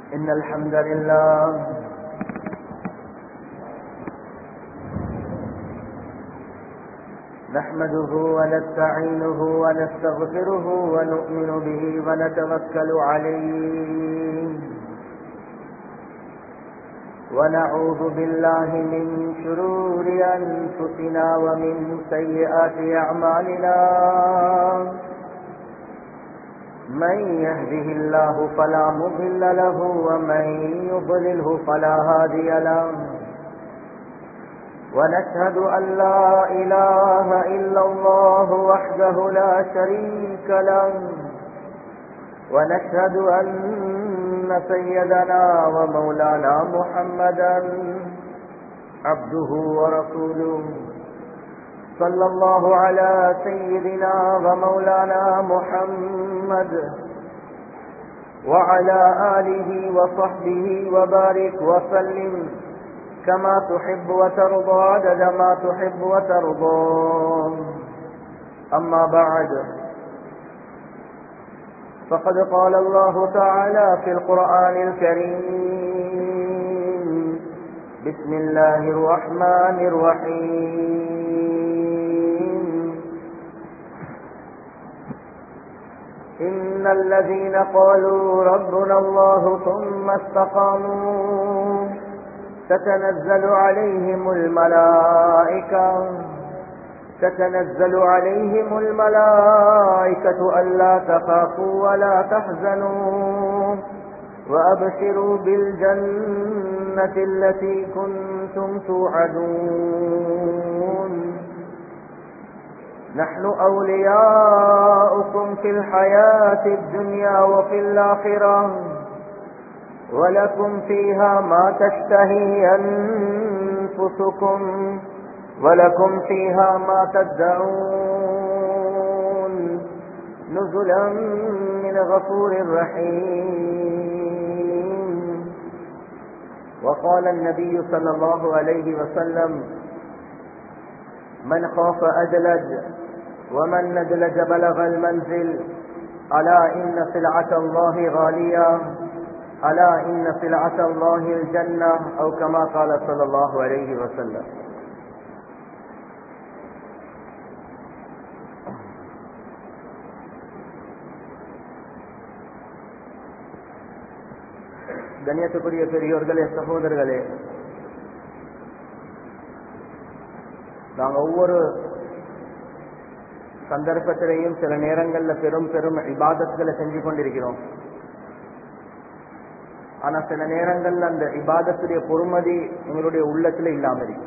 إن الحمد لله نحمده ونستعينه ونستغفره ونؤمن به ونتوكل عليه ونعوذ بالله من شرور أنفسنا ومن سيئات أعمالنا من يهده الله فلا مضل له ومن يضلله فلا هادي له ونشهد أن لا إله إلا الله وحده لا شريك له ونشهد أن سيدنا ومولانا محمدا عبده ورسوله صلى الله على سيدنا ومولانا محمد وعلى آله وصحبه وبارك وسلم كما تحب وترضى عدد ما تحب وترضى. أما بعد فقد قال الله تعالى في القرآن الكريم: بسم الله الرحمن الرحيم. إن الذين قالوا ربنا الله ثم استقاموا تتنزل عليهم الملائكة ألا تخافوا ولا تحزنوا وأبشروا بالجنة التي كنتم توعدون نحن أولياؤكم في الحياة الدنيا وفي الآخرة ولكم فيها ما تشتهي أنفسكم ولكم فيها ما تدعون نزلا من غفور رحيم. وقال النبي صلى الله عليه وسلم: من خاف أدلج ومن ندلج بلغ المنزل ألا إن سلعة الله غالية ألا إن سلعة الله الجنة أو كما قال صلى الله عليه وسلم. கண்ணியத்துக்குரிய பெரியோர்களே, சகோதரர்களே, நாங்கள் ஒவ்வொரு சந்தர்ப்பத்திலையும் சில நேரங்களில் பெரும் பெரும் இபாதத்துகளை செஞ்சு கொண்டிருக்கிறோம். ஆனா சில நேரங்கள்ல அந்த இபாதத்துடைய பொறுமதி எங்களுடைய உள்ளத்துல இல்லாம இருக்கு.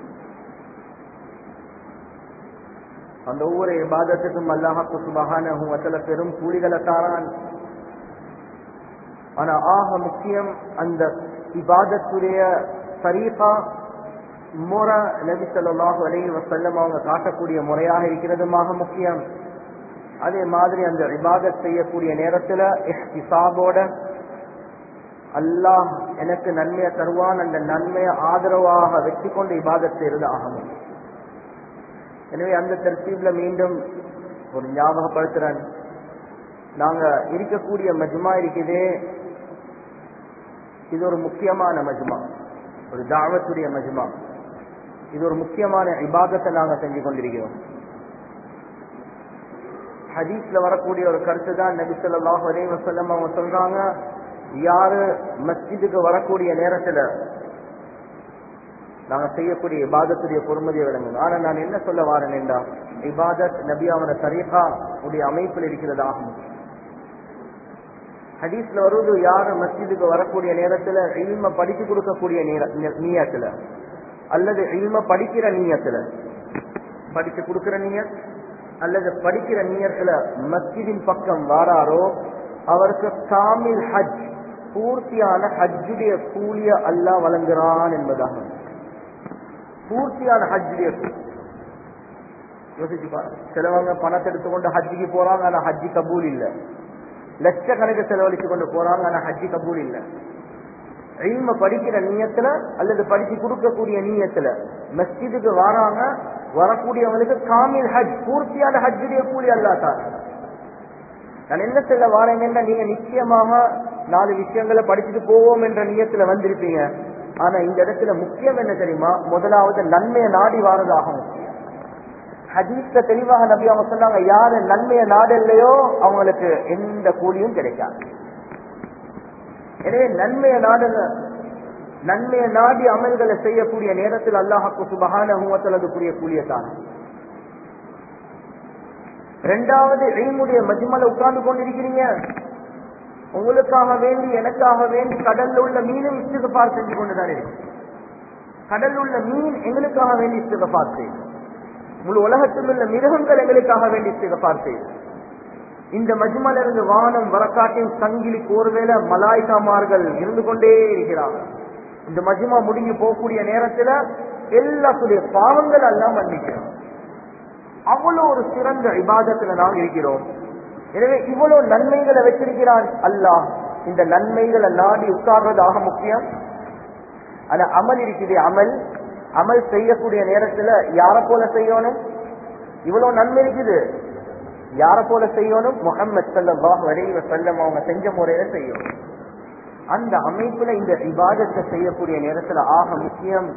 அந்த ஒவ்வொரு இபாதத்துக்கும் அல்லாஹ் சுப்ஹானஹு வ தஆலா பெரும் கூலிகளை தாரான். ஆனா ஆக முக்கியம் அந்த இபாதத்துடைய தரீகா முறை நபி ஸல்லல்லாஹு அலைஹி வஸல்லம் அவங்க காட்டக்கூடிய முறையாக இருக்கிறதுமாக முக்கியம். அதே மாதிரி அந்த இபாதத் செய்யக்கூடிய நேரத்துல இஹ்திசாபோட அல்லாஹ் எனக்கு நன்மையை தருவான், அந்த நன்மையை ஆதரவாக வச்சு கொண்டு இபாதத் செய்யறது ஆகும். எனவே அந்த தர்த்தீப்ல மீண்டும் ஒரு ஞாபகப்படுத்துறேன். நாங்க இருக்கக்கூடிய மஜ்மா இருக்குதே, இது ஒரு முக்கியமான மஜ்மா, ஒரு தாவத்துடைய மஜ்மா. இது ஒரு முக்கியமான இபாதத்தை நாங்க செஞ்சு கொண்டிருக்கிறோம். ஹதீஸ்ல வரக்கூடிய ஒரு கருத்து தான் நபி ஸல்லல்லாஹு அலைஹி வஸல்லம் அவங்க சொல்றாங்க, யாரு மஸ்ஜிதுக்கு வரக்கூடிய நேரத்துல நாங்க செய்யக்கூடிய இபாதத்துடைய பொறுமதியை விளங்குங்க. ஆனா நான் என்ன சொல்ல வாரேன் என்றா, இபாதத் நபியாவோட தரீகா உடைய அமைப்பில் இருக்கிறதாகும். ஹதீஸ்ல வருவது, யாரு மஸ்ஜிதுக்கு வரக்கூடிய நேரத்துல இல்ம படிச்சு கொடுக்கக்கூடிய நியத்துல அல்லது இல்ம படிக்கிற நியத்துல, படிச்சு கொடுக்கிற நியத் அல்லது படிக்கிற நியத்துல மஸ்ஜிதின் பக்கம் வாராரோ அவருக்கு காமில் ஹஜ், பூர்த்தியான ஹஜ்ஜுடைய கூலிய அல்லாஹ் வழங்குறான் என்பதாக. பூர்த்தியான ஹஜ்ஜுடைய யோசிச்சு பாருங்க. சிலவங்க பணத்தை எடுத்துக்கொண்டு ஹஜ்ஜிக்கு போறாங்க, ஆனா ஹஜ்ஜி கபூல் இல்ல. லட்சக்கணக்கு செலவழிச்சு கொண்டு போறாங்க, ஆனா ஹஜ்ஜி கபூல் இல்ல. இல்ம படிக்கிற நியத்துல அல்லது படிச்சு கொடுக்கக்கூடிய நியத்துல மஸ்ஜிதுக்கு வராங்க, வரக்கூடியவங்களுக்கு காமில் ஹஜ், பூர்த்தியான ஹஜ்ஜுடைய கூலி அல்லாஹ் தான். நான் என்ன சொல்ல வாரேன்னா, நீங்க நிச்சயமாக 4 விஷயங்களை படிச்சுட்டு போவோம் என்ற நியத்துல வந்திருப்பீங்க. ஆனா இந்த இடத்துல முக்கியம் என்ன தெரியுமா? முதலாவது நன்மையை நாடி வாரதாகும். ஹதீஸ்ல தெளிவாக நபி அவங்க சொன்னாங்க, யாரு நன்மையை நாடல்லையோ அவங்களுக்கு எந்த கூலியும் கிடைக்காது. எனவே நன்மையை நாடுங்க. நன்மையை நாடி அமல்களை செய்யக்கூடிய நேரத்தில் அல்லாஹ்வுக்கு சுப்ஹானஹு வ தஆலா கூடிய கூலியத்தான். இரண்டாவது, இல்முடைய மஜ்மல உட்கார்ந்து கொண்டிருக்கிறீங்க, உங்களுக்காக வேண்டி எனக்காக வேண்டி கடல்ல உள்ள மீனும் இஸ்திக்ஃபார் செஞ்சு கொண்டுதான் இருக்கு. கடல்ல உள்ள மீன் எங்களுக்காக வேண்டி இஸ்திக்ஃபார் செய்யுது. முழு உலகத்தில் உள்ள மிருகங்கள் எங்களுக்காக வேண்டி இஸ்திக்ஃபார் செய்யுது. இந்த மஜ்மல இருந்து வானம் வரக்காட்டின் சங்கிலி கோர்வேல மலாய்க்காமார்கள் இருந்து கொண்டே இருக்கிறாங்க. இந்த மஜ்மா முடிஞ்சு போகக்கூடிய நேரத்துல எல்லாத்துடைய பாவங்கள் எல்லாம் மன்னிக்கிறோம். அவ்வளவு ஒரு சிறந்த இபாதத்துல நாங்க இருக்கிறோம். எனவே இவ்வளவு நன்மைகளை வச்சிருக்கிறான் அல்லாஹ். இந்த நன்மைகளை நாடி உட்கார்றதாக முக்கியம். ஆனா அமல் இருக்குது. அமல் செய்யக்கூடிய நேரத்துல யார போல செய்யணும்? இவ்வளவு நன்மை இருக்குது, யார போல செய்யணும்? முஹம்மது ஸல்லல்லாஹு அலைஹி வஸல்லம் அவங்க செஞ்ச முறையில செய்யணும். அந்த அமைப்புல இந்த இபாதத்தை செய்யக்கூடிய நேரத்துல ஆக முக்கியம்,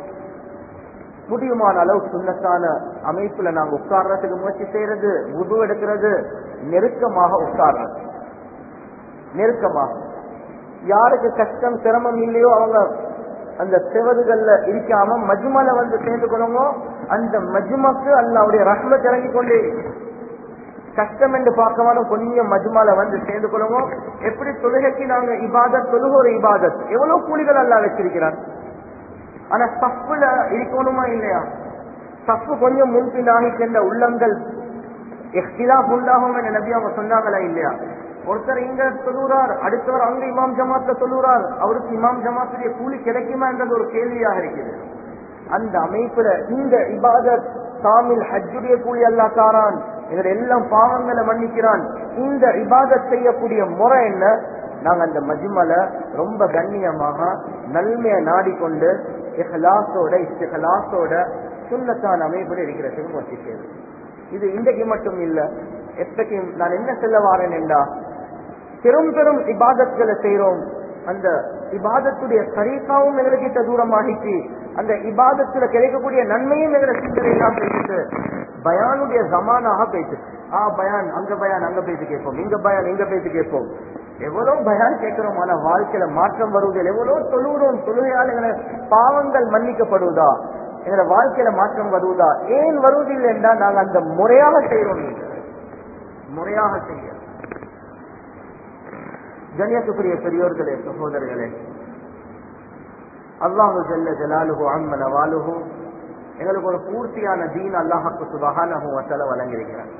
முடியுமான அளவு சுன்னத்தான அமைப்புல நாங்க உட்கார்றதுக்கு முயற்சி செய்யறது, வுது எடுக்கிறது, நெருக்கமாக உட்கார்றது. நெருக்கமாக யாருக்கு கஷ்டம் சிரமம் இல்லையோ அவங்க அந்த செவதுகள்ல இருக்காம மஜ்மல வந்து சேர்ந்து கொள்ளுங்க. அந்த மஜ்மக்கு அல்லாஹ்வுடைய ரஹ்மத் இறங்கி கொண்டே. கஷ்டம் என்று பார்க்கவாலும் கொஞ்சம் மஜ்மால வந்து சேர்ந்து கொள்ளுங்க. எப்படி தொழுகைக்கு நாங்க இபாதத், தொழுக ஒரு இபாதத், எவ்வளவு கூலிகள் அல்லாஹ் வச்சிருக்கிறான். ஆனா சஃப்ல இருக்கணுமா இல்லையா? சஃப் கொஞ்சம் முன்பின்னாகி சென்ற உள்ளங்கள் இஹ்திலாஃப் உண்டாகும் என்ற நபி அவங்க சொன்னாங்களா இல்லையா? ஒருத்தர் இங்க சொல்லுறார், அடுத்தவர் அங்க இமாம் ஜமாத்ல சொல்லுறார், அவருக்கு இமாம் ஜமாத்துடைய கூலி கிடைக்குமா என்றது ஒரு கேள்வியாக இருக்குது. அந்த அமைப்புல இந்த இபாதத் காமில் ஹஜ்ஜுடைய கூலி அல்லாஹ் தாரான், எங்களை எல்லாம் பாவங்களை மன்னிக்கிறான். இந்த இபாதத் செய்யக்கூடிய முறை என்ன? நாங்க அந்த மஜ்மல ரொம்ப கண்ணியமாக நன்மையை நாடிக்கொண்டு இஹ்லாஸோட இஸ்திக்லாஸோட சுன்னத்தான அமைப்புல இருக்கிறதுக்கு முயற்சி செய்வது. இது இன்றைக்கு மட்டும் இல்ல, எப்பைக்கும். நான் என்ன சொல்ல வாரேன் என்றா, பெரும் பெரும் இபாதத்களை செய்யறோம், அந்த இபாதத்துடைய தரீகாவும் எங்களுக்கு தூரமாகிச்சு, அந்த இபாதத்துல கிடைக்கக்கூடிய நன்மையும் எங்களை சிந்தனையெல்லாம் பேசிட்டு பயானுடைய ஜமானாக பேசிட்டு, பயான் அங்க பேசி கேட்போம், இங்க பயான் இங்க பேசி கேட்போம். எவ்வளவு பயான் கேட்கிறோம், ஆனா வாழ்க்கையில மாற்றம் வருவதில் எவ்வளவு தொழுகிறோம், தொழுகையால் எங்களை பாவங்கள் மன்னிக்கப்படுவதா, எங்களை வாழ்க்கையில மாற்றம் வருவதா? ஏன் வருவதில்லை என்றால் நாங்கள் அந்த முறையாக செய்யறோம். முறையாக செய்ய கண்ணியத்துக்குரிய பெரியோர்களே, சகோதரர்களே, அல்லாஹு ஜல்ல ஜலாலுஹு அம்ம நவாலுஹு எங்களுக்கு ஒரு பூர்த்தியான தீன் அல்லாஹ்வுக்கு சுப்ஹானஹு வ தஆலா வழங்கியிருக்கிறார்.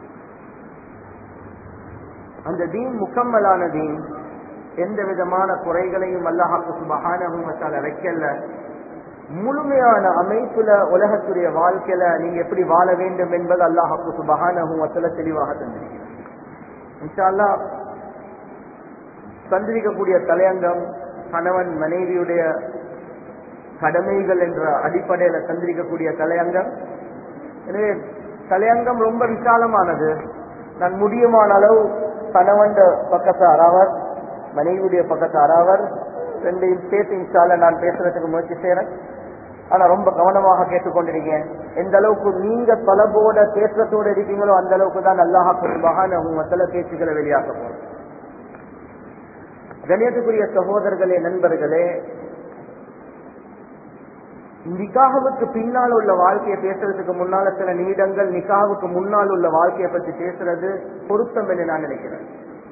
அந்த தீன் முக்கம்மலான தீன், எந்த விதமான குறைகளையும் அல்லாஹ்வுக்கு சுப்ஹானஹு வ தஆலா வைக்கல. முழுமையான அமைப்புல உலகத்துடைய வாழ்க்கையில நீங்க எப்படி வாழ வேண்டும் என்பது அல்லாஹ்வுக்கு சுப்ஹானஹு வ தஆலா தெளிவாக தந்திருக்கிறார். இன்ஷா அல்லாஹ் தந்திரிக்கக்கூடிய தலையங்கம் கணவன் மனைவியுடைய கடமைகள் என்ற அடிப்படையில தந்திரிக்கக்கூடிய தலையங்கம். எனவே தலையங்கம் ரொம்ப விசாலமானது. நான் முடியுமான அளவு கணவன் பக்கத்து அறாவர், மனைவியுடைய பக்கத்து அறாவர், ரெண்டையும் சேர்த்து இன்ஷால்ல நான் பேசுறதுக்கு முயற்சி செய்யறேன். ஆனா ரொம்ப கவனமாக கேட்டுக்கொண்டிருக்கேன். எந்த அளவுக்கு நீங்க பலபோட பேசுறதோட இருக்கீங்களோ அந்த அளவுக்கு தான் அல்லாஹ்வுக்கு சுப்ஹானஹு வ தஆலா பேச்சுக்களை வெளியாக்க போறோம். கண்ணியத்துக்குரிய சகோதரர்களே, நண்பர்களே, நிக்காஹுக்கு பின்னால் உள்ள வாழ்க்கையை பேசுறதுக்கு முன்னால சில நிமிடங்கள் நிக்காஹுக்கு முன்னால் உள்ள வாழ்க்கையை பற்றி பேசுறது பொருத்தம் என்று நான் நினைக்கிறேன்.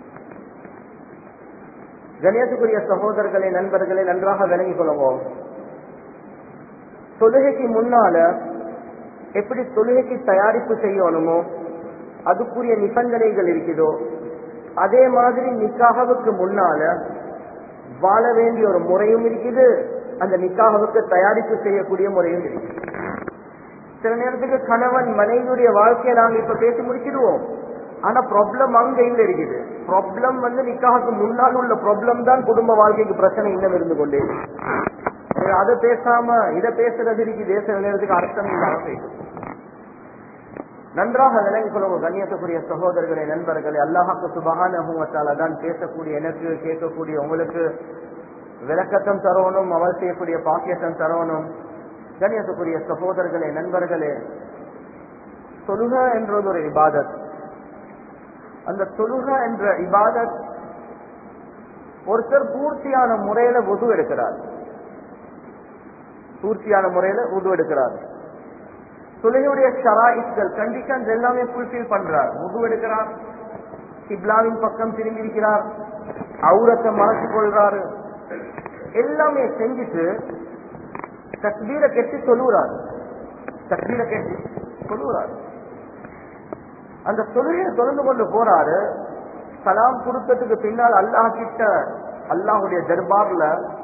கண்ணியத்துக்குரிய சகோதரர்களே, நண்பர்களே, நன்றாக விளங்கிக் கொள்ளுவோம். தொழுகைக்கு முன்னால எப்படி தொழுகைக்கு தயாரிப்பு செய்யணுமோ அதுக்குரிய நிபந்தனைகள் இருக்குதோ, அதே மாதிரி நிக்காஹுக்கு முன்னால வாழ வேண்டிய ஒரு முறையும் இருக்குது, அந்த நிக்காஹுக்கு தயாரிப்பு செய்யக்கூடிய முறையும் இருக்குது. சில நேரத்துக்கு கணவன் மனைவியுடைய வாழ்க்கையை நாங்க இப்ப பேசி முடிச்சிடுவோம், ஆனா ப்ராப்ளம் அங்க இல்ல இருக்குது. ப்ராப்ளம் நிக்காஹுக்கு முன்னால் உள்ள ப்ராப்ளம் தான் குடும்ப வாழ்க்கைக்கு பிரச்சனை இன்னும் இருந்து கொண்டே. அதை பேசாம இதை பேசுறது இருக்குது, சில நேரத்துக்கு அர்த்தம் இல்லாம பேசும். நன்றாக விளங்கிக் கொள்ளும் கண்ணியத்துக்குரிய சகோதரர்களே, நண்பர்களே, அல்லாஹ்வுக்கு சுப்ஹானஹு வ தஆலா தான் பேசக்கூடிய எனக்கு, கேட்கக்கூடிய உங்களுக்கு விளக்கத்தம் தரணும், அமல் செய்யக்கூடிய பாக்கியத்தம் தரணும். கண்ணியத்துக்குரிய சகோதரர்களே, நண்பர்களே, தொழுக என்றது ஒரு இபாதத். அந்த தொழுக என்ற இபாதத் ஒருத்தர் பூர்த்தியான முறையில வுது எடுக்கிறார். பூர்த்தியான முறையில வுது எடுக்கிறார். தொழுகையுடைய ஷராயித்கள், கண்டிஷன்ஸ் எல்லாமே ஃபுல்ஃபில் பண்றார். வுது எடுக்கிறார், கிப்லாவின் பக்கம் திரும்பி இருக்கிறார், அவுரத்தை மறைத்துக் கொள்றாரு, எல்லாமே செஞ்சுட்டு தக்பீரை கெட்டி சொல்லுறாரு. தக்பீரை கெட்டி சொல்லுறாரு. அந்த தொழுகையை தொழுந்து கொண்டு போறாரு. சலாம் கொடுத்ததுக்கு பின்னால் அல்லாஹ் கிட்ட, அல்லாஹுடைய தர்பார்ல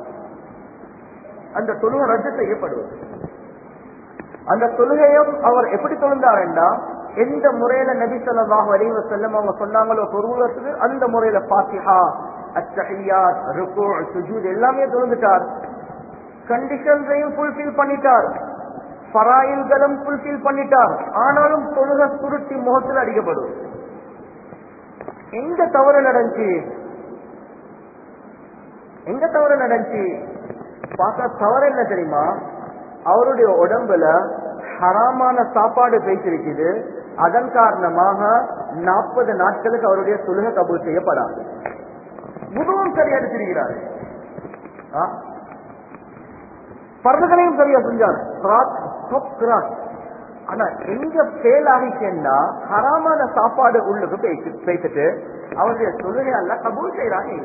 அந்த தொழுகை ரத்து செய்யப்படுவது. அந்த தொழுகையும் அவர் எப்படி தொழுந்தாருன்னா, எந்த முறையில நபி ஸல்லல்லாஹு அலைஹி வஸல்லம் அவங்க சொன்னாங்களோ தொழுகிறதுக்கு அந்த முறையில ஃபாத்திஹா, அத்தஹியாத், ருக்கூ, சுஜூத் எல்லாமே தொழுந்துட்டார். கண்டிஷன்ஸையும் ஃபுல்ஃபில் பண்ணிட்டார், ஃபராயில்களும் ஃபுல்ஃபில் பண்ணிட்டார். ஆனாலும் தொழுகை சுருட்டி முகத்தில் அடிக்கப்படும். எங்க தவறு நடந்துச்சு? எங்க தவறு நடந்துச்சு? பார்த்தா தவறு என்ன தெரியுமா? அவருடைய உடம்புல ஹராமான சாப்பாடு பேசிருக்குது. அதன் காரணமாக 40 நாட்களுக்கு அவருடைய தொழுகை கபூல் செய்யப்படாது. முதுவும் சரியா எடுத்திருக்கிறார், பர்வங்களையும் சரியா செஞ்சார். ஆனா எங்க ஃபெயில் ஆகிச்சேன்னா, ஹராமான சாப்பாடு உள்ளுக்கு பேசிட்டு அவருடைய தொழுகையால கபூல் செய்யறாங்க.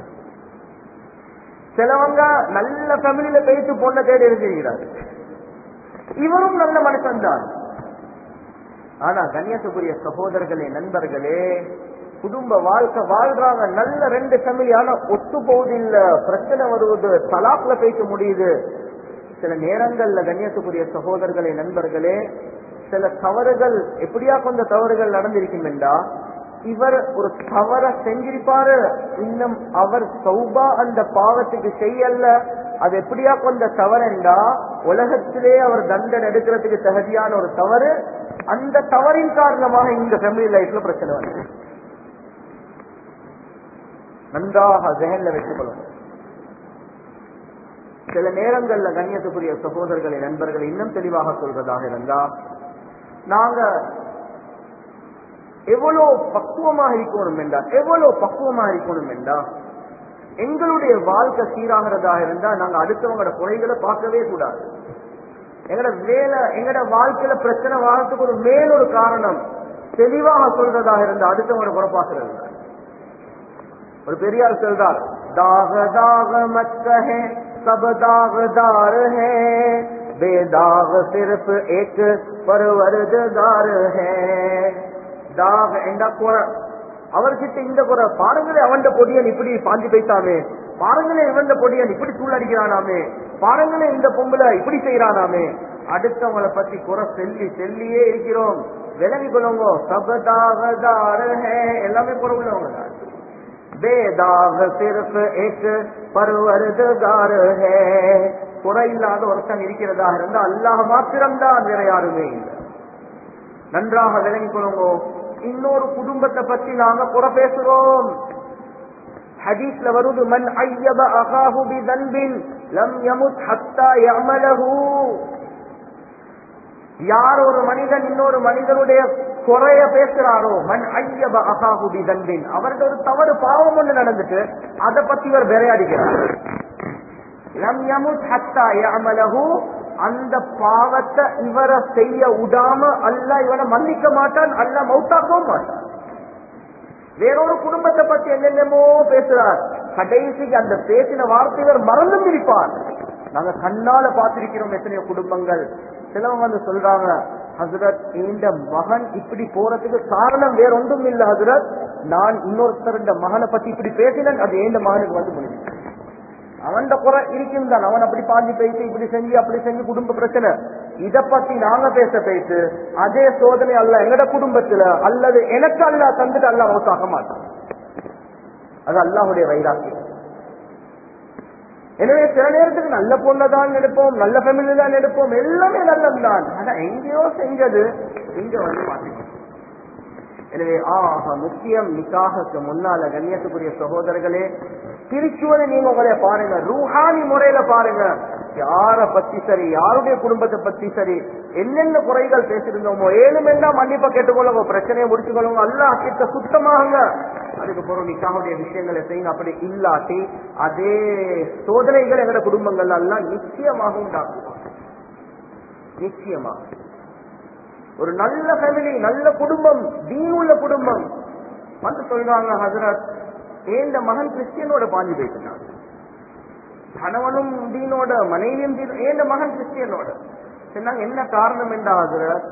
சிலவங்க நல்ல ஃபேமிலியில பேசி பொண்ணை தேடி இருக்கிறார். இவரும் நல்ல மனுஷன் தான். ஆனா கண்ணியத்துக்குரிய சகோதரர்களே, நண்பர்களே, குடும்ப வாழ்க்கை வாழ்றாங்க, நல்ல 2 ஃபேமிலி. ஆனா ஒத்து போவதில்லை, பிரச்சனை வருவது, தலாக்ல பேச முடியுது. சில நேரங்கள்ல கண்ணியத்துக்குரிய சகோதரர்களே, நண்பர்களே, சில தவறுகள் எப்படியா கொஞ்சம் தவறுகள் நடந்திருக்கும் என்றா, இவர் ஒரு தவற செஞ்சிருப்பாரு, இன்னும் அவர் சௌபா அந்த பாவத்துக்கு செய்யல. அது எப்படியா கொஞ்சம் தவறுண்டா, உலகத்திலே அவர் தண்டனை எடுக்கிறதுக்கு தகுதியான ஒரு தவறு. அந்த தவறின் காரணமாக இந்த ஃபேமிலி லைஃப்ல பிரச்சனை வந்து நன்றாக ஜஹன்ல வைத்துக் கொள்ளணும். சில நேரங்கள்ல கண்ணியத்துக்குரிய சகோதரர்களை, நண்பர்களை இன்னும் தெளிவாக சொல்றதாக இருந்தா, நாங்க எவ்வளவு பக்குவமாக இருக்கணும் என்றா, எங்களுடைய வாழ்க்கை சீராகிறதாக இருந்தா நாங்க அடுத்தவங்களோட குறைகளை பார்க்கவே கூடாது. எங்கட வேலை, எங்கட வாழ்க்கையில பிரச்சனை வாழ்றதுக்கு ஒரு மேலொரு காரணம் தெளிவாக சொல்றதாக இருந்தா அடுத்தவங்களோட குறை பார்க்கறது. ஒரு பெரியார் சொல்றார், தாக தாக மக்கே சப் தாகதார் ஹே, बेदाग सिर्फ एक परवरदिगार है. दाग என்ற குறை, அவர்கிட்ட இந்த குறை பாருங்களே, அவன் பொடியன் இப்படி பாஞ்சு பேசாமே, பாருங்களே இவன் பொடியன் இப்படி சூழடிக்கிறானாமே, பாருங்களே இந்த பொம்பளை இப்படி செய்யறானாமே. அடுத்தவங்களை பத்தி குறை செல்லியே இருக்கிறோம். விலகி கொள்ளுங்க, சபதாகதார் ஹே, எல்லாமே குறை உள்ளவங்க தான். बेदाग सिर्फ एक परवरदिगार है, குறை இல்லாத ஒருத்தன் இருக்கிறதா இருந்தா அல்லாஹ் மாத்திரம்தான், வேற யாருமே இல்லை. நன்றாக விளங்கிக் கொள்ளுங்க. இன்னொரு குடும்பத்தை பற்றி நாங்க குறை பேசுறோம். ஹதீஸ்ல வருது, மன் ஐயப அகாஹு பிதன்பின் லம் யமுத் ஹத்தா யஅமலஹு. யார் ஒரு மனிதன் இன்னொரு மனிதனுடைய குறைய பேசுறாரோ, மன் ஐயப அகாஹு பிதன்பின், அவர்கிட்ட ஒரு தவறு பாவம் ஒன்று நடந்துட்டு அதை பத்தி இவர் விளையாடுகிறார். லம் யமுத் ஹத்தா யஅமலஹு, அந்த பாவத்தை இவரை செய்ய விடாம அல்லாஹ் இவரை மன்னிக்க மாட்டான், அல்லாஹ் மௌத்தாக்கவும் மாட்டான். வேறொரு குடும்பத்தை பத்தி என்னென்னமோ பேசுறார், கடைசிக்கு அந்த பேசின வார்த்தை இவர் மறந்தும் இருப்பார். நாங்க கண்ணால பார்த்திருக்கிறோம் எத்தனையோ குடும்பங்கள். சிலவங்க வந்து சொல்றாங்க, ஹசரத் இந்த மகன் இப்படி போறதுக்கு காரணம் வேற ஒன்றும் இல்லை ஹசரத், நான் இன்னொருத்தர் மகனை பத்தி இப்படி பேசினேன், அது எந்த மகனுக்கு வந்து முடியும். அவன் குறை இருக்கும் தான், அவன் அப்படி பாஞ்சு பேசி இப்படி செஞ்சு அப்படி செஞ்சு குடும்ப பிரச்சனை. இத பத்தி நாங்க பேச அதே சோதனை அல்ல எங்கட குடும்பத்துல அல்லது எனக்கு அல்ல தந்துட்டு அல்ல மௌத்தாக்க மாட்டான். அது அல்லாஹ்வுடைய வைராக்கியம். எனவே சில நேரத்துக்கு நல்ல பொண்ணை தான் எடுப்போம், நல்ல ஃபேமிலி தான் எடுப்போம், எல்லாமே நல்லதுதான். ஆனா எங்கேயோ செஞ்சது இங்க வந்து மாற்றிக்கணும். எனவே முக்கியம் நிக்காஹுக்கு முன்னால கண்ணியத்துக்குரிய சகோதரர்களே பிரிச்சுவதை நீங்க உங்களை பாருங்க, ரூஹானி முறையில பாருங்க. யார பத்தி சரி, யாருடைய குடும்பத்தை பத்தி சரி, என்னென்ன குறைகள் பேசிருந்தோமோ ஏழுமெண்டா மன்னிப்பா கேட்டுக்கொள்ளுங்க, பிரச்சனையை முடிச்சுக்கொள்ளுங்க, அல்லாஹ் கிட்ட சுத்தமாகுங்க. அதுக்கு பிறகு நிக்காஹுடைய விஷயங்களை செய்யுங்க. அப்படி இல்லாட்டி அதே சோதனைகள் எங்களோட குடும்பங்கள் எல்லாம் நிச்சயமாக உண்டாக்குவாங்க. நிச்சயமா ஒரு நல்ல ஃபேமிலி, நல்ல குடும்பம், தீனுள்ள குடும்பம் வந்து சொல்றாங்க, ஹஜ்ரத் ஏந்த மகன் கிறிஸ்டியனோட பாஞ்சு போயிட்டாங்க, கணவனும் தீனோட, மனைவியும் தீன், ஏந்த மகன் கிறிஸ்டியனோட சொன்னாங்க. என்ன காரணம் என்றா, ஹஜ்ரத்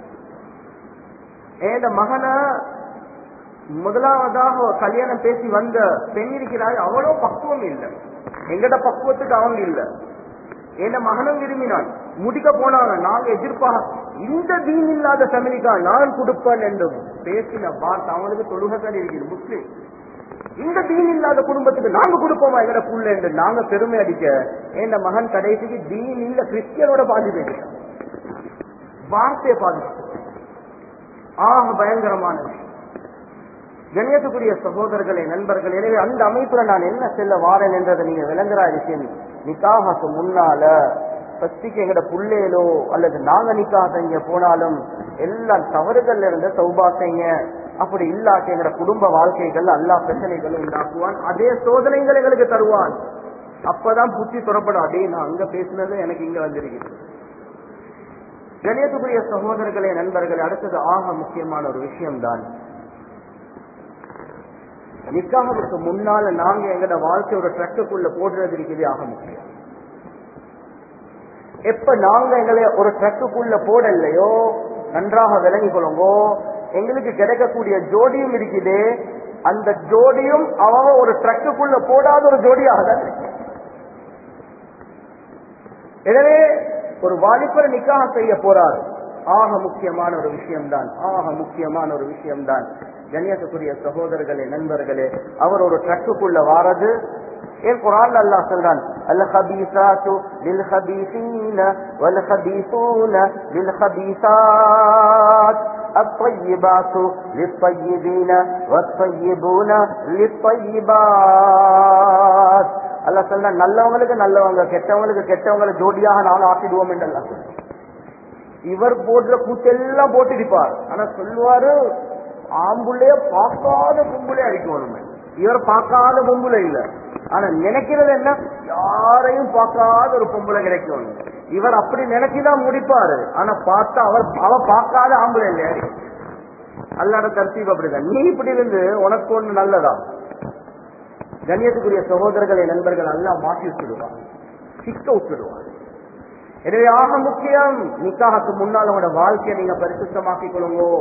ஏந்த மகனை முதலாவதாக கல்யாணம் பேசி வந்த பெண் இருக்கிறாள், அவ்வளோ பக்குவம் இல்லை, எங்கட பக்குவத்துக்கு அவங்க இல்லை. என்ன மகனும் விரும்பினான், முடிக்க போனாங்க, நாங்க எதிர்பார்க்க இந்த தீன் இல்லாத ஃபேமிலிக்கா நான் கொடுப்பேன் என்றும் பேசின வார்த்தை அவங்களுக்கு தொழுகத்தான் இருக்குது. முஸ்லிம் இந்த தீன் இல்லாத குடும்பத்துக்கு நாங்க கொடுப்போமா எங்கட புள்ள என்று நாங்க பெருமை அடிக்க, என் மகன் கடைசிக்கு தீன் இல்ல கிறிஸ்டியனோட பாதி பேசிட்டான். வார்த்தையை பாதிச்சு பயங்கரமான கண்ணியத்துக்குரிய சகோதரர்களே, நண்பர்கள். எனவே அந்த அமைப்புல நான் என்ன செல்ல வாரேன் என்றதை நீங்க விளங்குற விஷயம், நிக்காஹுக்கு முன்னால பஸ்டிக்கு எங்கட புள்ளேலோ அல்லது நாங்க நிக்காஹ் செஞ்ச போனாலும் எல்லாம் தவறுகள் இருந்த சௌபா செய்யுங்க. அப்படி இல்லாட்டி எங்கட குடும்ப வாழ்க்கைகள் எல்லா பிரச்சனைகளும் உண்டாக்குவான், அதே சோதனைகள் எங்களுக்கு தருவான். அப்பதான் புத்தி துறப்படும், அதே நான் அங்க பேசினது எனக்கு இங்க வந்திருக்கிறது. கண்ணியத்துக்குரிய சகோதரர்களே, நண்பர்களே, அடுத்தது முக்கியமான ஒரு விஷயம்தான் நிக்காஹுக்கு முன்னால நாங்க எங்கட வாழ்க்கையோட ட்ரக்குள்ள போடுறது இருக்குது. முக்கியம். எப்ப நாங்க எங்களை ஒரு ட்ரக்குள்ள போடலையோ நன்றாக விளங்கி கொள்ளுங்கோ, எங்களுக்கு கிடைக்கக்கூடிய ஜோடியும் இருக்குது, அந்த ஜோடியும் அவங்க ஒரு ட்ரக்குள்ள போடாத ஒரு ஜோடியாக தான். எனவே ஒரு வாலிபர் நிக்காஹ் செய்ய போறார், முக்கியமான ஒரு விஷயம்தான் கண்ணியத்துக்குரிய சகோதரர்களே, நண்பர்களே, அவர் ஒரு ட்ரக்குள்ள வாரது. ஏன் குர்ஆன்ல அல்லாஹ் சொல்றான், அல் ஹபீஸாத்து லில் ஹபீஸீன வல் ஹபீஸூன லில் ஹபீஸாத் அத்-தய்யிபாத்து லித்-தய்யிபீன வத்-தய்யிபூன லித்-தய்யிபாத். அல்லாஹ் சொல்றான், நல்லவங்களுக்கு நல்லவங்க, கெட்டவங்களுக்கு கெட்டவங்களை ஜோடியாக நானும் ஆக்கிடுவோம் என்று அல்லாஹ் சொல்றான். இவர் போடுற கூச்செல்லாம் போட்டிருப்பார், ஆனா சொல்லுவாரு ஆம்புள்ளைய பார்க்காத பொம்புளே அடிக்கணும். இவர் பார்க்காத பொம்புளை இல்ல, ஆனா நினைக்கிறது என்ன, யாரையும் பார்க்காத ஒரு பொம்பளை கிடைக்கும். இவர் அப்படி நினைச்சுதான் முடிப்பாரு, ஆனா பார்த்தா அவ பார்க்காத ஆம்பளை இல்லையா. அல்லாட தர்த்தீப் அப்படிதான். நீ இப்படி இருந்து உனக்கு ஒண்ணு நல்லதா? கண்ணியத்துக்குரிய சகோதரர்களை, நண்பர்கள், எல்லாம் மாற்றி விட்டுடுவார், சிக்க விட்டுடுவார். எனவே முக்கியம், நிக்காஹுக்கு முன்னால் உங்களோட வாழ்க்கையை நீங்க பரிசுத்தமாக்கிக் கொள்ளுங்கோ.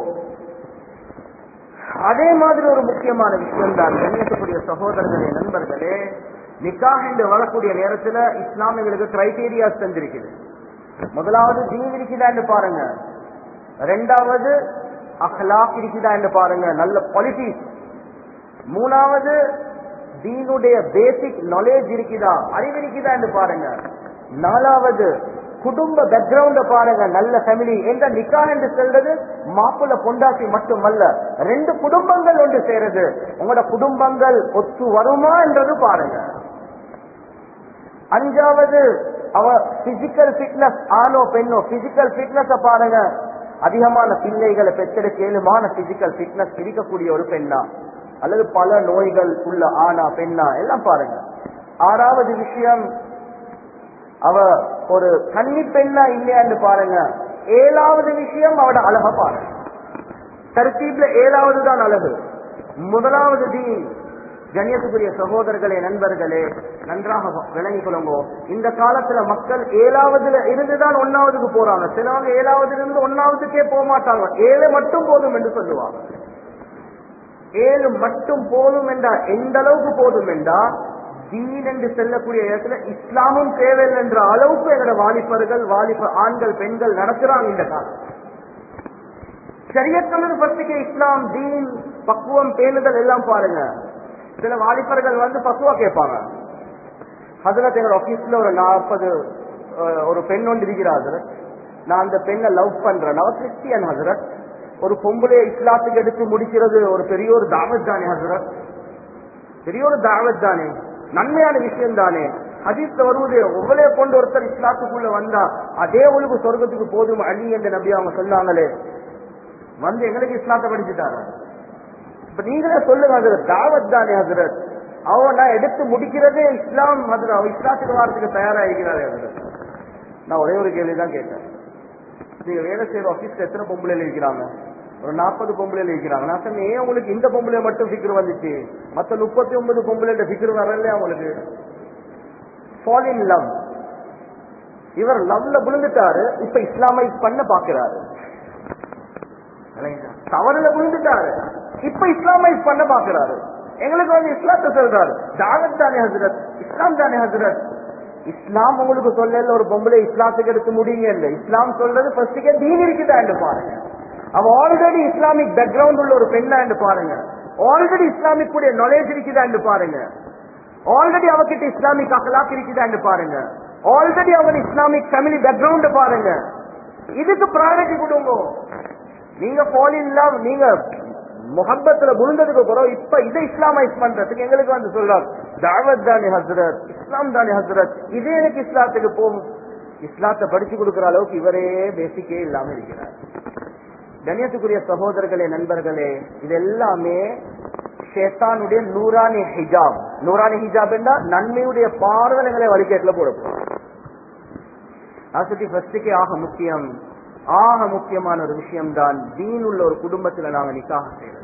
அதே மாதிரி ஒரு முக்கியமான விஷயம் தான் கண்ணியத்துக்குரிய சகோதரர்களே, நண்பர்களே, நிக்காஹ் என்று வரக்கூடிய நேரத்தில் இஸ்லாம் எங்களுக்கு கிரைட்டீரியாஸ் தந்திருக்குது. முதலாவது தீன் இருக்குதா என்று பாருங்க, இரண்டாவது அஹ்லாக் இருக்குதா என்று பாருங்க, நல்ல குவாலிட்டிஸ். மூணாவது தீனுடைய பேசிக் நாலேஜ் இருக்குதா, அறிவு இருக்குதா என்று பாருங்க. நாலாவது குடும்ப பேக்ரவுண்ட பாருங்க, நல்ல ஃபேமிலி. என்ற நிக்காஹ் என்று சொல்றது மாப்பிள்ள பொண்டாட்டி மட்டுமல்ல, ரெண்டு குடும்பங்கள் ஒன்று சேருது. உங்களோட குடும்பங்கள் ஒத்து வருமா என்றது பாருங்க. அஞ்சாவது அவ பிசிக்கல் ஃபிட்னஸ், ஆணோ பெண்ணோ பிசிக்கல் ஃபிட்னஸ் பாருங்க. அதிகமான பிள்ளைகளை பெற்றெடுக்க ஏழுமான பிசிக்கல் ஃபிட்னஸ் இருக்கக்கூடிய ஒரு பெண்ணா, அல்லது பல நோய்கள் உள்ள ஆணா பெண்ணா, எல்லாம் பாருங்க. ஆறாவது விஷயம், அவ ஒரு கன்னி பெண்ணா இல்லையான்னு பாருங்க. ஏழாவது விஷயம், அவட அழக பாருங்க. தர்த்தீப்ல ஏழாவது தான் அழகு, முதலாவது தீன். கண்ணியத்துக்குரிய சகோதரர்களே, நண்பர்களே, நன்றாக விளங்கிக் கொள்ளுங்க. இந்த காலத்துல மக்கள் ஏழாவதுல இருந்துதான் ஒன்னாவதுக்கு போறாங்க. சிலவங்க ஏழாவதுல இருந்து ஒன்னாவதுக்கே போக மாட்டாங்க. 7 மட்டும் போதும் என்று சொல்லுவாங்க. 7 மட்டும் போதும் என்றா எந்த அளவுக்கு போதும் என்றா, தீன் என்று செல்லக்கூடிய இடத்துல இஸ்லாமும் தேவையில்லை என்ற அளவுக்கு எங்களோட வாலிபர்கள், ஆண்கள், பெண்கள் நடக்கிறாங்க. இந்த காலம் ஷரியத்தில் பத்திரிகை இஸ்லாம், தீன், பக்குவம், பேணுதல் எல்லாம் பாருங்க. சில வாலிபர்கள் வந்து பக்குவா கேட்பாங்க. ஹஜ்ரத் எங்க ஆபீஸ்ல ஒரு 40 ஒரு பெண் ஒன்று இருக்கிறார். நான் அந்த பெண்ணை லவ் பண்றேன், அவ கிறிஸ்டியன் ஹசரத், ஒரு பொம்பளைய இஸ்லாத்துக்கு எடுத்து முடிக்கிறது ஒரு பெரிய ஒரு தாவத் தானே ஹசரத், பெரிய ஒரு தாவத் தானே, நன்மையான விஷயம் தானே. ஹதீஸ்ல வருவது உங்களே கொண்டு ஒருத்தர் இஸ்லாத்துக்குள்ள வந்தா அதே ஒழுங்கு சொர்க்கத்துக்கு போதும் அலி என்ற நபி அவங்க சொன்னாங்களே, வந்து எங்களுக்கு இஸ்லாத்தை படிச்சுட்டாரு. இப்ப நீங்களே சொல்லுங்க ஹசரத், தாவத் தானே ஹசரத், அவன் நான் எடுத்து முடிக்கிறதே இஸ்லாம் ஹசரத், அவன் இஸ்லாத்துக்கு வாரத்துக்கு தயாரா இருக்கிறாரு ஹசரத். நான் ஒரே ஒரு கேள்விதான் கேட்டேன், நீங்க வேலை செய்யற ஆபீஸ்ல எத்தனை பொம்பளைல இருக்கிறாங்க? ஒரு 40 பொம்பளைல இருக்கிறாங்க. நான் சொன்னேன், ஏன் உங்களுக்கு இந்த பொம்பளை மட்டும் ஃபிக்ர் வந்துச்சு, மத்த 39 பொம்பளை ஃபிக்ர் வரல உங்களுக்கு? ஃபால் இன் லவ், இவர் லவ்ல விழுந்துட்டாரு, இப்ப இஸ்லாமைஸ் பண்ண பாக்குறாரு, தவறுல விழுந்துட்டாரு, இப்ப இஸ்லாமைஸ் பண்ண பாக்குறாரு. எங்களுக்கு வந்து இஸ்லாத்தை சொல்றாரு, தாவத் தானே ஹசரத், இஸ்லாம் தானே ஹசரத். இஸ்லாம் உங்களுக்கு சொல்லல ஒரு பொம்பளை இஸ்லாத்துக்கு எடுத்து முடியுங்க இல்ல, இஸ்லாம் சொல்றது ஃபர்ஸ்டுக்கே தீன் இருக்குதான்னு பாருங்க. அவ ஆல்ரெடி இஸ்லாமிக் பேக்ரவுண்ட் உள்ள ஒரு பெண்ணாண்டு பாருங்க, ஆல்ரெடி இஸ்லாமிக் கூடிய நாலேஜ் இருக்குதான்னு பாருங்க, ஆல்ரெடி அவகிட்ட இஸ்லாமிக் அகலாக் இருக்குதான்னு பாருங்க, ஆல்ரெடி அவங்க இஸ்லாமிக் ஃபேமிலி பேக்ரவுண்ட் பாருங்க. இதுக்கு ப்ரையாரிட்டி கொடுங்க. நீங்க ஃபால் இன் லவ், நீங்க முஹப்பத்துல விழுந்ததுக்கு பிறகு இப்ப இதை இஸ்லாமைஸ் பண்றதுக்கு எங்களுக்கு வந்து சொல்றாரு, தாவத் தானே ஹசரத், இஸ்லாம் தானே ஹசரத், இதே எனக்கு இஸ்லாத்துக்கு போகும். இஸ்லாத்தை படிச்சு கொடுக்கிற அளவுக்கு இவரே பேசிக்கே இல்லாம இருக்கிறார். கண்ணியத்துக்குரிய சகோதரர்களே, நண்பர்களே, இது எல்லாமே ஷேத்தானுடைய நூரானி ஹிஜாப். நூரானி ஹிஜாப் என்றா நன்மையுடைய பார்வனைகளை வழிகேட்டுல போடப்படும். ஃபர்ஸ்டுக்கே ஆக முக்கியமான ஒரு விஷயம் தான் தீன் உள்ள ஒரு குடும்பத்துல நாங்க நிக்காக செய்யறது.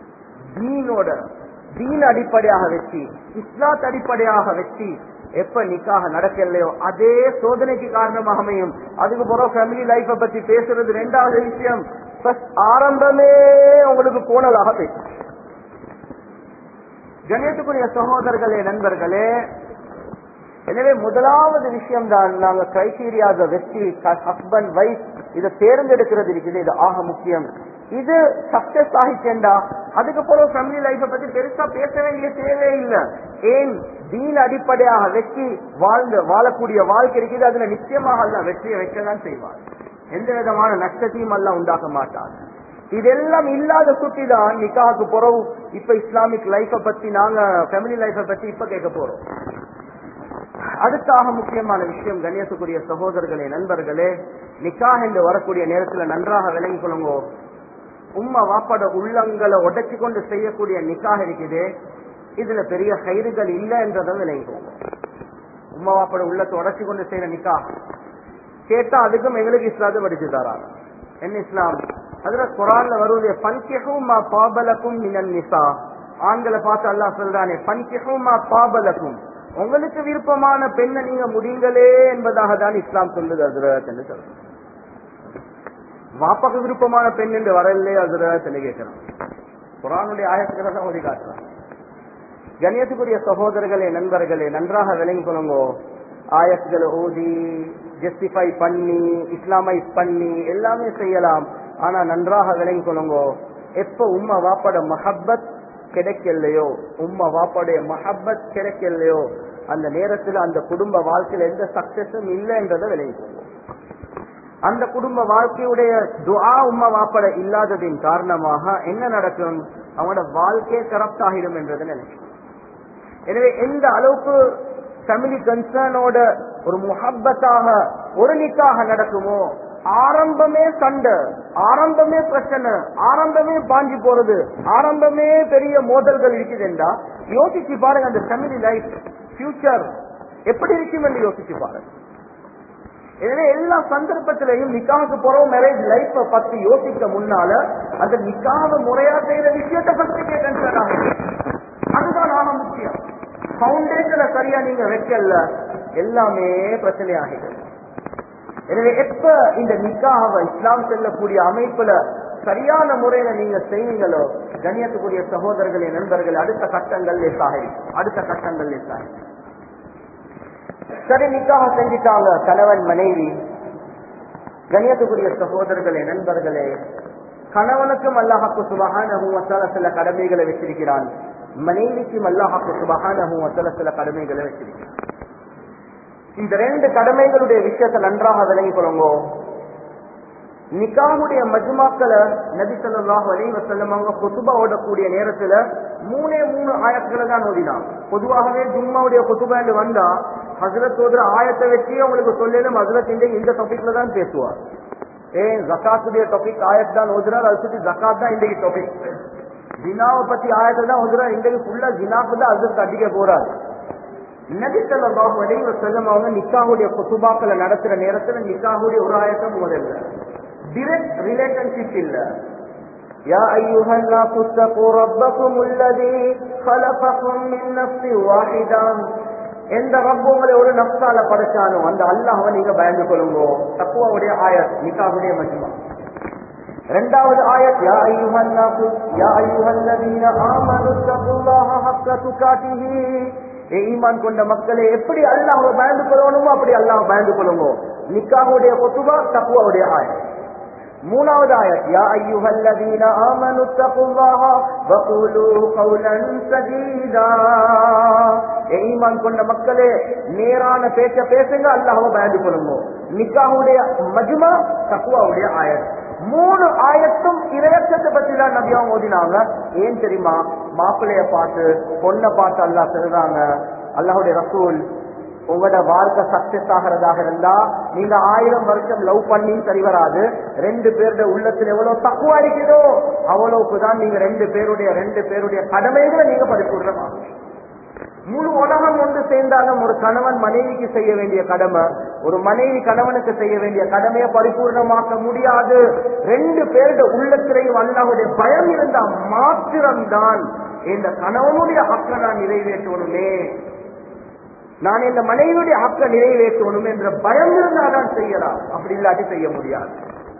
தீன் அடிப்படையாக வச்சு, இஸ்லாத் அடிப்படையாக வச்சு எப்ப நிக்காக நடக்கலையோ அதே சோதனைக்கு காரணமாக அமையும். அதுக்கு பிறகு ஃபேமிலி லைஃப பத்தி பேசுறது ரெண்டாவது விஷயம். ஆரம்பமே உங்களுக்கு போனதாக பேசு. கண்ணியத்துக்குரிய சகோதரர்களே, நண்பர்களே, எனவே முதலாவது விஷயம் தான் நாங்க கிரைட்டீரியாவை வச்சு ஹஸ்பண்ட் வைஃப் இதை தேர்ந்தெடுக்கிறது இருக்குது, இது ஆக முக்கியம். இது சக்சஸ் ஆகிச்சேண்டா அதுக்கு போல ஃபேமிலி லைஃபை பத்தி பெருசா பேச வேண்டிய தேவையில்லை. ஏன் தீன் அடிப்படையாக வச்சு வாழக்கூடிய வாழ்க்கை இருக்குது, அதுல நிச்சயமாக அல்ல வெற்றியை வைக்கதான் செய்வார், எந்த விதமான நஷ்டத்தையும் அல்ல உண்டாக்க மாட்டார். இதெல்லாம் இல்லாத சுட்டி தான் நிக்காவுக்கு போறோம். இப்ப இஸ்லாமிக் லைஃப பத்தி நாங்க ஃபேமிலி லைஃப பத்தி இப்ப கேட்க போறோம். அதுக்காக முக்கியமான விஷயம் கண்ணியத்துக்குரிய சகோதரர்களே, நண்பர்களே, நிக்காஹ் என்று வரக்கூடிய நேரத்தில் நன்றாக விளங்கிக் கொள்ளுங்க. உம்மா வாப்பாட உள்ளங்களை உடைச்சு கொண்டு செய்யக்கூடிய நிக்காஹ் இருக்குது, இதுல பெரிய கயிறுகள் இல்லை என்றதை விளங்கிக்கோங்க. உம்மா வாப்பாட உள்ளத்தை உடைச்சு கொண்டு செய்யற நிக்காஹ் கேட்டா அதுக்கும் எங்களுக்கு இஸ்லாத்தை படிச்சு தராங்க. என்ன இஸ்லாம்? அதுல குரான்ல வருவது பன்கிஹுமா பாபலக்கும் மினன் நிசா. ஆண்களை பார்த்து அல்லாஹ் சொல்றானே, பன்கிஹுமா பாபலக்கும், உங்களுக்கு விருப்பமான பெண்ணை நீங்க முடிங்களே என்பதாக தான் இஸ்லாம் சொல்லுது ஹஜ்ரத் என்று சொல்றேன். வாப்பாக்கு விருப்பமான பெண் என்று வரலே ஹஜ்ரத் என்று கேட்கிறோம். குர்ஆனுடைய ஆயத்துக்களை தான் ஓதி காட்டுறான். கண்ணியத்துக்குரிய சகோதரர்களே, நண்பர்களே, நன்றாக விளங்கிக் கொள்ளுங்க. ஆயத்துக்களை ஓதி ஜஸ்டிஃபை பண்ணி இஸ்லாமைஸ் பண்ணி எல்லாமே செய்யலாம். ஆனா நன்றாக விளங்கிக் கொள்ளுங்க, எப்ப உம்மா வாப்பாட மஹப்பத் கிடைக்கலையோ, உம்மா வாப்பாடைய மஹப்பத் கிடைக்கலையோ, அந்த நேரத்தில் அந்த குடும்ப வாழ்க்கையில் எந்த சக்சஸும் இல்லை என்றதை விளங்கிக்கோங்க. அந்த குடும்ப வாழ்க்கையுடைய துஆ உம்மா வாப்பாட இல்லாததின் காரணமாக என்ன நடக்கும்? அவங்களோட வாழ்க்கையை கரப்ட் ஆகிடும் என்றதை நினைக்கும். எனவே எந்த அளவுக்கு ஃபேமிலி கன்சர்னோட ஒரு முஹப்பத்தாக ஒரு நிக்காக நடக்குமோ, ஆரம்பமே சண்டை, ஆரம்பமே பிரச்சனை, ஆரம்பமே பாஞ்சி போறது, ஆரம்பமே பெரிய மோதல்கள் இருக்குது என்றா யோசிச்சு பாருங்க, அந்த ஃபேமிலி லைஃப் ஃபியூச்சர் எப்படி இருக்கும் என்று யோசிச்சு பாருங்க. எனவே எல்லா சந்தர்ப்பத்திலையும் நிக்காவுக்கு போறோம் மேரேஜ் லைஃப பத்தி யோசிக்க முன்னால அந்த நிக்காக முறையா செய்யற விஷயத்தை பத்தி கன்சர்ன் ஆகும். அதுதான் ஆக முக்கியம். பவுண்டேஷனை சரியா நீங்க வைக்கல, எல்லாமே பிரச்சனையாகிடும். எனவே எப்ப இந்த நிக்காஹ் இஸ்லாம் செல்லக்கூடிய அமைப்புல சரியான முறையில நீங்க செய்வீங்களோ, கண்ணியத்துக்குரிய சகோதரர்களே, நண்பர்கள், அடுத்த கட்டங்கள் சரி நிக்காஹ் செஞ்சிட்டாங்க கணவன் மனைவி. கண்ணியத்துக்குரிய சகோதரர்களே, நண்பர்களே, கணவனுக்கும் அல்லாஹ் சுப்ஹானஹு வ தஆலா சில கடமைகளை வச்சிருக்கிறான், மனைவிக்கும் அல்லாஹ் சுப்ஹானஹு வ தஆலா சில கடமைகளை வச்சிருக்கிறான். இந்த ரெண்டு கடமைகளுடைய விஷயத்தை நன்றாக விளங்கிக் கொள்ளுங்க. நிக்காஹுடைய மஜ்மாக்களை நபி ஸல்லல்லாஹு அலைஹி வஸல்லம் அவங்க குதுபா ஓடக்கூடிய நேரத்துல 3 ஆயத்துக்களை தான் ஓதினாங்க. பொதுவாகவே ஜும்மாவுடைய குதுபான்னு வந்தா ஹஜ்ரத் ஓதுற ஆயத்தை வச்சு உங்களுக்கு சொல்லலும் ஹஜ்ரத் இந்த டாபிக்ல தான் பேசுவார். ஜகாத்துடைய டாபிக் ஆயத் தான் ஓதுறார், அது சுற்றி ஜகாத் தான் இன்றைக்கு டாபிக். ஜினாவை பத்தி ஆயத்தை தான் ஓதுறார், இன்றைக்கு ஃபுல்லா ஜினாக்கு தான் ஹஜ்ரத் அடிக்க போறார். நபி ஸல்லல்லாஹு அலைஹி வஸல்லம் அவங்க நிக்காஹுடைய குதுபாக்களை நடத்துற நேரத்துல நிக்காஹுடைய ஒரு ஆயத்தை முதல்ல direct relationship illa. Ya ayyuhan nasu taqu rabbakum alladhi khalaqakum min nafsin wahidah. எந்த ரப்பு உங்களை ஒரு நஃப்ஸால படைச்சானோ அந்த அல்லாஹ்வை நீங்க பயந்து கொள்ளுங்க. தக்வாவுடைய ஆயத் நிக்காஹுடைய மஜ்மா. இரண்டாவது ஆயத் யா அய்யுஹன் நாசு யா அய்யுஹல்லதீன ஆமனு தகுல்லாஹ ஹக்க துகாதிஹி. ஈமான் கொண்ட மக்களே எப்படி அல்லாஹ்வை பயந்து கொள்ளணுமோ அப்படி அல்லாஹ்வை பயந்து கொள்ளுங்க. நிக்காஹுடைய குதுபா தக்வாவுடைய ஆயத். மூணாவது ஆயத் யா அய்யுஹல்லதீன ஆமனு தகுல்லாஹ வகூலு கௌலன் சதீதா. ஈமான் கொண்ட மக்களே நேரான பேச்ச பேசுங்க, அல்லாஹ்வை பயந்து கொள்ளுங்க. நிக்காஹுடைய மஜ்மா தக்வாவுடைய ஆயத். 3 ஆயத்தும் இறையச்சத்தை பத்தி தான் நபி அவங்க ஓதினாங்க. ஏன் தெரியுமா? மாப்பிள்ளைய பார்த்து பொண்ணை பார்த்து அல்லாஹ் சொல்றாங்க, அல்லாஹுடைய ரசூல் உங்களோட வாழ்க்கை சக்சஸ் ஆகிறதாக இருந்தா நீங்க 1000 வருஷம் லவ் பண்ணி சரி வராது. 2 பேருடைய உள்ளத்துல எவ்வளவு தக்குவா இருக்குதோ அவ்வளவுக்குதான் நீங்க 2 பேருடைய கடமைகளை நீங்க பறிப்புடுறமா. முழு உலகம் ஒன்று சேர்ந்தாலும் ஒரு கணவன் மனைவிக்கு செய்ய வேண்டிய கடமை, ஒரு மனைவி கணவனுக்கு செய்ய வேண்டிய கடமையை பரிபூர்ணமாக்க முடியாது. 2 பேருடைய உள்ளத்திலையும் அல்லாஹ்வுடைய பயம் இருந்தா மாத்திரம்தான் இந்த கணவனுடைய ஹக்கை நான் நிறைவேற்றணுமே, நான் இந்த மனைவியுடைய ஹக்கை நிறைவேற்றணும் என்ற பயம் இருந்தால்தான் செய்யலாம், அப்படி இல்லாட்டி செய்ய முடியாது.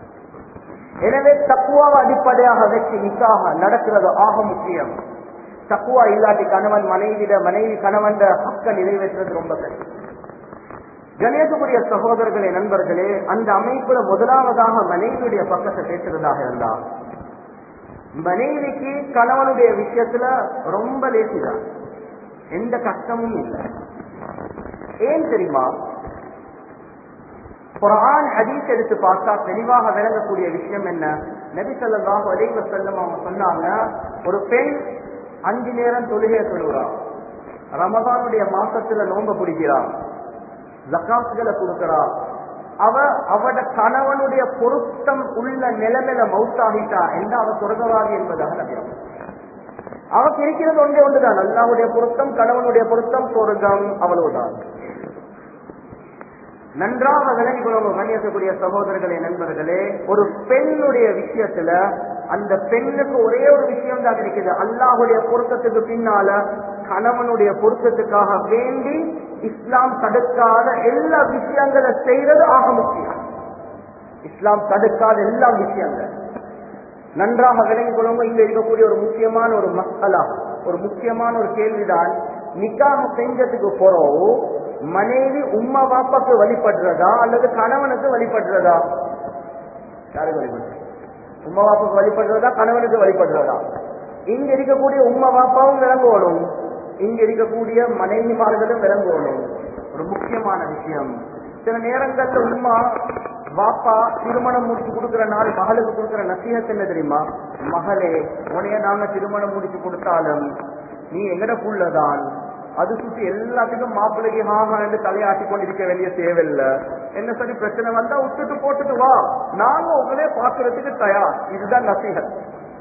எனவே தக்வாவை அடிப்படையாக வச்சு நிக்காஹ் நடக்கிறது ஆக முக்கியம். தக்வா இல்லாட்டி கணவன் மனைவி கணவன் ஹக்கை நிறைவேற்றுறது ரொம்ப கஷ்டம். கணேசபுரிய சகோதரர்களே, நண்பர்களே, அந்த அமைப்புல முதலாவதாக மனைவியுடைய பக்கத்தை பேசுறதாக இருந்தா மனைவிக்கு கணவனுடைய விஷயத்துல ரொம்ப லேசிதான், எந்த கஷ்டமும் இல்லை. ஏன் தெரியுமா? குர்ஆன் ஹதீஸ் எடுத்து பார்த்தா தெளிவாக விளங்கக்கூடிய விஷயம் என்ன? நபி ஸல்லல்லாஹு அலைஹி வஸல்லம் அவங்க சொன்னாங்க, ஒரு பெண் 5 நேரம் தொழுகை தொழுகிறார், ரமதானுடைய மாசத்துல நோன்பு பிடிக்கிறார், ஜகாத்துகளை கொடுக்கிறார், அவட கணவனுடைய பொருத்தம் உள்ள நிலைமையில மௌத்தாகிட்டா என்ற அவ சொர்க்கவாதி என்பதாக நபியாகும். அவருக்கு இருக்கிறது ஒன்றுதான், அல்லாஹ்வுடைய பொருத்தம், கணவனுடைய பொருத்தம், சொர்க்கம், அவ்வளவுதான். நன்றாக விளங்கிக் கொள்ளும் கண்ணியத்துக்குரிய சகோதரர்களே, நண்பர்களே, ஒரு பெண்ணுடைய விஷயத்துல அந்த பெண்ணுக்கு ஒரே ஒரு விஷயம் தான் இருக்குது, அல்லாஹ்வுடைய பொருத்தத்துக்கு பின்னால கணவனுடைய பொருத்தத்துக்காக வேண்டி இஸ்லாம் தடுக்காத எல்லா விஷயங்களை செய்யறது ஆக முக்கியம். இஸ்லாம் தடுக்காத எல்லா விஷயங்கள் நன்றாக விளங்கிக் கொள்ளுங்க. இங்க இருக்கக்கூடிய ஒரு முக்கியமான ஒரு மசாலா, ஒரு முக்கியமான ஒரு கேள்விதான், நிக்காஹ் செஞ்சதுக்கு போறோம் மனைவி உம்மா பாப்பாக்கு வழிபடுறதா அல்லது கணவனுக்கு வழிபடுறதா? யாருக்கு வழிபடுறது? உம்மா பாப்பாக்கு வழிபடுறதா கணவனுக்கு வழிபடுறதா? இங்க இருக்கக்கூடிய உம்மா பாப்பாவும் விளங்கணும், இங்க இருக்கக்கூடிய மனைவிமார்களும் விளங்கணும். ஒரு முக்கியமான விஷயம், சில நேரங்கள்ல உம்மா பாப்பா திருமணம் முடிச்சு கொடுக்கிற நாள் மகளுக்கு கொடுக்கிற நசீஹத் என்ன தெரியுமா? மகளே, உனைய நாங்க திருமணம் முடிச்சு கொடுத்தாலும் நீ எங்கட புள்ளதான், அது சுற்றி எல்லாத்துக்கும் மாப்பிள்ளைக்கு ஹாஹா என்று தலையாட்டி கொண்டிருக்க வேண்டிய தேவையில்லை. என்ன சரி பிரச்சனை வந்தா விட்டுட்டு போட்டுட்டு வா, நாங்க உங்களே பாக்குறதுக்கு தயார். இதுதான் நசீஹத்.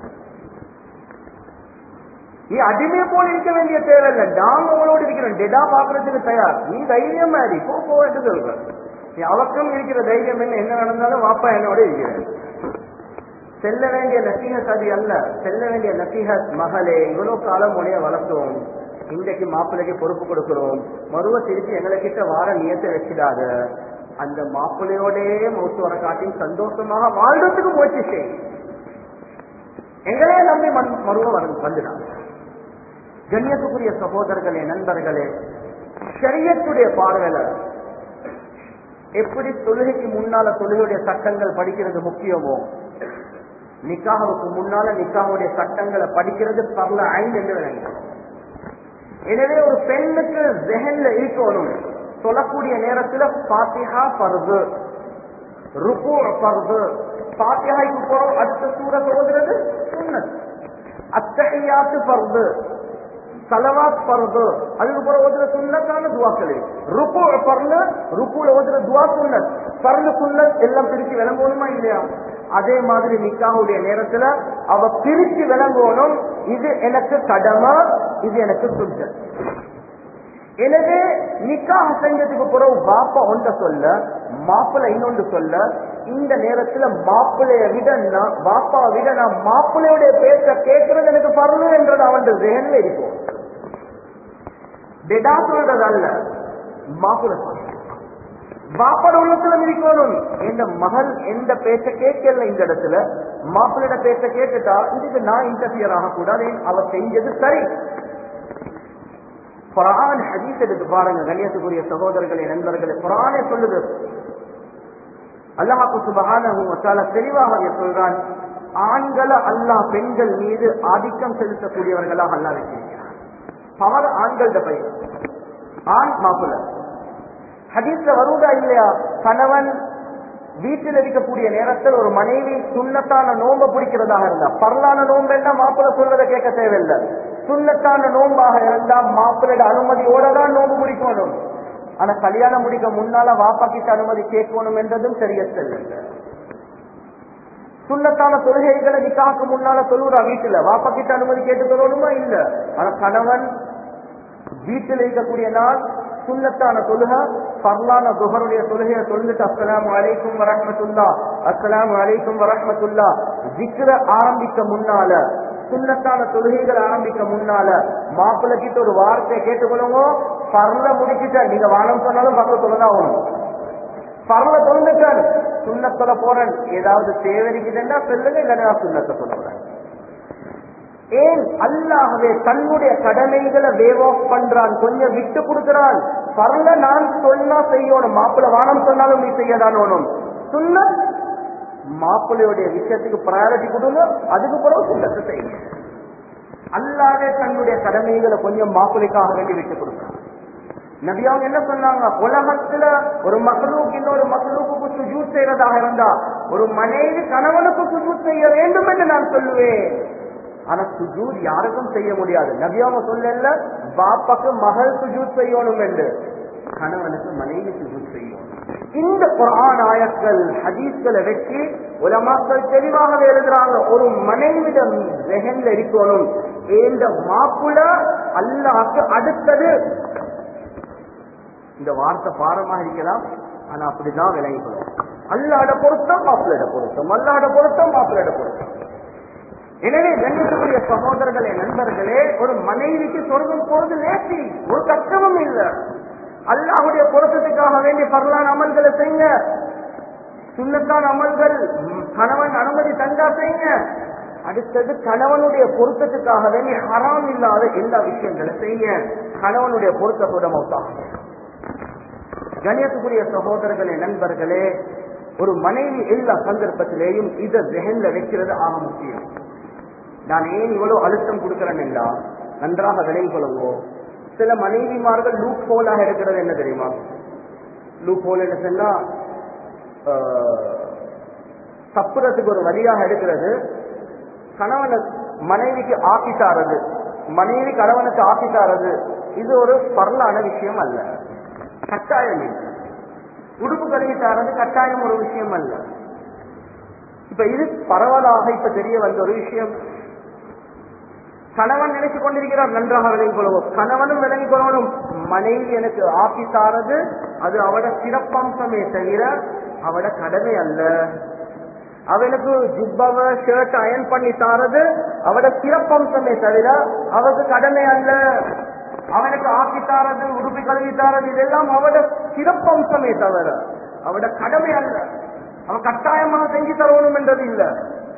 நீ அடிமையை போல இருக்க வேண்டிய தேவையில்லை, நாங்க உங்களோடு இருக்கிறோம், டெடா பாக்குறதுக்கு தயார். நீ தைரியம் மாதிரி போ என்று சொல்ற. நீ அவக்கம் இருக்கிற தைரியம் என்ன நடந்தாலும் வாப்பா என்னோட இருக்கிறேன். செல்ல வேண்டிய நசீஹத் அது அல்ல. செல்ல வேண்டிய நசீஹத், மகளே, இவ்வளவு காலம் உனைய வளர்த்தோம், இன்றைக்கு மாப்பிள்ளைக்கு பொறுப்பு கொடுக்கிறோம், மறுவ திருப்பி எங்களை கிட்ட வார நியத்தை வச்சிடாத, அந்த மாப்பிள்ளையோடே மௌத்து வர காட்டி சந்தோஷமாக வாழ்றதுக்கு முயற்சி செய், எங்களே நம்பி மறுவ வந்துடாங்க. கண்ணியத்துக்குரிய சகோதரர்களே, நண்பர்களே, ஷரியத்துடைய பார்வையில எப்படி தொழுகைக்கு முன்னால தொழுகையுடைய சட்டங்கள் படிக்கிறது முக்கியமோ, நிக்காஹுக்கு முன்னால நிக்காஹுடைய சட்டங்களை படிக்கிறது பர்ல ஐன் என்று விளங்குகிறோம். எனவே ஒரு பெண்ணுக்கு ஜஹன்ல இருக்கணும், சொல்லக்கூடிய நேரத்தில் ஃபாத்திஹா ஃபர்து, ருக்கு ஃபர்து, ஃபாத்திஹாக்கு போறோம் அடுத்த சூரத் ஓதுறது சுன்னத். அத்தஹியாத்து ஃபர்து, ஸலவாத் ஃபர்து, அதுக்கு போற ஓதுற சுன்னத்தான துஆக்கள். ருக்கு ஃபர்து, ருக்குல ஓதுற துஆ சுன்னத். ஃபர்து சுன்னத் எல்லாம் பிரிச்சு விளங்கணுமா இல்லையா? அதே மாதிரி நிக்காஹுடைய நேரத்துல அவ பிரிச்சு விளங்கணும், இது எனக்கு கடமை, இது எனக்கு சுன்னத். எனவே நிக்காஹ் செஞ்சதுக்கு பிறகு பாப்பா ஒன்ற சொல்ல, மாப்பிள்ளை இன்னொன்று சொல்ல, இந்த நேரத்துல மாப்பிள்ளைய விட பாப்பாவை விட நான் மாப்பிள்ளையுடைய பேச்ச கேட்கறது எனக்கு பரலு என்றது அவன் ஜெகன்ல இருக்கும். டெடா சொல்றது அல்ல, மாப்பிள்ளை சொல்ற பாப்பாட உள்ளத்துல இருக்கணும். எந்த மகள் எந்த பேச்ச கேட்கல, இந்த இடத்துல மாப்பிள்ளையோட பேச்ச கேட்டுட்டா இதுக்கு நான் இன்டர்ஃபியர் ஆகக்கூடாது, அவ செஞ்சது சரி. குர்ஆன் ஹதீஸ் எடுத்து பாருங்க கண்ணியத்துக்குரிய சகோதரர்களே நண்பர்களே. குர்ஆனே சொல்லுது, அல்லாஹ் சுப்ஹானஹு வ தஆலா தெளிவாக சொல்றான், ஆண்களை அல்லாஹ் பெண்கள் மீது ஆதிக்கம் செலுத்தக்கூடியவர்களாக அல்லாஹ் வச்சிருக்கிறார். பவர் ஆண்கள்ட பையன், ஆண் மாப்பிள்ளை. ஹதீஸ்ல வருவதா இல்லையா? கணவன் வீட்டில் இருக்கக்கூடிய நேரத்தில் ஒரு மனைவி சுன்னத்தான நோன்பை பிடிக்கிறதாக இருந்தா, பரலான நோன்பு என்ன மாப்பிள்ளை சொல்றதை கேட்க தேவையில்லை. சுன்னத்தான நோன்பாக இருந்தா மாப்பிள்ளையோட அனுமதியோட தான் நோன்பு முடிக்கணும். ஆனா கல்யாணம் முடிக்க முன்னால வாப்பா கிட்ட அனுமதி கேட்கணும் என்றதும் தெரிய செல்ல. சுன்னத்தான தொழுகைகளை நிக்காக்கு முன்னால சொல்லுறா வீட்டுல, வாப்பா கிட்ட அனுமதி கேட்டு சொல்லணுமா இல்ல. ஆனா கணவன் வீட்டில் இருக்கக்கூடிய நாள் சுன்னத்தான தொழுக, பர்லான துஹருடைய தொழுகையை சொல்லிட்டு அஸ்ஸலாமு அலைக்கும் வரஹ்மத்துல்லாஹ், அஸ்ஸலாமு அலைக்கும் வரஹ்மத்துல்லாஹ் ஜிக்ர ஆரம்பிக்க முன்னால, சுன்னத்தான தொழுகைகள் ஆரம்பிக்க முன்னால மாப்பிள்ளை கிட்ட ஒரு வார்த்தையை கேட்டுக்கொள்ளுங்க. பர்ல முடிச்சுட்ட நீங்க வானம் சொன்னாலும் பர்ல சொல்லதான் ஆகணும். பர்ல தொழுந்துட்டான், சுன்னத்துல போறேன், ஏதாவது தேவைக்குதுன்னா சொல்லுங்க, இல்லைன்னா சுன்னத்தை சொல்லுறேன். ஏன் அல்லாஹ்வே தன்னுடைய கடமைகளை வேவ் ஆஃப் பண்றான், கொஞ்சம் விட்டு கொடுக்கிறான். பரல நான் சொன்னா செய்யணும், மாப்பிள்ளை வானம் சொன்னாலும் நீ செய்யதான் வேணும். சுன்னத் மாப்பிள்ளையுடைய விஷயத்துக்கு ப்ரையாரிட்டி கொடுங்க, அதுக்கு பிறகு சுன்னத்தை செய்யுங்க. அல்லாஹ்வே தன்னுடைய கடமைகளை கொஞ்சம் மாப்பிள்ளைக்காக வேண்டி விட்டு கொடுக்கிறான். நபி அவங்க என்ன சொன்னாங்க, உலகத்துல ஒரு மக்லூக் இன்னொரு மக்லூக்கு சுஜூத் செய்யறதாக இருந்தா ஒரு மனைவி கணவனுக்கு சுஜூத் செய்ய வேண்டும் என்று நான் சொல்லுவேன். ஆனா சுஜூத் யாருக்கும் செய்ய முடியாது. நபி அவங்க சொல்லல பாப்பாக்கு மகள் சுஜூத் செய்யணும் என்று, கணவனுக்கு மனைவி சுஜூத் செய்யணும். இந்த குர்ஆன் ஆயத்கள் ஹதீஸ்களை வச்சு உலமாக்கள் தெளிவாக எழுதுறாங்க, ஒரு மனைவிடம் ரெஹன்ல இருக்கணும், இந்த மாப்பிள்ள அல்லாஹ்க்கு அடுத்தது. இந்த வார்த்தை பாரமாக இருக்கலாம், ஆனா அப்படிதான் விளங்கிக்கணும். அல்லாஹ்வோட பொருத்தம் மாப்பிள்ளையோட பொருத்தம், அல்லாஹ்வோட பொருத்தம் மாப்பிள்ளையோட பொருத்தம். எனவே கண்ணியத்துக்குரிய சகோதரர்களே நண்பர்களே, ஒரு மனைவிக்கு சொர்க்கம் போறது லேசி, ஒரு கஷ்டமும் இல்லை. அல்லாஹ்வுடைய பொருத்தத்துக்காக வேண்டிய பரலான அமல்களை செய்யுங்க, சுன்னத்தான அமல்கள் கணவன் அனுமதி தந்தா செய்யுங்க. அடுத்தது கணவனுடைய பொருத்தத்துக்காக வேண்டிய ஹராம் இல்லாத எல்லா விஷயங்களை செய்யுங்க, கணவனுடைய பொருத்தத்தோட மௌத்தாகும். கண்ணியத்துக்குரிய சகோதரர்களே நண்பர்களே, ஒரு மனைவி எல்லா சந்தர்ப்பத்திலேயும் இதை ஜெஹன்ல வைக்கிறது ஆக முக்கியம். நான் ஏன் இவ்வளவு அழுத்தம் கொடுக்கிறேன் என்றால் நன்றாக விளங்கிக் கொள்ளுவோம். சில மனைவிமார்கள் லூப் ஹோலாக எடுக்கிறது என்ன தெரியுமா? லூப் ஹோல் என்ன சொன்னா தப்புறதுக்கு ஒரு வழியாக எடுக்கிறது. கணவனை மனைவிக்கு ஆக்கித்தாரது, மனைவி கணவனுக்கு ஆக்கித்தாரது, இது ஒரு பரலான விஷயம் அல்ல, கட்டாயம் இல்லை. உடுப்பு கழுவித்தாரது கட்டாயம் ஒரு விஷயம் அல்ல. இப்ப இது பரவலாக இப்ப தெரிய வந்த ஒரு விஷயம். கணவன் நினைச்சு கொண்டிருக்கிறார், நன்றாக விளங்கிக் கொள்வோம், கணவனும் விளங்கிக் கொள்ளணும், மனைவி எனக்கு ஆக்கி தாரது அது அவட சிறப்பம்சமே தவிர அவட கடமை அல்ல. அவனுக்கு ஜிப்பாவை ஷர்ட் அயன் பண்ணி தாரது அவட சிறப்பம்சமே தவிர அவருக்கு கடமை அல்ல. அவனுக்கு ஆக்கி தாரது, உடுப்பி கழுவி தாரது, இதெல்லாம் அவட சிறப்பம்சமே தவிர அவட கடமை அல்ல. அவன் கட்டாயமாக செஞ்சு தரணும் என்றது இல்லை.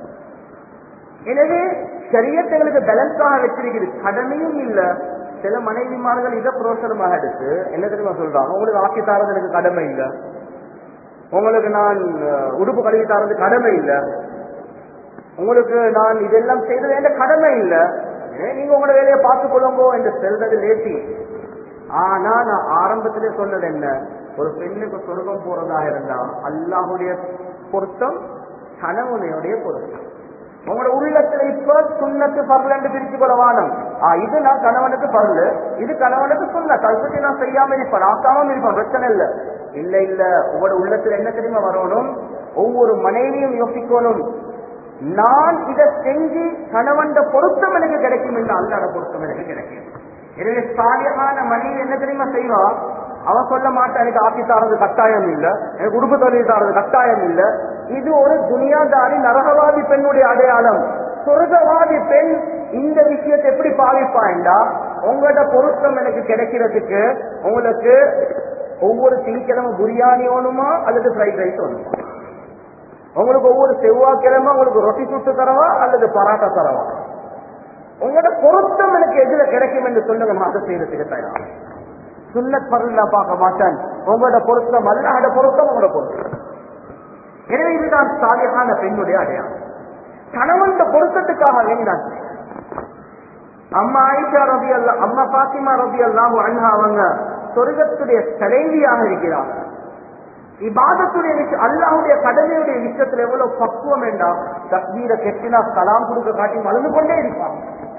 எனவே ஷரியத்துகளுக்கு பேலன்ஸாக வச்சிருக்கிறது, கடமையும் இல்லை. சில மனைவிமார்கள் இதை புரோசனமாக எடுத்து என்ன தெரியுமா சொல்றாங்க, உங்களுக்கு ஆக்கி தாரது எனக்கு கடமை இல்லை, உங்களுக்கு நான் உடுப்பு கழுவி தாரது கடமை இல்லை, உங்களுக்கு நான் இதெல்லாம் செய்தது என்ற கடமை இல்லை, நீங்க உங்களோட வேலையை பார்த்துக் கொள்ளுங்கோ என்று செல்றது லேசி. ஆனா நான் ஆரம்பத்திலே சொன்னது என்ன, ஒரு பெண்ணுக்கு சொர்க்கம் போறதாக இருந்தா அல்லாஹ்வுடைய பொருத்தம் கணவனுடைய பொருத்தம். உங்களோட உள்ளத்துல இப்ப சுண்ணத்து பரலன்னு பிரிச்சு கொள்ளவானம். இது நான் கணவனுக்கு பரலு, இது கணவனுக்கு சுண்ணத், அதை பத்தி நான் செய்யாம இருப்பேன், ஆக்காம இருப்பேன், பிரச்சனை இல்ல. இல்ல இல்ல, உங்களோட உள்ளத்துல என்ன தெரியுமா வரணும்? ஒவ்வொரு மனைவியும் யோசிக்கணும், நான் இதை செஞ்சு கணவன் பொருத்தம் எனக்கு கிடைக்கும் என்று அல்லாத பொருத்தம் எனக்கு கிடைக்கும். எனவே சாலியான மனைவி என்ன தெரியுமா செய்வா? அவன் சொல்ல மாட்டான் எனக்கு ஆக்கி தாரது கட்டாயம் இல்ல, எனக்கு உடுப்பு தொழில் தாரது கட்டாயம் இல்ல. இது ஒரு துனியாதாரி நரகவாதி பெண்ணுடைய அடையாளம். சொர்க்கவாதி பெண் இந்த விஷயத்தை எப்படி பாவிப்பாண்டா, உங்களோட பொருத்தம் எனக்கு கிடைக்கிறதுக்கு உங்களுக்கு ஒவ்வொரு திங்கக்கிழமை பிரியாணி வேணுமா அல்லது ஃப்ரைட் ரைஸ் வேணுமா? உங்களுக்கு ஒவ்வொரு செவ்வாய்க்கிழமை உங்களுக்கு ரொட்டி சுட்டு தரவா அல்லது பராட்டா தரவா? உங்களோட பொருத்தம் எனக்கு எதுல கிடைக்கும் என்று சொல்லுங்க, நான் அதை செய்யறதுக்கு தயார். சுன்னத் பரல் நான் பார்க்க மாட்டேன், உங்களோட பொருத்தம் அல்லாஹ்வோட பொருத்தம் உங்களோட பொருத்தம். எனவே இதுதான் சாலிஹான பெண்ணுடைய அடையாளம். கணவன் பொருத்தத்துக்காக வேண்டாம். அம்மா ஆயிஷா ரலியல்லாஹு, அம்மா ஃபாத்திமா ரலியல்லாஹு அன்ஹா அவங்க சொர்க்கத்துடைய தலைவியாக இருக்கிறாங்க. இபாதத்துடைய விஷயம், அல்லாஹ்வுடைய கடமையுடைய விஷயத்துல எவ்வளவு பக்குவம் வேண்டாம். தக்பீரை கெட்டினா சலாம் கொடுக்க காட்டி மலர்ந்து கொண்டே இருப்பாங்க.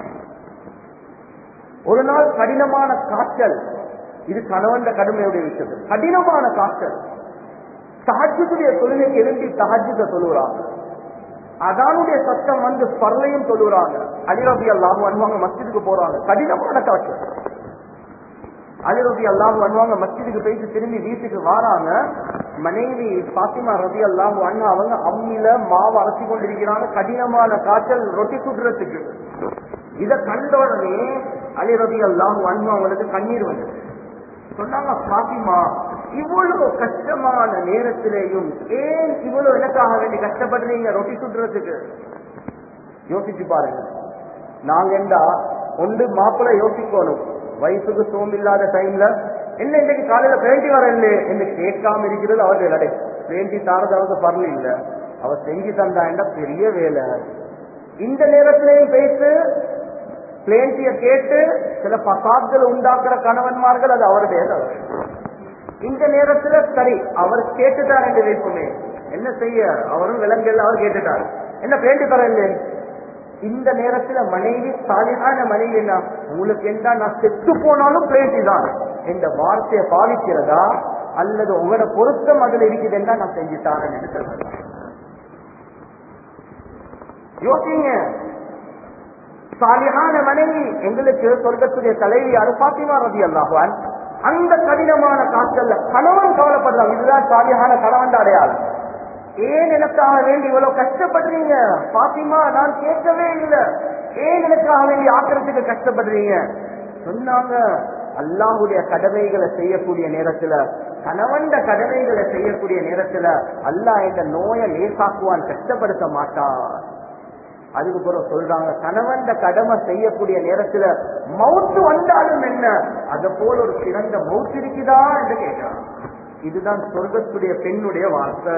ஒரு நாள் கடினமான காய்ச்சல், இது கணவன் கடமையுடைய விஷயத்தில் கடினமான காய்ச்சல். தஹஜ்ஜுடைய தொழுகைக்கு எழுந்தி தஹஜ்ஜுத தொழுகிறாங்க. அதானுடைய சத்தம் வந்து பர்லையும் தொழுகிறாங்க. அலி ரலியல்லாஹு அன்ஹு மஸ்ஜிதுக்கு போறாங்க. கடினமான காய்ச்சல். அலி ரலியல்லாஹு அன்ஹு மஸ்ஜிதுக்கு போயிட்டு திரும்பி வீட்டுக்கு வராங்க. மனைவி ஃபாத்திமா ரலியல்லாஹு அன்ஹா அவங்க அம்மில மாவு அரைச்சி கொண்டிருக்கிறாங்க. கடினமான காய்ச்சல், ரொட்டி சுடுறதுக்கு. இத கண்ட உடனே அலி ரலியல்லாஹு அன்ஹு அவங்களுக்கு கண்ணீர் வந்து சொன்னாங்க, ஃபாத்திமா இவ்வளவு கஷ்டமான நேரத்திலேயும் ஏன் இவ்வளவு எனக்காக வேண்டி கஷ்டப்படுறீங்க ரொட்டி சுடுறதுக்கு? யோசிச்சு பாருங்க. நாங்க என்றா ஒன்று மாப்பிள்ள யோசிக்கணும், வயசுக்கு சோம்பில்லாத டைம்ல என்ன இன்னைக்கு காலையில பேண்டி வரல என்று கேட்காம இருக்கிறது அவர் வேலை. பேண்டி தாரது அவருக்கு பரல இல்ல, அவர் செஞ்சு தந்தா பெரிய வேலை. இந்த நேரத்திலையும் பேசு பிளேண்டிய கேட்டு சில பசாத்களை உண்டாக்குற கணவன்மார்கள், அது அவருடைய. இந்த நேரத்துல சரி அவர் கேட்டுட்டார் என்று வைப்புமே, என்ன செய்ய, அவரும் விலங்கல்ல அவர் கேட்டுட்டார், என்ன பேண்டி தரல. இந்த நேரத்துல மனைவி சாலிஹான மனைவி என்ன, உங்களுக்கு என்ன நான் செத்து போனாலும் பிளேண்டி தான் என்ற வார்த்தையை பாவிக்கிறதா அல்லது உங்களோட பொருத்தம் அதுல இருக்குதுன்னா நான் செஞ்சுட்டான் என்று சொல்றேன். யோசிங்க. சாலிஹான மனைவி எங்களுக்கு சொர்க்கத்துடைய தலைவி யாரு? ஃபாத்திமா ரலியல்லாஹு அன்ஹா. அந்த கடினமான காய்ச்சல்ல கணவன் கவலைப்படுறாங்க. இதுதான் சாலிஹான கணவன் அடையாளம். ஏன் எனக்காக வேண்டி இவ்வளவு கஷ்டப்படுறீங்க ஃபாத்திமா? நான் கேட்கவே இல்லை. ஏன் எனக்காக வேண்டி ஆக்கிறதுக்கு கஷ்டப்படுறீங்க சொன்னாங்க. அல்லாஹ்வுடைய கடமைகளை செய்யக்கூடிய நேரத்துல, கணவன் கடமைகளை செய்யக்கூடிய நேரத்துல அல்லாஹ் இந்த நோயை லேசாக்குவான், கஷ்டப்படுத்த மாட்டான். அதுக்கு பிறகு சொல்றாங்க, கணவன் கடமை செய்யக்கூடிய நேரத்துல மவுத்து வந்தாலும் என்ன, அத போல ஒரு சிறந்த மவுத்து இருக்குதா என்று கேட்கிறான். இதுதான் சொர்க்கத்துடைய பெண்ணுடைய வார்த்தை.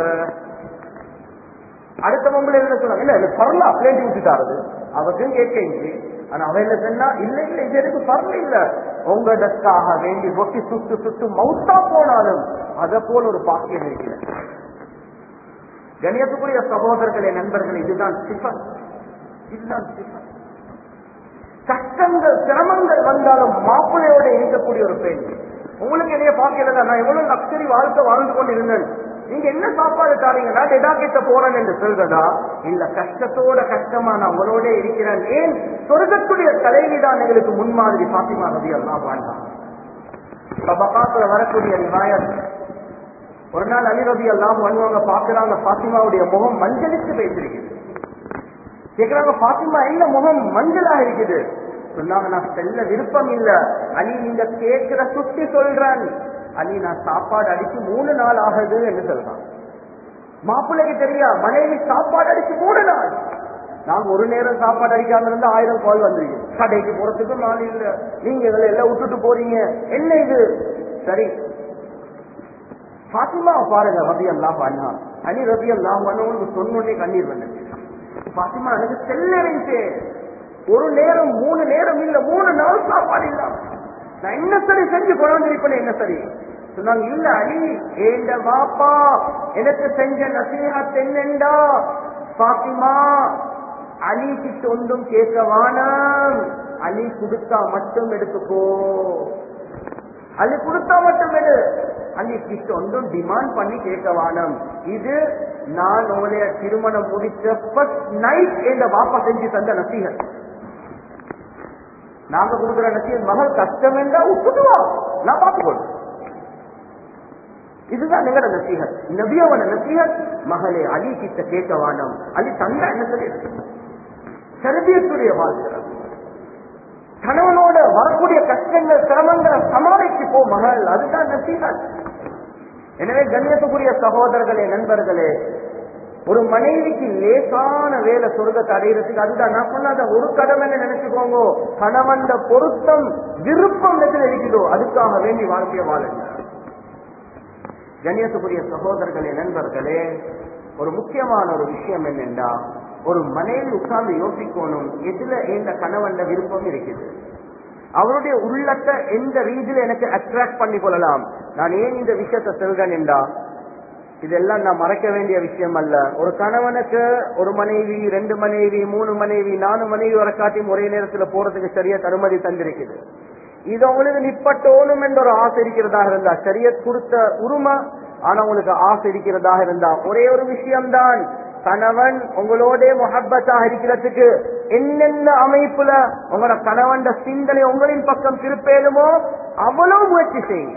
அடுத்த பொம்பளை என்ன சொன்னாங்க, இல்ல பரல பிளேண்டி விட்டுட்டாரு அவருக்கும் கேட்க. ஆனா அவ என்ன சொன்னா, இல்ல இல்ல இது எனக்கு பரல இல்ல, உங்களுக்காக வேண்டி ரொட்டி சுட்டு சுட்டு மவுத்தா போனாலும் அத போல ஒரு பாக்கியம் இருக்கிறது. கணியத்துக்குரிய சகோதரர்களே, நண்பர்கள், இதுதான் சிஃபத். இதுதான் சிஃபத். கஷ்டங்கள் சிரமங்கள் வந்தாலும் மாப்பிள்ளையோட இருக்கக்கூடிய ஒரு பெண். உங்களுக்கு என்னைய பார்க்கல, நான் எவ்வளவு லக்ஸரி வாழ்க்கை வாழ்ந்து கொண்டு இருந்தேன், நீங்க என்ன சாப்பாடு தாரீங்க, நான் டெடா கிட்ட போறேன் என்று சொல்றதா? இல்ல, கஷ்டத்தோட கஷ்டமா நான் உங்களோட இருக்கிறேன். ஏன்? சொர்க்கத்துடைய தலைவிதான் எங்களுக்கு முன்மாதிரி ஃபாத்திமா ரலியல்லாஹு அன்ஹா. சபகாத்துல வரக்கூடிய ரிவாயத், ஒரு நாள் அலி ரலியல்லாஹு அன்ஹு பாக்குறாங்க, ஃபாத்திமாவுடைய முகம் மஞ்சளித்து பேசிருக்குது. கேக்குறாங்க, ஃபாத்திமா என்ன முகம் மஞ்சளா இருக்குது? சொன்னாங்க, நான் செல்ல விருப்பம் இல்ல அலி, நீங்க கேட்கிற சுத்தி சொல்றேன் அலி, நான் சாப்பாடு அடிச்சு 3 நாள் ஆகுது என்று சொல்றான். மாப்பிள்ளைக்கு தெரியா, மனைவி சாப்பாடு அடிச்சு 3 நாள். நாங்க ஒரு நேரம் சாப்பாடு அடிக்காம இருந்தா 1000 கால் வந்துருக்கு. கடைக்கு போறதுக்கு நாள் இல்ல, நீங்க இதுல எல்லாம் விட்டுட்டு போறீங்க, என்ன இது? சரி, ஃபாத்திமா பாருங்க ரலியல்லாஹு அன்ஹா. அலி ரலியல்லாஹு அன்ஹு சொன்னோடனே கண்ணீர் வந்துச்சு. ஃபாத்திமா, எனக்கு செல்லிருந்துச்சு, ஒரு நேரம் 3 நேரம் இல்ல 3 நாள் சாப்பாடு இல்ல, நான் என்ன சரி செஞ்சு கொண்டாந்துருப்பேன், என்ன சரி சொன்னாங்க. இல்ல அலி, ஏண்ட வாப்பா எனக்கு செஞ்ச நசீஹத் என்னண்டா, பாத்திமா அலி கிட்ட ஒன்றும் கேட்கவானம், அலி கொடுத்தா மட்டும் எடுத்துக்கோ, அலி கொடுத்தா மட்டும் எடு, அலி கிட்ட ஒன்றும் டிமாண்ட் பண்ணி கேட்கவானம். இது நான் உங்களுடைய திருமணம் முடிச்ச ஃபர்ஸ்ட் நைட் என்ற பாப்பா செஞ்சு தந்த நசீகத். நாங்க கொடுக்குற நசீகத், மகள் கஷ்டம் என்றா உப்புதுவா நான் பார்த்துக்கொள்ளும். இதுதான் எங்கட நசீகத். நபியோட நசீகத், மகளே அலி கிட்ட கேட்கவானம், அலி தந்த என்ன சொல்லி செர்பியத்துடைய வாழ்க்கை. கணவனோட வரக்கூடிய கஷ்டங்கள் சிரமங்களை சமாளிச்சு போ மகள், அதுதான் நசீகத். எனவே கண்ணியத்துக்குரிய சகோதரர்களே, நண்பர்களே, ஒரு மனைவிக்கு லேசான வேலை சொர்க்கத்தை அடைகிறதுக்கு அதுதான் நான் சொன்ன ஒரு கடமை நினைச்சுக்கோங்க. கணவன் பொருத்தம் விருப்பம் எதில் இருக்குதோ அதுக்காக வேண்டி வாழ்க்கைய வாழுங்க. கண்ணியத்துக்குரிய சகோதரர்களே, நண்பர்களே, ஒரு முக்கியமான ஒரு விஷயம் என்னென்றா, ஒரு மனைவி உட்கார்ந்து யோசிக்கணும், எதுல எந்த கணவன் விருப்பம் இருக்குது, அவருடைய உள்ளத்தை எந்த ரீதியில எனக்கு அட்ராக்ட் பண்ணி கொள்ளலாம். நான் ஏன் இந்த விஷயத்தை சொல்றேன் என்றா, இதெல்லாம் நான் மறக்க வேண்டிய விஷயம் அல்ல. ஒரு கணவனுக்கு ஒரு மனைவி, 2 மனைவி, 3 மனைவி, 4 மனைவி வர காட்டியும் ஒரே நேரத்தில் போறதுக்கு சரியா அனுமதி தந்திருக்குது. இது உங்களுக்கு நிப்பட்டோனும் என்ற ஒரு ஆசை இருக்கிறதாக இருந்தா, ஷரியத் கொடுத்த உரிமை, ஆனா உங்களுக்கு ஆசை இருக்கிறதாக இருந்தா, ஒரே ஒரு விஷயம்தான், கணவன் உங்களோட முஹப்பத்தாக இருக்கிறதுக்கு என்னென்ன அமைப்புல உங்களோட கணவன் சிந்தனை உங்களின் பக்கம் திருப்பேலுமோ அவ்வளவு முயற்சி செய்யுங்க.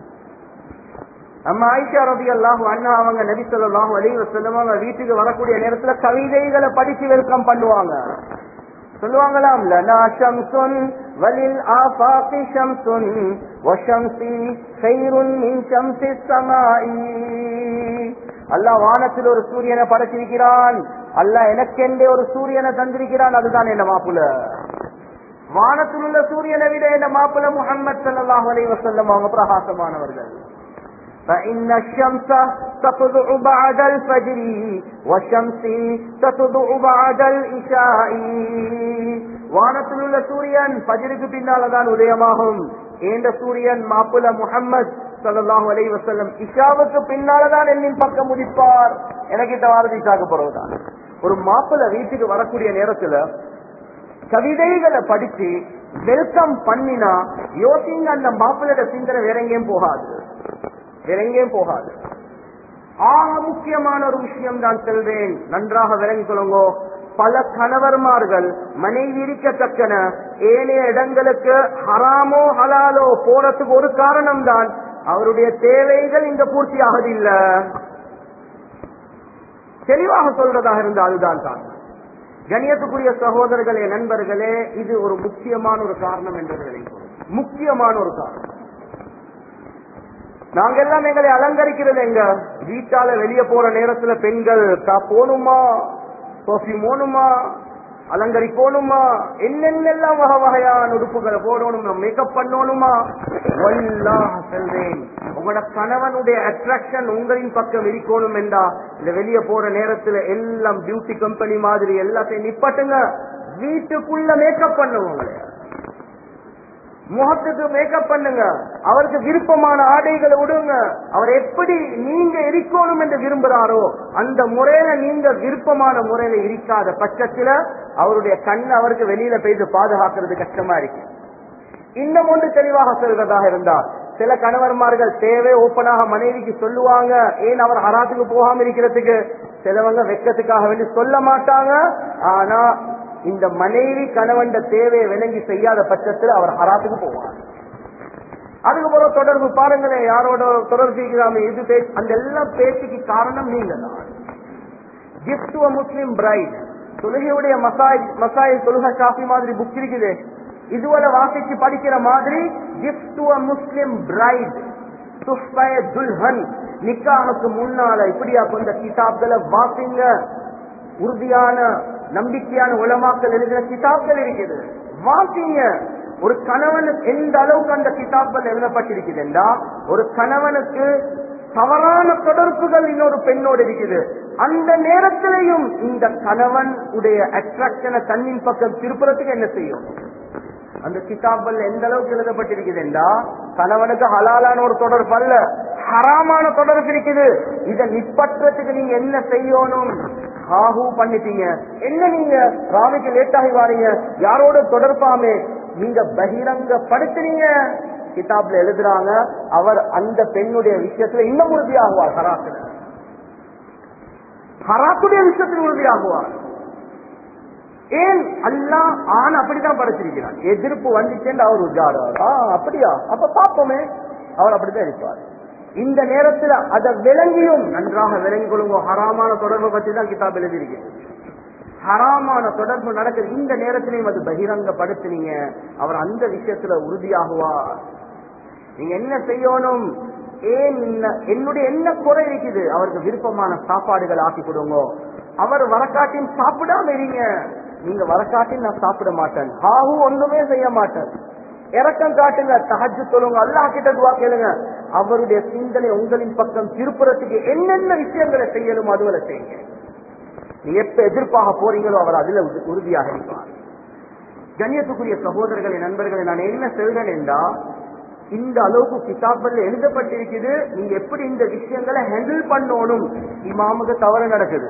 நம்ம ஆயிஷா ரலியல்லாஹு அன்ஹா அவங்க நபி ஸல்லல்லாஹு அலைஹி வஸல்லம் அவங்க வீட்டுக்கு வரக்கூடிய நேரத்துல கவிதைகளை படிச்சு வெல்கம் பண்ணுவாங்க. சொல்லுவாங்களாம், லனா ஷம்சுன் வலில் ஆஃபாகி ஷம்சுன் வஷம்சி கைருன் மின் ஷம்ஸிஸ் ஸமாஇ. அல்லாஹ் வானத்தில் ஒரு சூரியனை படைச்சிருக்கிறான், அல்லாஹ் எனக்கென்றே ஒரு சூரியனை தந்திருக்கிறான், அதுதான் என்ன மாப்புல. வானத்தில் உள்ள சூரியனை விட என்ன மாப்புல முஹம்மது ஸல்லல்லாஹு அலைஹி வஸல்லம் அவங்க பிரகாசமானவர்கள். فإن الشمس تطلع بعد الفجر والشمس تطلع بعد العشاء. வானத்தில் உள்ள சூரியன் ஃபஜ்ருக்கு பின்னால்தான் உதயமாகும். ஏண்ட சூரியன் மாப்புல முஹம்மது ஸல்லல்லாஹு அலைஹி வஸல்லம் இஷாவுக்கு பின்னால்தான் என்னின் பக்கம் உதிப்பார். எனக்கிட்ட வாரதி இஷாக்கு போறதுதான். ஒரு மாப்பிள்ள வீட்டுக்கு வரக்கூடிய நேரத்துல கவிதைகளை படிச்சு வெல்கம் பண்ணினா யோசிங்க, அந்த மாப்பிள்ளோட சிந்தனை வேற எங்கேயும் போகாது, வேற எங்கேயும் போகாது. ஆக முக்கியமான ஒரு விஷயம் தான் சொல்வேன், நன்றாக விளங்கிக் கொள்ளுங்க. பல கணவர்மார்கள் மனைவி இருக்கத்தக்கன ஏனைய இடங்களுக்கு ஹராமோ ஹலாலோ போறதுக்கு ஒரு காரணம் தான், அவருடைய தேவைகள் இங்க பூர்த்தி ஆகுதில்ல. தெளிவாக சொல்றதாக இருந்த அதுதான் தான். கண்ணியத்துக்குரிய சகோதரர்களே, நண்பர்களே, இது ஒரு முக்கியமான ஒரு காரணம் என்பது முக்கியமான ஒரு காரணம். நாங்க எல்லாம் எங்களை அலங்கரிக்கிறது எங்க வீட்டால வெளியே போற நேரத்துல பெண்கள் போணுமா, பர்ஃபியூம் போணுமா, அலங்கரிக்கணுமா, என்னென்னெல்லாம் வகை வகையான உடுப்புகளை போடணுமா, மேக்கப் பண்ணணுமா. சொல்றேன், உங்களோட கணவனுடைய அட்ராக்ஷன் உங்களின் பக்கம் இருக்கணும் என்றா இந்த வெளியே போற நேரத்துல எல்லாம் பியூட்டி கம்பெனி மாதிரி எல்லாத்தையும் நிப்பட்டுங்க. வீட்டுக்குள்ள மேக்கப் பண்ணுவோங்க, முகத்துக்கு மேக்கப் பண்ணுங்க, அவருக்கு விருப்பமான ஆடைகளை விடுங்க. அவர் எப்படி நீங்க இருக்கணும் என்று விரும்புறாரோ அந்த முறையில நீங்க விருப்பமான முறையில இருக்காத பட்சத்துல அவருடைய கண் அவருக்கு வெளியில போய் பாதுகாக்கிறது கஷ்டமா இருக்கு. இன்னும் ஒன்று தெளிவாக சொல்றதாக இருந்தா, சில கணவன்மார்கள் தேவை ஓப்பனாக மனைவிக்கு சொல்லுவாங்க, ஏன் அவர் ஹராத்துக்கு போகாம இருக்கிறதுக்கு. சிலவங்க வெக்கத்துக்காக வேண்டி சொல்ல மாட்டாங்க, ஆனா இந்த மனைவி கணவன் தேவையை விளங்கி செய்யாத பட்சத்தில் அவர் ஹராத்துக்கு போவார். அதுக்கு போற தொடர்பு பாருங்களேன், யாரோட தொடர்பு இது அந்த எல்லாம் பேச்சுக்கு காரணம் நீங்க தான். கிஃப்ட் டு முஸ்லிம் பிரைட், தொழுகையுடைய மசாயில் தொழுகை ஷாஃபி மாதிரி புக் இருக்குது, இதுவரை வாசிச்சு படிக்கிற மாதிரி கிஃப்ட் டு முஸ்லிம் பிரைட், துஃபை துல்ஹன், நிக்காஹுக்கு முன்னால இப்படியா கொஞ்ச கிதாப்களை வாசிங்க. உறுதியான நம்பிக்கையான உலமாக்கள் எழுதின கிதாப்கள் இருக்குது, வாசிங்க. ஒரு கணவன் எந்த அளவுக்கு அந்த கிதாப்கள் எழுதப்பட்டிருக்குது என்றா, ஒரு கணவனுக்கு தவறான தொடர்புகள் இன்னொரு பெண்ணோடு இருக்குது, அந்த நேரத்திலையும் இந்த கணவன் உடைய அட்ராக்ஷனை தன்னின் பக்கம் திருப்புறதுக்கு என்ன செய்யும்? அந்த கிதாப்கள் எந்த அளவுக்கு எழுதப்பட்டிருக்குது என்றா, கணவனுக்கு ஹலாலான ஒரு தொடர்பு அல்ல, ஹராமான தொடர்பு இருக்குது. இதை நிப்பற்றத்துக்கு நீங்க என்ன செய்யணும்? ஹாஹூ பண்ணிட்டீங்க, என்ன நீங்க ராவிக்கு லேட் ஆகி வாரீங்க, யாரோட தொடர்பாமே நீங்க பகிரங்கப்படுத்தினீங்க. கிதாப்ல எழுதுறாங்க, அவர் அந்த பெண்ணுடைய விஷயத்துல இன்னும் உறுதியாகுவார். ஹராத்துடைய விஷயத்தில் உறுதியாகுவார். ஏன் அல்லாஹ் ஆண் அப்படித்தான் படைச்சிருக்கிறார். எதிர்ப்பு வந்துச்சேன்னு அவர் உஜாடுவார். அப்படியா, அப்ப பாப்போமே, அவர் அப்படித்தான் இருப்பார். இந்த நேரத்தில் அதை விளங்கியும் நன்றாக விளங்கிக் கொள்ளுங்க. ஹராமான தொடர்பை பற்றி தான் கிதாப் எழுதியிருக்கிறது. ஹராமான தொடர்பு நடக்குது, இந்த நேரத்திலையும் அது பகிரங்கப்படுத்தினீங்க, அவர் அந்த விஷயத்துல உறுதியாகுவார். நீங்க என்ன செய்யணும், ஏன் என்னுடைய என்ன குறை இருக்குது, அவருக்கு விருப்பமான சாப்பாடுகள் ஆக்கி கொடுங்க. அவர் வரக்காட்டின் சாப்பிடாம இருங்க, நீங்க வரக்காட்டின் நான் சாப்பிட மாட்டேன், ஹாஹூ ஒன்றுமே செய்ய மாட்டேன். இறக்கம் காட்டுங்க, தஹஜ்ஜு தொழுங்க, அல்லாஹ் கிட்ட துவா கேளுங்க. அவருடைய சிந்தனை உங்களின் பக்கம் திருப்புறத்துக்கு என்னென்ன விஷயங்களை செய்யணும் அதுவரை செய்யுங்க. நீங்க எப்ப எதிர்ப்பாக போறீங்களோ அவர் அதுல உறுதியாக இருப்பார். கண்ணியத்துக்குரிய சகோதரர்களை, நண்பர்களை, நான் என்ன சொல்றேன் என்றா, இந்த அளவுக்கு கிதாபுல எழுதப்பட்டிருக்குது, நீங்க எப்படி இந்த விஷயங்களை ஹேண்டில் பண்ணணும். இமாமுக்கு தவறு நடக்குது,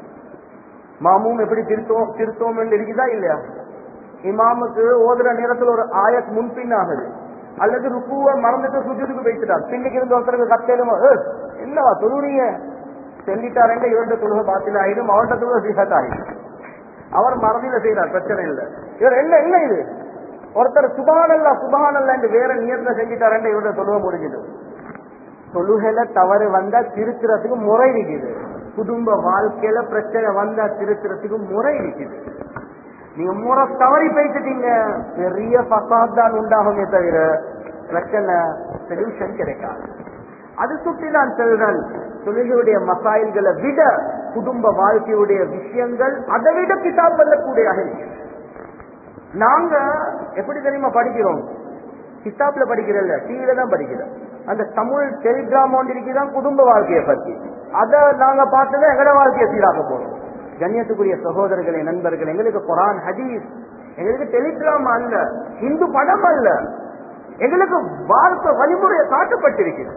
மாமும் எப்படி திருத்தோம் இருக்குதா இல்லையா? இமாமுக்கு ஓதுற நேரத்தில் ஒரு ஆயத் முன்பின் ஆகுது, அல்லது ருக்குவ மறந்துட்டு சுஜூதுக்கு போயிட்டார், பின்னுக்கு இருந்து ஒருத்தருக்கு கத்தேலுமா, என்னவா தொழுறீங்க சொல்லிட்டாருங்க, இவருடைய தொழுகை பாத்தில ஆயிடும், அவர்கிட்ட தொழுகை சீகத் ஆயிடும். அவர் மறதியில செய்யறார், பிரச்சனை இல்லை. இவர் என்ன இல்லை, இது ஒருத்தர் சுபஹானல்லாஹ் என்று வேற நியத்துல செஞ்சிட்டாருன்ற இவருடைய தொழுகை முடிஞ்சிடும். தொழுகையில தவறு வந்தா திருத்துறதுக்கு முறை இருக்குது, குடும்ப வாழ்க்கையில பிரச்சனை வந்தா திருத்துறதுக்கு முறை இருக்குது. நீங்க முறை தவறி பேசிட்டீங்க, பெரிய பசாத் தான் உண்டாகுமே தவிர பிரச்சனை சொல்யூஷன் கிடைக்காது. அது சுற்றி நான் சொல்றேன், தொழுகையுடைய மசாயில்களை விட குடும்ப வாழ்க்கையுடைய விஷயங்கள் அதை விட கிதாபல்ல கூடையாக இருக்கு. நாங்க எப்படி தெரியுமா படிக்கிறோம், கிதாப்ல படிக்கிறல்ல, டிவில தான் படிக்கிறோம். அந்த தமிழ் டெலிகிராம் ஒன்றிருக்குதான் குடும்ப வாழ்க்கையை பத்தி, அதை நாங்க பார்த்துதான் எங்கட வாழ்க்கையை சீராக்க போறோம். கண்ணியத்துக்குரிய சகோதரர்களே, நண்பர்கள், எங்களுக்கு குரான் ஹதீஸ், எங்களுக்கு டெலிகிராம் அல்ல, இந்து படம் அல்ல, எங்களுக்கு வாழ்க்கை வழிமுறையை காட்டப்பட்டிருக்கிறது.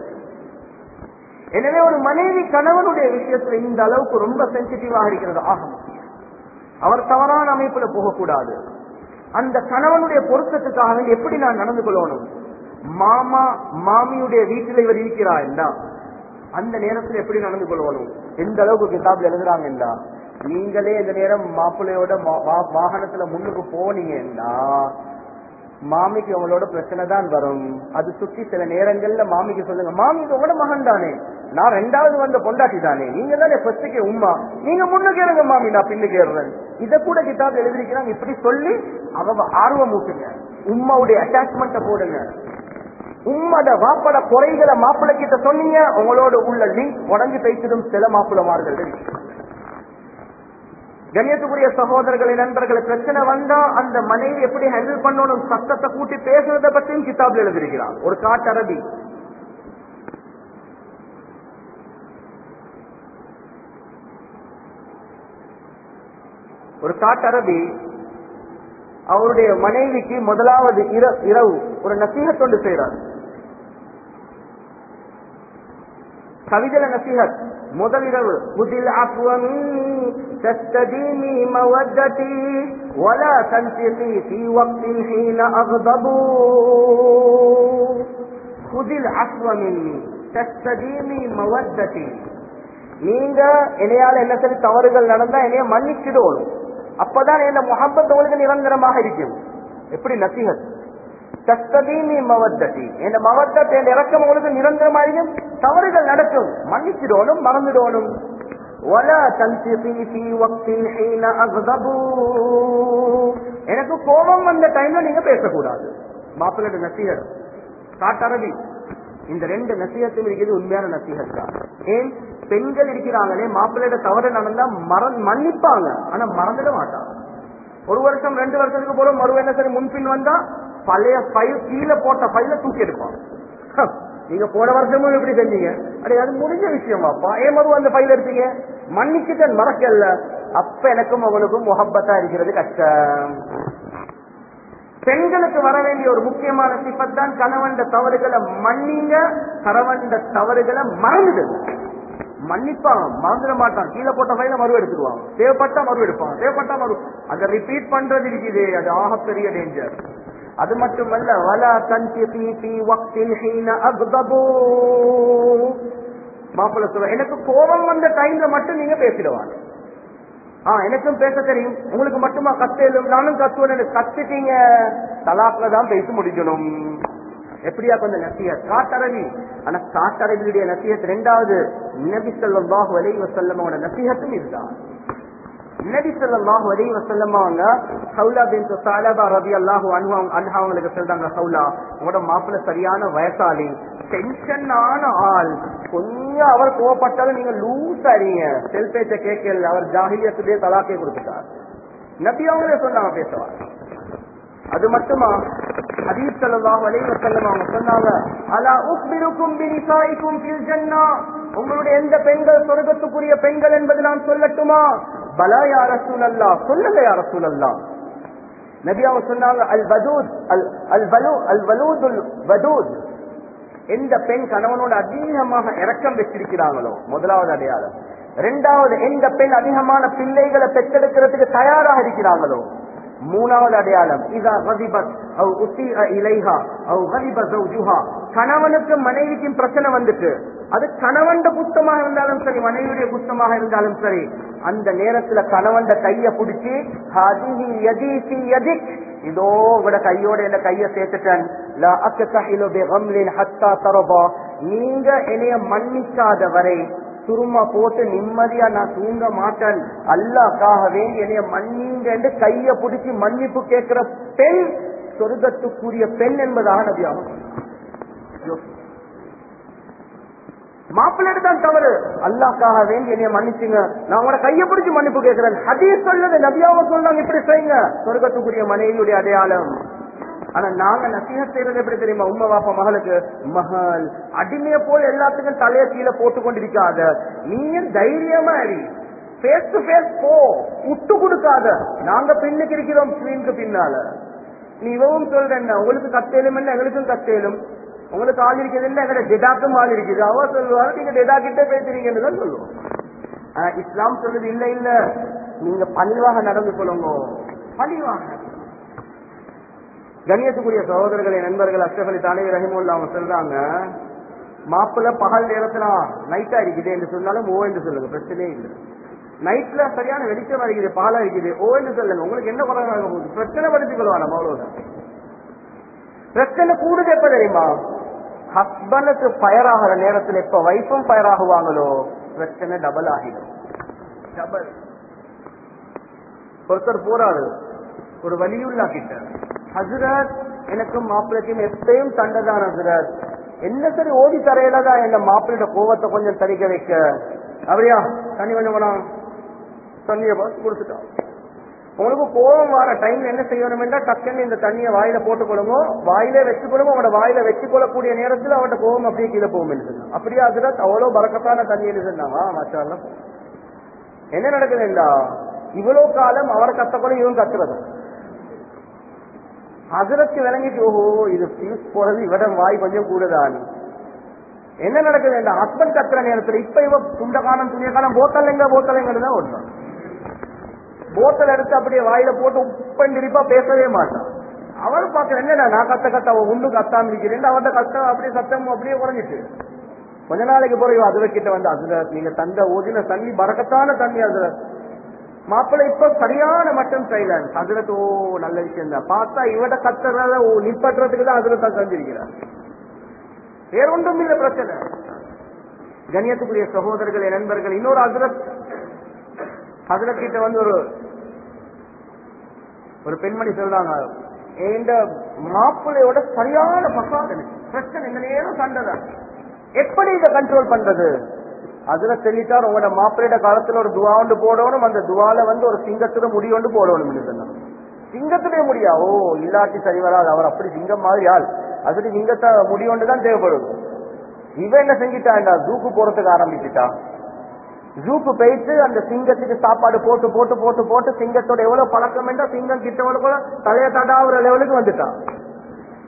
எனவே ஒரு மனைவி கணவனுடைய விஷயத்துல இந்த அளவுக்கு ரொம்ப சென்சிட்டிவாக இருக்கிறது ஆகும். அவர் தவறான அமைப்புல போகக்கூடாது. அந்த கணவனுடைய பொருத்தத்துக்காக எப்படி நான் நடந்து கொள்ளணும். மாமா மாமியுடைய வீட்டில் இவர் இருக்கிறார் என்றா அந்த நேரத்தில் எப்படி நடந்து கொள்ளணும், எந்த அளவுக்கு கிதாப்ல எழுதுறாங்க என்றா, நீங்களே இந்த நேரம் மாப்பிள்ளையோட வாகனத்துல முன்னுக்கு போனீங்கன்னா மாமிக்கு உங்களோட பிரச்சனை தான் வரும். அது சுற்றி சில நேரங்கள்ல மாமிக்கு சொல்லுங்க, மாமி உங்களோட மகன் தானே, நான் ரெண்டாவது வந்த பொண்டாட்டி தானே, நீங்க தானே ஃபர்ஸ்டுக்கு உம்மா, நீங்க முன்னுக்கு ஏறுங்க மாமி, நான் பின்னுக்கு ஏறுறேன். இதை கூட கிதாப் எழுதிருக்கிறாங்க. இப்படி சொல்லி அவங்க ஆர்வம் ஊட்டுங்க, உம்மாவுடைய அட்டாச்மெண்ட்டை போடுங்க. உம்மட வாப்பட குறைகளை மாப்பிள்ளை கிட்ட சொன்னீங்க, உங்களோட உள்ள லிங்க் உடஞ்சு பேசிடும் சில மாப்பிள்ளமார்கள். கண்ணியத்துக்குரிய சகோதரர்களை, நண்பர்களை, பிரச்சனை வந்தா அந்த மனைவி எப்படி ஹேண்டில் பண்ணணும், சத்தத்தை கூட்டி பேசுறதை பற்றியும் கிதாப்ல எழுதியிருக்கிறார். ஒரு காட்டரபி அவருடைய மனைவிக்கு முதலாவது இரவு ஒரு நசீஹத் ஒன்று செய்கிறார். கவிதல நசீஹத், முதல் இரவு, புதில் அப்வமி தஸ்ததீமி மவத்ததி வலா தன்சிகி ஃபீ வக்தின் ஹீன அக்தபு. புதில் அப்வமி தஸ்ததீமி மவத்ததி, நீங்க என்னையால என்ன சரி தவறுகள் நடந்தா என்னைய மன்னிச்சிடணும், அப்பதான் இந்த முஹப்பத் உங்களுக்கு நிரந்தரமாக இருக்கும். எப்படி நசீஹத், தஸ்ததீமி மவத்ததி, இந்த மவத்தத் என்ற இறக்கம் உங்களுக்கு நிரந்தரமா இருக்கும். தவறுகள் நடக்கும், மன்னிச்சிடணும், மறந்துடணும். வலா தன்சிகி ஃபீ வக்தின் ஹீன அக்தபு, எனக்கு கோபம் வந்த டைம்ல நீங்க பேசக்கூடாது. மாப்பிள்ளை நசீஹத், காட்டரபி, இந்த ரெண்டு நசீகத்தும் இருக்கிறது உண்மையான நசீகத் தான். ஏன், பெண்கள் இருக்கிறாங்களே, மாப்பிள்ளையோட தவறு நடந்தா மன்னிப்பாங்க, ஆனா மறந்துட மாட்டாங்க. ஒரு வருஷம் 2 வருஷத்துக்கு போல மறு என்ன சரி முன்பின் வந்தா பழைய ஃபைல், கீழே போட்ட ஃபைல தூக்கி எடுப்பாங்க. நீங்க போன வருஷமும் எப்படி செஞ்சீங்க, அது முடிஞ்ச விஷயமாப்பா, ஏன் மறு அந்த ஃபைல் எடுத்தீங்க, மன்னிச்சுட்டேன், மறக்கல. அப்ப எனக்கும் அவளுக்கும் முஹப்பத்தா இருக்கிறது கஷ்டம். பெண்களுக்கு வர வேண்டிய ஒரு முக்கியமான சிஃபத் தான் கணவன் தவறுகளை மன்னிங்க, கணவன் தவறுகளை மறந்துடுங்க. மன்னிப்பான், மறந்துட மாட்டான். கீழே போட்ட ஃபைல மறு எடுத்துருவாங்க, தேவைப்பட்டா மறு எடுப்பாங்க, தேவைப்பட்டா மறு. அதை ரிப்பீட் பண்றது இருக்குது, அது ஆகப்பெரிய டேஞ்சர். அது மட்டுமல்ல, வலா தன்சிகி ஃபீ வக்தில் ஹீன அக்தபு, மாப்பிள்ளை சொல்ற எனக்கு கோபம் வந்த டைம்ல மட்டும் நீங்க பேசிடுவாங்க. எனக்கும் பேச தெரியும், உங்களுக்கு மட்டுமா கத்தேலும், நானும் கத்துவேன். கத்துட்டீங்க, தலாக்ல தான் பேசி முடிக்கணும். எப்படியா கொஞ்சம் நசிஹத் காட்டரவி. ஆனா காட்டரவியுடைய நசிஹத் ரெண்டாவது, நபி ஸல்லல்லாஹு அலைஹி வஸல்லமோட நசிஹத்தும் இதுதான். நபி ஸல்லல்லாஹு அலைஹி வஸல்லம் அவங்க ஹவுலா பின்த் ஸஅலபா ரலியல்லாஹு அன்ஹா அவங்களுக்கு சொல்றாங்க, ஹவுலா உங்களோட மாப்பிள்ளை சரியான வயசாளி, டென்ஷன் ஆன ஆள், கொஞ்சம் அவர் கோவப்பட்டாலும் நீங்க லூஸ் ஆறீங்க, செல் பேச்ச கேட்கல. அவர் ஜாஹிலியத்துடைய தலாக்கே கொடுத்துட்டார். நபி அவங்களே சொன்னாங்க பேசுவார். அது மட்டுமா, ஹதீஸ் ஸல்லல்லாஹு அலைஹி வஸல்லம் அவங்க சொன்னாங்க, அலா உக்பிருக்கும் பினிசாயிக்கும் ஃபில் ஜன்னah, உங்களுடைய எந்த பெண்கள் சொர்க்கத்துக்குரிய பெண்கள் என்பது நான் சொல்லட்டுமா? பலா யா ரசூலல்லாஹ், சொல்லுங்க யா ரசூலல்லாஹ். நபி அவங்க சொன்னாங்க, அல் வதூத் அல் வலூதுல் வதூத், எந்த பெண் கணவனோட அதிகமாக இரக்கம் வச்சிருக்கிறாங்களோ, முதலாவது அடையாளம். இரண்டாவது, எந்த பெண் அதிகமான பிள்ளைகளை பெற்றெடுக்கிறதுக்கு தயாராக இருக்கிறாங்களோ. மூணாவது அடையாளம், இதா கதிபத் அவ் உஸீஅ இலைஹா அவ் கதிப ஜௌஜுஹா, கணவனுக்கு மனைவிக்கும் பிரச்சனை வந்துட்டு, அது கணவன் குத்தமாக இருந்தாலும் சரி, மனைவியுடைய குத்தமாக இருந்தாலும் சரி, அந்த நேரத்துல கணவன் கைய பிடிச்சி, ஹாதிஹி யதி ஃபீ யதிக், இதோ உங்களோட கையோட என்ன கைய சேர்த்துட்டேன், லா அக்தஹிலு பிகம்லின் ஹத்தா தரபா, நீங்க என்னைய மன்னிக்காத வரை சுருமா போட்டு நிம்மதியா நான் தூங்க மாட்டேன், அல்லாஹ்க்காக வேண்டி என்னைய மன்னிங்க என்று கைய பிடிச்சி மன்னிப்பு கேட்கிற பெண் சொர்க்கத்துக்குரிய பெண் என்பதாக நபி அவங்க. மாப்பிள்ளை தான் தவறு, அல்லாஹ்க்காக வேண்டி என்னைய மன்னிச்சுங்க, நான் உங்களோட கைய பிடிச்சி மன்னிப்பு கேட்கிறேன். ஹதீஸ் சொல்லுது, நபியாவை சொல்றாங்க இப்படி செய்யுங்க, சொர்க்கத்துக்குரிய மனைவியுடைய அடையாளம். ஆனா நாங்க நசீஹத் செய்யறது எப்படி தெரியுமா? உம்மா வாப்பா மகளுக்கு, மகள் அடிமைய போல எல்லாத்துக்கும் தலைய கீழே போட்டு கொண்டிருக்காத, நீங்க தைரியமா அறி, பேஸ் டு பேஸ் போ, விட்டு கொடுக்காத. நாங்க பின்னுக்கு இருக்கிறோம் ஸ்கிரீனுக்கு பின்னால. நீ இவவும் சொல்றேன், உங்களுக்கு கத்தேலும் என்ன எங்களுக்கும் கத்தேலும், உங்களுக்கு ஆள் இருக்குது என்ன எங்க டெடாக்கும் ஆள் இருக்குது. அவ சொல்லுவாங்க நீங்க டெடா கிட்ட பேசுறீங்கன்னு தான் சொல்லுவோம். ஆனா இஸ்லாம் சொல்லுது இல்ல இல்ல, நீங்க பணிவாக நடந்து கொள்ளுங்க, பணிவாக. கண்ணியத்துக்குரிய சகோதரர்களே, நண்பர்கள், அஷ்ரஃப் அலி தானவி ரஹிமுல்லா அவங்க சொல்றாங்க, மாப்பிள்ள பகல் நேரத்துல நைட்டா இருக்குது என்று சொன்னாலும் ஓ என்று சொல்லுங்க, பிரச்சனையே இல்லை. நைட்ல சரியான வெளிச்சம் இருக்குது, பாலா இருக்குது, ஓ என்று சொல்லுங்க, உங்களுக்கு என்ன குறைவாக போகுது? பிரச்சனை படித்துக் கொள்வான அவ்வளவுதான். பிரச்சனை கூடுது எப்ப தெரியுமா? ஹஸ்பண்டுக்கு ஃபயர் ஆகிற நேரத்தில் எப்ப வைஃபும் ஃபயர் ஆகுவாங்களோ பிரச்சனை டபுள் ஆகிடும். டபுள். ஒருத்தர் போறாரு ஒரு வலியுள்ளா கிட்ட, ஹஸ்ரத் எனக்கும் மாப்பிள்ளைக்கும் எப்பயும் சண்டைதான் ஹஸ்ரத், என்ன சரி ஓடி தரையிலதான் என்ன மாப்பிள்ளையோட கோவத்தை கொஞ்சம் தரிக்க வைக்க. அப்படியா, தண்ணி கொஞ்சம் போனா தண்ணியை பார்த்து கொடுத்துட்டான். உங்களுக்கு கோபம் வர டைம்ல என்ன செய்யணும் என்றா, டக்குன்னு இந்த தண்ணியை வாயில போட்டுக் கொள்ளுங்க, வாயில வச்சுக்கொள்ளுங்க. அவனோட வாயில வச்சுக் கொள்ளக்கூடிய நேரத்தில் அவனோட கோபம் அப்படியே கீழே போகும் என்று சொன்னான். அப்படியே ஹஸ்ரத் அவ்வளவு பரக்கத்தான தண்ணி என்று சொன்னாங்க. மாஷா, என்ன நடக்குதுண்டா, இவ்வளவு காலம் அவரை கத்தப்பட இவன் கத்துறது. ஹஸ்ரத்துக்கு விளங்கிட்டு, ஓஹோ இது ஃபியூஸ் போறது இவடம் வாய் கொஞ்சம் கூடுதான். என்ன நடக்குது, இந்த ஹஸ்பண்ட் கத்துற நேரத்தில் இப்ப இவ துண்ட காலம் துணிய காலம் போத்தலைங்கன்னு தான் ஓடுறான். போத்தல் எடுத்து அப்படியே வாயில போட்டு உப்பண்டிப்பா பேசவே மாட்டான். அவரு பாக்குற என்னடா நான் கத்த அவன் உண்டு கத்தாம இருக்கிறேன், அவர்கிட்ட கத்த அப்படியே சத்தம் அப்படியே குறைஞ்சிட்டு. கொஞ்ச நாளைக்கு போறோம் அதுல கிட்ட வந்து, அதுல நீங்க தந்த ஓதின தண்ணி பறக்கத்தான தண்ணி, அதுல மாப்பிள்ளை இப்ப சரியான மட்டும் சைலண்ட். அதுல ஓ நல்ல விஷயம் தான். பார்த்தா இவட கத்துறத நிப்பற்றதுக்கு தான் அதுல தான் செஞ்சிருக்கிறார், வேற ஒன்றும் இல்லை பிரச்சனை. கண்ணியத்துக்குரிய சகோதரர்களே, நண்பர்கள், இன்னொரு அதுல கிட்ட வந்து ஒரு பெண்மணி சொல்றாங்க, எந்த மாப்பிள்ளையோட சரியான மசாத பிரச்சனை, இந்த நேரம் சண்டைதான், எப்படி இதை கண்ட்ரோல் பண்றது? அதுல சொல்லிட்டார், உங்களோட மாப்பிள்ளையோட காலத்துல ஒரு துவா ஒன்று போடணும், அந்த துவால வந்து ஒரு சிங்கத்துல முடி ஒன்று போடணும் சொன்னாங்க. சிங்கத்துடைய முடியா? ஓ இல்லாட்டி சரி வராது, அவர் அப்படி சிங்கம் மாதிரி ஆள், அதுக்கு சிங்கத்தை முடி ஒன்றுதான் தேவைப்படும். இவன் என்ன செஞ்சிட்டா, ஜூக்கு போறதுக்கு ஆரம்பிச்சுட்டா. ஜூக்கு போயிட்டு அந்த சிங்கத்துக்கு சாப்பாடு போட்டு போட்டு போட்டு போட்டு சிங்கத்தோட எவ்வளவு பழக்கம் என்றா, சிங்கம் கிட்ட கூட தலையை தடாவுற லெவலுக்கு வந்துட்டான்.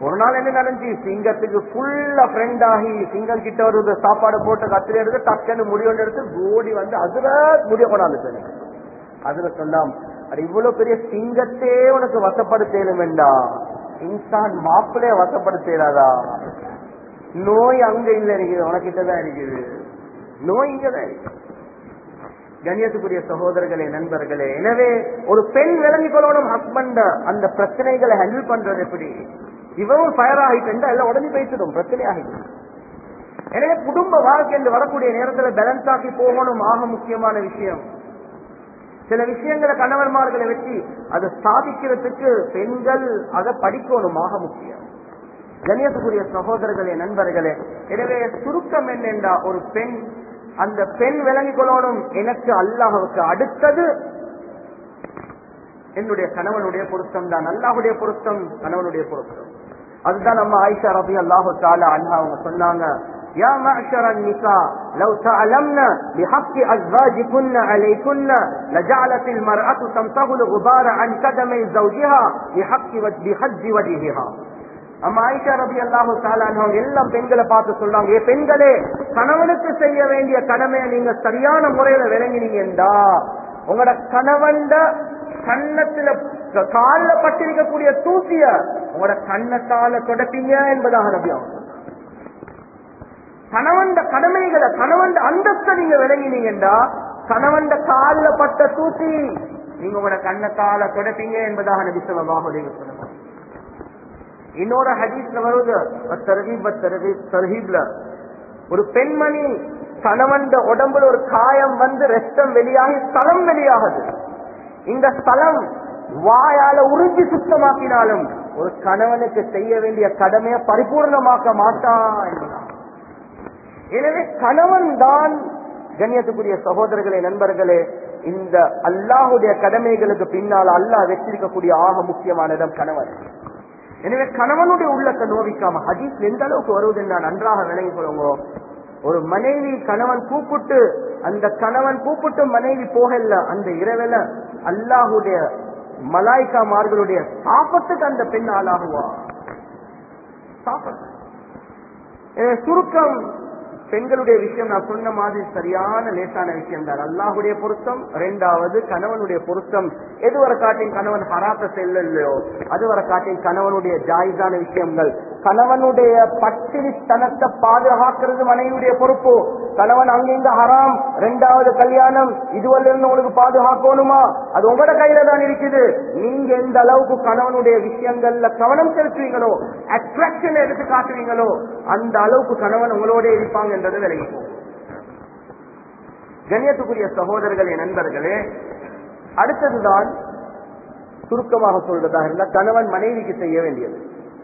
ஒரு நாள் என்ன நடந்துச்சு, சிங்கத்துக்கு ஃபுல்லா ஃப்ரெண்ட் ஆகி சிங்கம் கிட்ட ஒரு சாப்பாடு போட்டு கத்திரி எடுத்து டக்குன்னு முடிவு எடுத்து ஓடி வந்து அதுல முடிய கொண்டாந்து அதுல சொல்லாம், அது இவ்வளவு பெரிய சிங்கத்தே உனக்கு வசப்படுத்தேனுமெண்டா இன்சான் மாப்பிளைய வசப்படுத்தேடாதா? நோய் அங்க இல்ல இருக்குது, உனக்கிட்டதான் இருக்குது, நோய் இங்கதான் இருக்கு. கண்ணியத்துக்குரிய சகோதரர்களே, நண்பர்களே, எனவே ஒரு பெண் விளங்கிக் கொள்ளணும் ஹஸ்பண்ட அந்த பிரச்சனைகளை ஹேண்டில் பண்றது எப்படி. இவரும் ஃபயர் ஆகிட்டு எல்லாம் உடனே பேசிடும், பிரச்சனை ஆகிட்டு. எனவே குடும்ப வாழ்க்கை என்று வரக்கூடிய நேரத்தில் பேலன்ஸ் ஆக்கி போகணும். ஆக முக்கியமான விஷயம், சில விஷயங்களை கணவன்மார்களை வச்சு அதை சாதிக்கிறதுக்கு பெண்கள் அதை படிக்கணும், ஆக முக்கியம். கண்ணியத்துக்குரிய சகோதரர்களே, நண்பர்களே, எனவே சுருக்கம் என்னென்றா, ஒரு பெண் அந்த பெண் விளங்கிக் கொள்ளணும், எனக்கு அல்லாஹ்வுக்கு அடுத்தது என்னுடைய கணவனுடைய பொருத்தம் தான், அல்லாஹ்வுடைய பொருத்தம் கணவனுடைய பொருத்தம். அதுதான் நம்ம ஆயிஷா ரலியல்லாஹு தஆலா அன்ஹா அவங்க சொன்னாங்க, யா மஅஷர النساء لو تعلمن بحق ازواجكن عليكن لجعلت المرأة تمسح الغبار عن قدم زوجها بحج وجهها. அம்மா ஆயிஷா ரலியல்லாஹு தஆலா அன்ஹா எல்லாம் பெண்களை பார்த்து சொல்றாங்க, ஏ பெண்களே, கணவனுக்கு செய்ய வேண்டிய கடமையை நீங்க சரியான முறையில விளங்கினீங்கடா உங்களோட கணவன் கண்ணத்துல கால பட்டிருக்கக்கூடிய தூசிய உங்களோட கண்ணத்தால தொடப்பீங்க என்பதாக நபி அவங்க கணவன் கடமைகளை கணவன் அந்தஸ்தை நீங்க விளங்கினீங்கடா கணவன் கால பட்ட தூசி நீங்க உங்களோட கண்ணத்தால தொடப்பீங்க என்பதாக நபி ஸல்லல்லாஹு அலைஹி வஸல்லம். இன்னொரு ஹதீஸ்ல வருது, தர்ஹீப்ல ஒரு பெண்மணி கணவன் உடம்புல ஒரு காயம் வந்து ரத்தம் வெளியாகி ஸ்தலம் வெளியாகுது. இந்த ஸ்தலம் வாயால உறிஞ்சி சுத்தமாக்கினாலும் ஒரு கணவனுக்கு செய்ய வேண்டிய கடமையை பரிபூர்ணமாக்க மாட்டான் என்பதான். எனவே கணவன் தான், கண்ணியத்துக்குரிய சகோதரர்களே, நண்பர்களே, இந்த அல்லாஹுடைய கடமைகளுக்கு பின்னால் அல்லாஹ் வச்சிருக்கக்கூடிய ஆக முக்கியமான இடம் கணவன். எனவே கணவனுடைய உள்ளத்தை நோவிக்காம ஹதீஸ் எந்த அளவுக்கு வருவது நான் நன்றாக விளங்கிக் கொள்ளுங்க. ஒரு மனைவி கணவன் கூப்பிட்டு அந்த கணவன் கூப்பிட்டு மனைவி போகல, அந்த இரவில அல்லாஹுடைய மலாய்க்காமார்களுடைய சாபத்துக்கு அந்த பெண் ஆளாகுவா. சுருக்கம், பெண்களுடைய விஷயம் நான் சொன்ன மாதிரி சரியான லேசான விஷயம் தான். அல்லாஹுடைய பொருத்தம், இரண்டாவது கணவனுடைய பொருத்தம். எதுவரை காட்டின் கணவன் ஹராத்த செல்லலையோ அதுவரை காட்டின் கணவனுடைய ஜாயிஸான விஷயங்கள். கணவனுடைய பட்டினித்தனத்தை பாதுகாக்கிறது மனைவியுடைய பொறுப்பு. கணவன் அங்கிங்க ஹராம், இரண்டாவது கல்யாணம், இதுவரை இருந்து உங்களுக்கு பாதுகாக்கணுமா, அது உங்களோட கையில தான் இருக்குது. நீங்க எந்த அளவுக்கு கணவனுடைய விஷயங்கள்ல கவனம் செலுத்துவீங்களோ, அட்ராக்ஷன் எடுத்து காட்டுவீங்களோ, அந்த அளவுக்கு கணவன் உங்களோட இருப்பாங்க என்றது விலகி போகும். கண்ணியத்துக்குரிய சகோதரர்களே, நண்பர்களே, அடுத்ததுதான் சுருக்கமாக சொல்றதாக இருந்தா கணவன் மனைவிக்கு செய்ய வேண்டியது.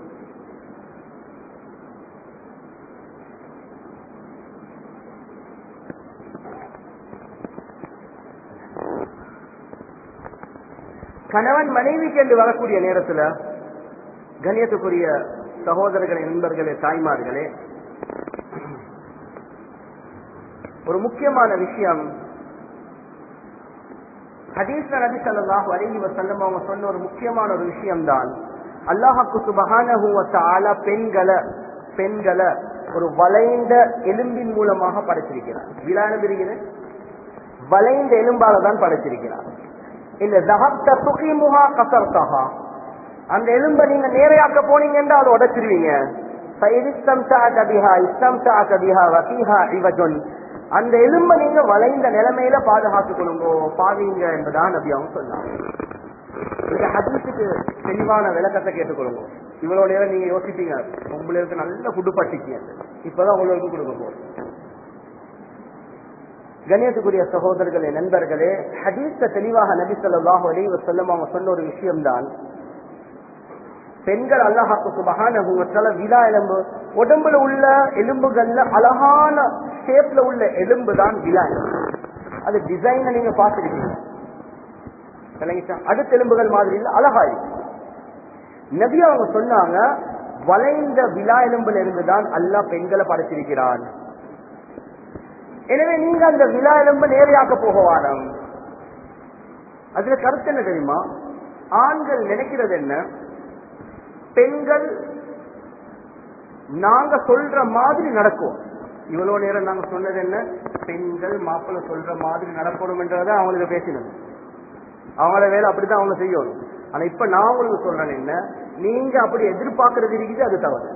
கணவன் மனைவிக்கு என்று வரக்கூடிய நேரத்தில் கண்ணியத்துக்குரிய சகோதரர்களே, நண்பர்களே, தாய்மார்களே, ஒரு முக்கியமான விஷயம் ஹதீஸ்ல நபி ஸல்லல்லாஹு அலைஹி வஸல்லம் அவங்க சொன்ன ஒரு முக்கியமான ஒரு விஷயம் தான், அல்லாஹ் சுப்ஹானஹு வ தஆலா பெண்களை ஒரு வளைந்த எலும்பின் மூலமாக படைத்திருக்கிறார். விலா எலும்பு வளைந்த எலும்பால தான் படைத்திருக்கிறார். இல்ல தஹப்த துகிமுஹா கஸர்தஹா, அந்த எலும்பை நீங்க நேரையாக்க போனீங்க என்றால் அதை உடைச்சிருவீங்க. ஃபைரிஸ்தம்தஅத பிஹா இஸ்தம்தஅத பிஹா வ ஃபீஹா இவஜுன், அந்த எலும்பை நீங்க வளைந்த நிலைமையில பாதுகாத்துக் கொள்ளுங்கோ, பாவீங்க என்பதான் நபி அவங்க சொன்னாங்க. இந்த ஹதீஸுக்கு தெளிவான விளக்கத்தை கேட்டுக்கொள்ளுங்க. இவ்வளவு நேரம் நீங்க யோசிப்பீங்க, உங்களுக்கு நல்ல ஃபுட்டு பட்டிக்கீங்க, இப்பதான் உங்களுக்கு கொடுக்க போறோம். கண்ணியத்துக்குரிய சகோதரர்களே, நண்பர்களே, ஹதீஸ்ல தெளிவாக நபி ஸல்லல்லாஹு அலைஹி வஸல்லம் அவங்க சொன்ன ஒரு விஷயம்தான், பெண்கள் அல்லாஹ் சுப்ஹானஹு வ தஆலா விலா எலும்பு, உடம்புல உள்ள எலும்புகள்ல அழகான ஷேப்ல உள்ள எலும்பு தான் விலா எலும்பு. அது டிசைனை நீங்க பார்த்திருக்கீங்க, அடுத்த எலும்புகள் மாதிரி இல்ல, அழகாய். நபி அவங்க சொன்னாங்க, வளைந்த விலா எலும்புல இருந்துதான் அல்லாஹ் பெண்களை படைத்திருக்கிறான். எனவே நீங்க அந்த விலா எலும்பு நேரையாக்க போகவானம். அதுல கருத்து என்ன தெரியுமா? ஆண்கள் நினைக்கிறது என்ன, பெண்கள் நாங்க சொல்ற மாதிரி நடக்கும். இவ்வளவு நேரம் நாங்க சொன்னது என்ன? பெண்கள் மாப்பிள்ளை சொல்ற மாதிரி நடக்கணும் என்றதை அவங்களுக்கு பேசினது. அவங்களோட வேலை அப்படித்தான் அவங்க செய்யணும். ஆனா இப்ப நான் உங்களுக்கு சொல்றேன் என்ன, நீங்க அப்படி எதிர்பார்க்கறது இருக்குது, அது தவறு.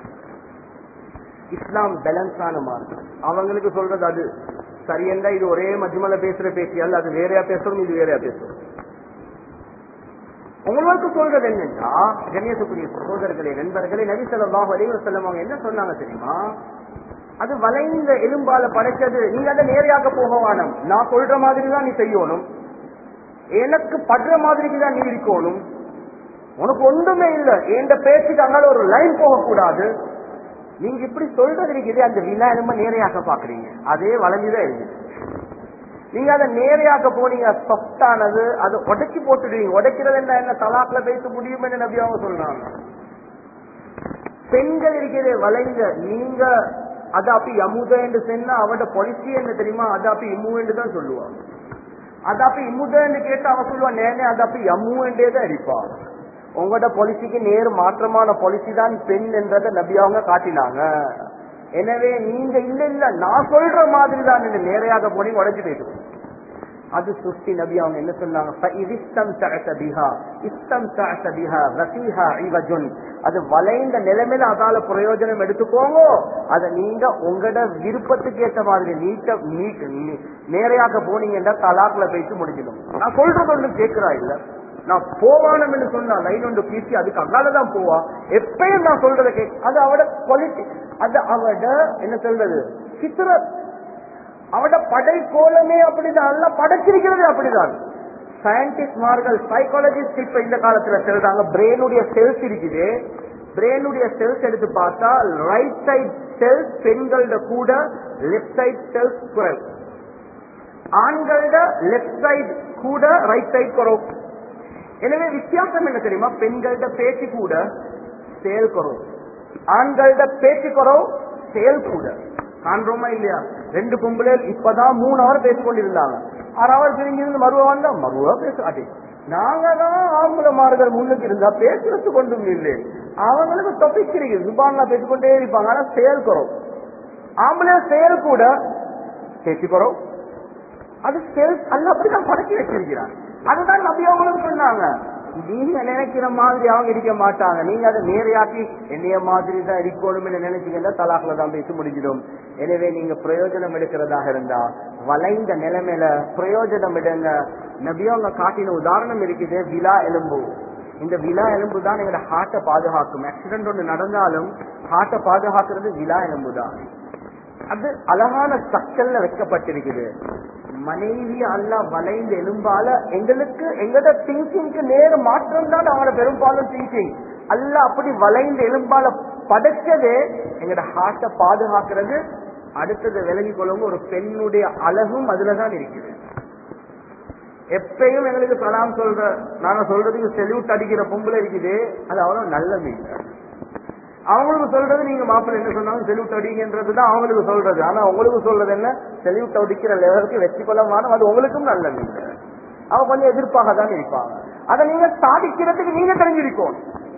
இஸ்லாம் பேலன்ஸான மார்க்கம். அவங்களுக்கு சொல்றது அது சரியென்றா இது ஒரே மஜ்மல பேசுற பேசியால் அது வேறையா பேசணும், இது வேறையா பேசணும். உங்களுக்கு சொல்றது என்னன்னா, கண்ணியத்துக்குரிய சகோதரர்களே, நண்பர்களே, நபி ஸல்லல்லாஹு அலைஹி வஸல்லம் அவங்க என்ன சொன்னாங்க தெரியுமா? அது வளைந்த எலும்பால படைச்சது. நீங்க அதை நேரையாக போக வேணும். நான் சொல்ற மாதிரி தான் நீ செய்யணும், எனக்கு படுற மாதிரி தான் நீ இருக்கணும். உனக்கு ஒன்றுமே இல்லை, என் பேச்சுக்கு அங்கால ஒரு லைன் போகக்கூடாது. நீங்க இப்படி சொல்றது இருக்குது, அந்த விழா எலும்ப நேரையாக பாக்குறீங்க, அதே வளைஞ்சுதான் இருக்குது. நீங்க அதை நேரையாக போனீங்க, சொஃப்டானது, அதை உடைச்சு போட்டுடுவீங்க. உடைக்கிறது என்ன, தலாக்ல பேச முடியும் என்று நபி அவங்க சொல்றாங்க. பெண்கள் இருக்கிறது வளைங்க, நீங்க அது அப்படி அமுத என்று சொன்னா அவட பொலிசி என்ன தெரியுமா? அது அப்படி இம்மு என்று தான் சொல்லுவான். அது அப்படி இம்முத என்று கேட்டு அவ சொல்லுவான், நேனே அது அப்படி அம்மு என்றே தான் அடிப்பான். உங்களோட பொலிசிக்கு நேரு மாற்றமான பொலிசி தான் பெண் என்றதை நபி அவங்க காட்டினாங்க. எனவே நீங்க இல்ல இல்ல நான் சொல்ற மாதிரி தான் நேரையாக போனீங்க, உடைச்சு போயிட்டு அது சுத்தி நபி அவங்க என்ன சொன்னாங்க? அது வளைந்த நிலைமையில அதால பிரயோஜனம் எடுத்துக்கோங்க. அதை நீங்க உங்களோட விருப்பத்துக்கு ஏற்ற மாதிரி நேரையாக போனீங்கன்னா தலாக்ல போயிட்டு முடிஞ்சிடும். நான் சொல்றது ஒண்ணு கேட்கிறா இல்ல, நான் போவானம் என்று சொன்னா லைன் ஒன்று பீசி அதுக்கு அங்காலதான் போவா. எப்பயும் நான் சொல்றதை கேட்க, அது அவட குவாலிட்டி, அது அவட என்ன சொல்றது சித்திர, அவட படை கோலமே அப்படிதான், எல்லாம் படைச்சிருக்கிறது அப்படிதான். சயின்டிஸ்ட்மார்கள், சைக்காலஜிஸ்ட் இப்ப இந்த காலத்துல சொல்றாங்க, பிரெயினுடைய செல்ஸ் இருக்குது, பிரெயினுடைய செல்ஸ் எடுத்து பார்த்தா ரைட் சைட் செல்ஸ் பெண்களோட கூட, லெப்ட் சைட் செல்ஸ் குறைவு. ஆண்களோட லெப்ட் சைட் கூட, ரைட் சைட் குறைவு. எனவே வித்தியாசம் என்ன தெரியுமா? பெண்களோட பேச்சு கூட செயல் குறவு, ஆண்களோட பேச்சு குறவு செயல் கூட. காண்றோமா இல்லையா? 2 பொம்பளை இப்பதான் 3 ஹவர் பேசிக்கொண்டிருந்தாங்க, 6 ஹவர் பிரிஞ்சிருந்து மருவா வந்தா மருவா பேசாட்டி, நாங்க தான் ஆம்பளமார்கள் முன்னுக்கு இருந்தா பேசுறது கொண்டும் இல்லை. அவங்களுக்கு தொப்பிக்கு இருக்கு, சுபான்ல பேசிக்கொண்டே இருப்பாங்க, ஆனா செயல் குறவு. ஆம்பளை செயல் கூட பேச்சு குறவு, அது செயல் அல்ல, அப்படிதான் படைச்சி வச்சிருக்கிறாங்க. அதுதான் நபி அவங்களும் சொன்னாங்க, நீங்க நினைக்கிற மாதிரி அவங்க இருக்க மாட்டாங்க, நீங்க அதை நேரையாக்கி என்னைய மாதிரி தான் இருக்கணும் நினைச்சீங்கன்னா தலாக்ல தான் பேச முடிஞ்சிடும். எனவே நீங்க பிரயோஜனம் எடுக்கிறதாக இருந்தா வளைந்த நிலைமையில பிரயோஜனம் எடுங்க. நபி அவங்க காட்டின உதாரணம் இருக்குது, விலா எலும்பு. இந்த விலா எலும்பு தான் எங்களோட ஹார்ட்டை பாதுகாக்கும். ஆக்சிடென்ட் ஒன்று நடந்தாலும் ஹார்ட்டை பாதுகாக்கிறது விலா எலும்பு தான். அது அழகான ஸ்ட்ரக்சர்ல வைக்கப்பட்டிருக்குது. மனைவி அல்ல வளைந்த எலும்பால எங்களுக்கு எங்களோட திங்கிங்க்கு நேர மாற்றம் தான் அவங்களோட பெரும்பாலும் திங்கிங் அல்ல. அப்படி வளைந்த எலும்பால படைச்சதே எங்களோட ஹார்ட்டை பாதுகாக்கிறது. அடுத்தது விலகி கொள்ளுங்க, ஒரு பெண்ணுடைய அழகும் அதுலதான் இருக்குது. எப்பயும் எங்களுக்கு சலாம் சொல்ற, நாங்க சொல்றதுக்கு செல்யூட் அடிக்கிற பொம்பளை இருக்குது, அது அவ்வளவு நல்லது இல்லை. அவங்களுக்கு சொல்றது நீங்க மாப்பிள்ளை என்ன சொன்னாலும் செல்யூட் அடிங்கன்றதுதான் அவங்களுக்கு சொல்றது. ஆனா உங்களுக்கு சொல்றது என்ன? செல்யூட் அடிக்கிற லெவலுக்கு வெற்றி கொள்ளமான, அது உங்களுக்கும் நல்லது இல்லை. அவங்க கொஞ்சம் எதிர்ப்பாக தான் இருப்பாங்க. அதை நீங்க சாதிக்கிறதுக்கு நீங்க தெரிஞ்சிருக்கோம்.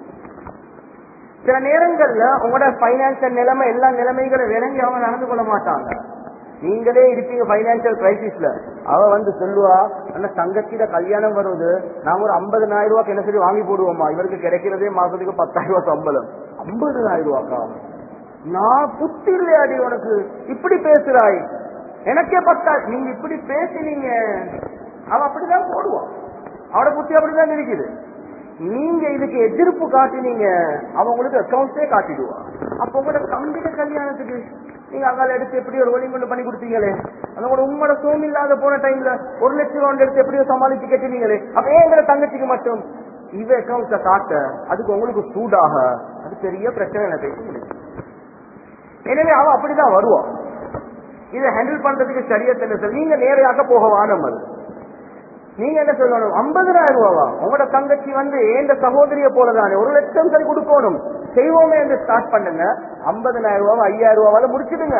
சில நேரங்கள்ல உங்களோட பைனான்சியல் நிலைமை எல்லா நிலைமைகளை விளங்கி அவங்க நடந்து கொள்ள மாட்டாங்க. நீங்களே இருப்பீங்க பைனான்சியல் கிரைசிஸ்ல, அவ வந்து சொல்லுவா, அந்த தங்கச்சிட கல்யாணம் வருவது, நாங்க ஒரு 50,000 ரூபாய்க்கு என்ன சொல்லி வாங்கி போடுவோமா, இவருக்கு கிடைக்கிறதே மாசத்துக்கு 10,000 ரூபாய் சம்பளம். 50,000 ரூபாக்கா? நான் புத்தி இல்லையாடி உனக்கு, இப்படி பேசுறாய், எனக்கே 10,000. நீங்க இப்படி பேசினீங்க, அவ அப்படிதான் போடுவான், அவட புத்தி அப்படிதான் இருக்குது. நீங்க இதுக்கு எதிர்ப்பு காட்டினீங்க, அவங்களுக்கு அக்கௌண்ட்ஸே காட்டிடுவா. அப்ப உங்களோட தம்பிட கல்யாணத்துக்கு நீங்க அங்கால எடுத்து எப்படி ஒரு ஒளி கொண்டு பண்ணி கொடுத்தீங்களே, அதோட உங்களோட சோம் இல்லாத போன டைம்ல 1 லட்சம் ரூபாய் எடுத்து எப்படியோ சமாளிச்சு கட்டினீங்களே, அப்ப எங்களை தங்கச்சிக்கு மட்டும் இவ அக்கௌண்ட்ஸ காட்ட அதுக்கு உங்களுக்கு சூடாக அது பெரிய பிரச்சனை பேச முடியும். எனவே அவ அப்படிதான் வருவான். இதை ஹேண்டில் பண்றதுக்கு சரியத்தை நீங்க நேரையாக போக வானம். அது நீங்க என்ன சொல்லணும்? 50,000 ரூபாவா? உங்களோட தங்கச்சி வந்து எந்த சகோதரிய போலதானே, 1 லட்சம் சரி கொடுக்கணும், செய்வோமே என்று ஸ்டார்ட் பண்ணுங்க. 50,000 ரூபாவா 5,000 ரூபாவால முடிச்சிடுங்க.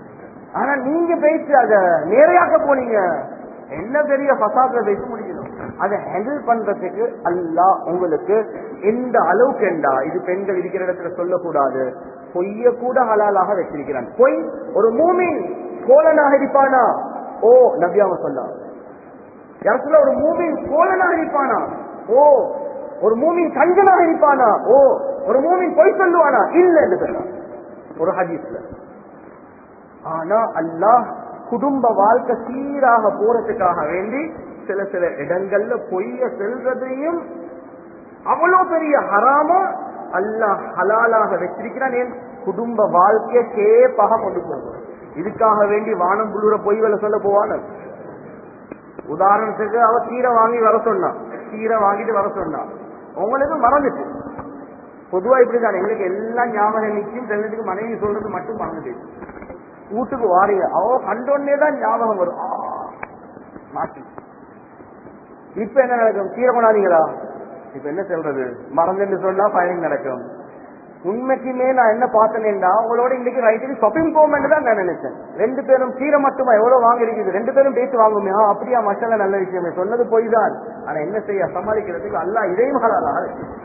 ஆனா நீங்க பேசி அத நேரையாக போனீங்க, என்ன பெரிய பசாத்துல பேச முடிக்கணும். அதை ஹேண்டில் பண்றதுக்கு அல்லாஹ் உங்களுக்கு எந்த அளவுக்கு என்றா, இது பெண்கள் இருக்கிற இடத்துல சொல்லக்கூடாது, பொய்ய கூட ஹலாலாக வச்சிருக்கிறான். பொய் ஒரு மூமின் கோலனாக இருப்பானா? ஓ நபியாவ சொன்னார். யாருக்குள்ள ஒரு மூமின் கோலனாக இருப்பானா? ஓ ஒரு மூமின் கஞ்சனாக இருப்பானா? ஓ ஒரு மூமின் பொய் சொல்லுவானா? இல்ல என்று சொன்னார் ஒரு ஹதீஸ்ல. ஆனா அல்லாஹ் குடும்ப வாழ்க்கை சீராக போறதுக்காக வேண்டி சில சில இடங்கள்ல பொய்ய செல்றதையும் அவ்வளவு பெரிய ஹராமா அல்லாஹ் ஹலாலாக வச்சிருக்கிறான். ஏன்? குடும்ப வாழ்க்கையை சேப்பாக கொண்டு போகணும். இதுக்காக வேண்டி வானம் புள்ளுற பொய்களை சொல்ல போவான. உதாரணத்துக்கு அவ கீரை வாங்கி வர சொன்னா, கீரை வாங்கிட்டு வர சொன்னா, உங்களுக்கு மறந்துட்டு. பொதுவா இப்படிதான், எங்களுக்கு எல்லாம் ஞாபகம் நிச்சயம் தெரிஞ்சதுக்கு மனைவி சொல்றது மட்டும் மறந்துட்டு வீட்டுக்கு வாரிய அவ கண்டோன்னே தான் ஞாபகம் வரும். மாட்டி இப்ப என்ன நடக்கும்? கீரை கொண்டாதீங்களா? இப்ப என்ன சொல்றது? மறந்துன்னு சொன்னா பயணம் நடக்கும். உண்மைக்குமே நான் என்ன பார்த்தேன்னா, உங்களோட இன்னைக்கு ரைட்டுக்கு ஷாப்பிங் போகமென்று தான் நான் நினைச்சேன். 2 பேரும் கீரை மட்டுமா எவ்வளவு வாங்க இருக்குது, 2 பேரும் பேசி வாங்குமே. அப்படியா, மசாலா நல்ல விஷயமே, சொன்னது போய் தான். ஆனா என்ன செய்ய, சமாளிக்கிறதுக்கு அல்லாஹ் இதையும் ஹலாலாக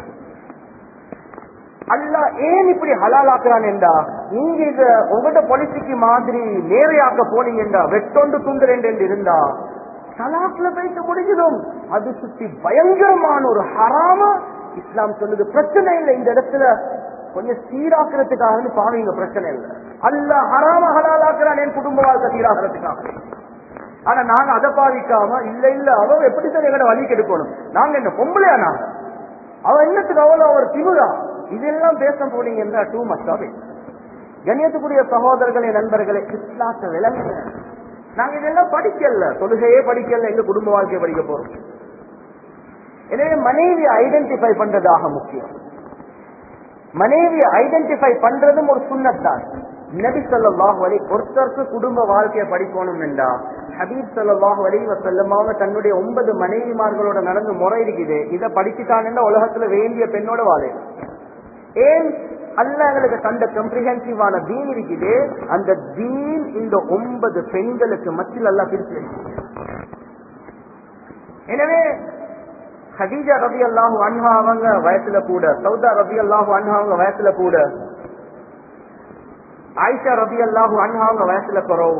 அல்லாஹ் ஏன் இப்படி ஹலாலாக்குறான் என்றா, நீங்க இத உங்கள்கிட்ட பாலிசிக்கு மாதிரி நேரையாக்க போனீங்கன்றா, வெட்டொண்டு துண்டுறேன் என்று இருந்தா தலாக்ல போயிட்டு முடிஞ்சிடும். அது சுத்தி பயங்கரமான ஒரு ஹராம இஸ்லாம் சொல்லுது. பிரச்சனை இல்லை, இந்த இடத்துல கொஞ்சம் சீராக்குறதுக்காக பாவீங்க, பிரச்சனை இல்லை. அல்லாஹ் ஹராம ஹலாலாக்குறான் என் குடும்ப வாழ்க்கை சீராகிறதுக்காக. ஆனா நாங்க அதை பாவிக்காம இல்ல இல்ல அவ எப்படி சார் எங்கட வழி கெடுக்கணும், நாங்க என்ன பொம்பளையா, நாங்க அவ என்னத்துக்கு அவ்வளவு அவர் திமுறா, இதெல்லாம் பேச போனீங்க என்றா டூ மச்சாவே. கண்ணியத்துக்குரிய சகோதரர்களே, நண்பர்களே, இஸ்லாத்தை விளங்குங்க. நாங்க இதெல்லாம் படிக்கல, தொழுகையே படிக்கல, எங்க குடும்ப வாழ்க்கையை படிக்க போறோம். எனவே மனைவியை ஐடென்டிஃபை பண்றதாக முக்கியம். மனைவியை ஐடென்டிஃபை பண்றதும் ஒரு சுன்னத் தான். நபி ஸல்லல்லாஹு அலைஹி ஒருத்தருக்கு குடும்ப வாழ்க்கையை படிக்கணும் என்றா ஹபீப் ஸல்லல்லாஹு அலைஹி வஸல்லம் அவங்க தன்னுடைய 9 மனைவிமார்களோட நடந்து முறை இருக்குது. இதை படிச்சுட்டான் உலகத்துல வேண்டிய பெண்ணோட வாழ. ஏன்? அல்லாஹ் எங்களுக்கு தந்த கம்ப்ரிஹென்சிவான தீன் இருக்குது. அந்த தீன் இந்த 9 பெண்களுக்கு மத்தியில் அல்லாஹ் பிரித்து. எனவே ஹதீஜா ரலியல்லாஹு அன்ஹா அவங்க வயசுல கூட, சௌதா ரலியல்லாஹு அன்ஹா அவங்க வயசுல கூட, ஆயிஷா ரலியல்லாஹு அன்ஹா அவங்க வயசுல குறவு,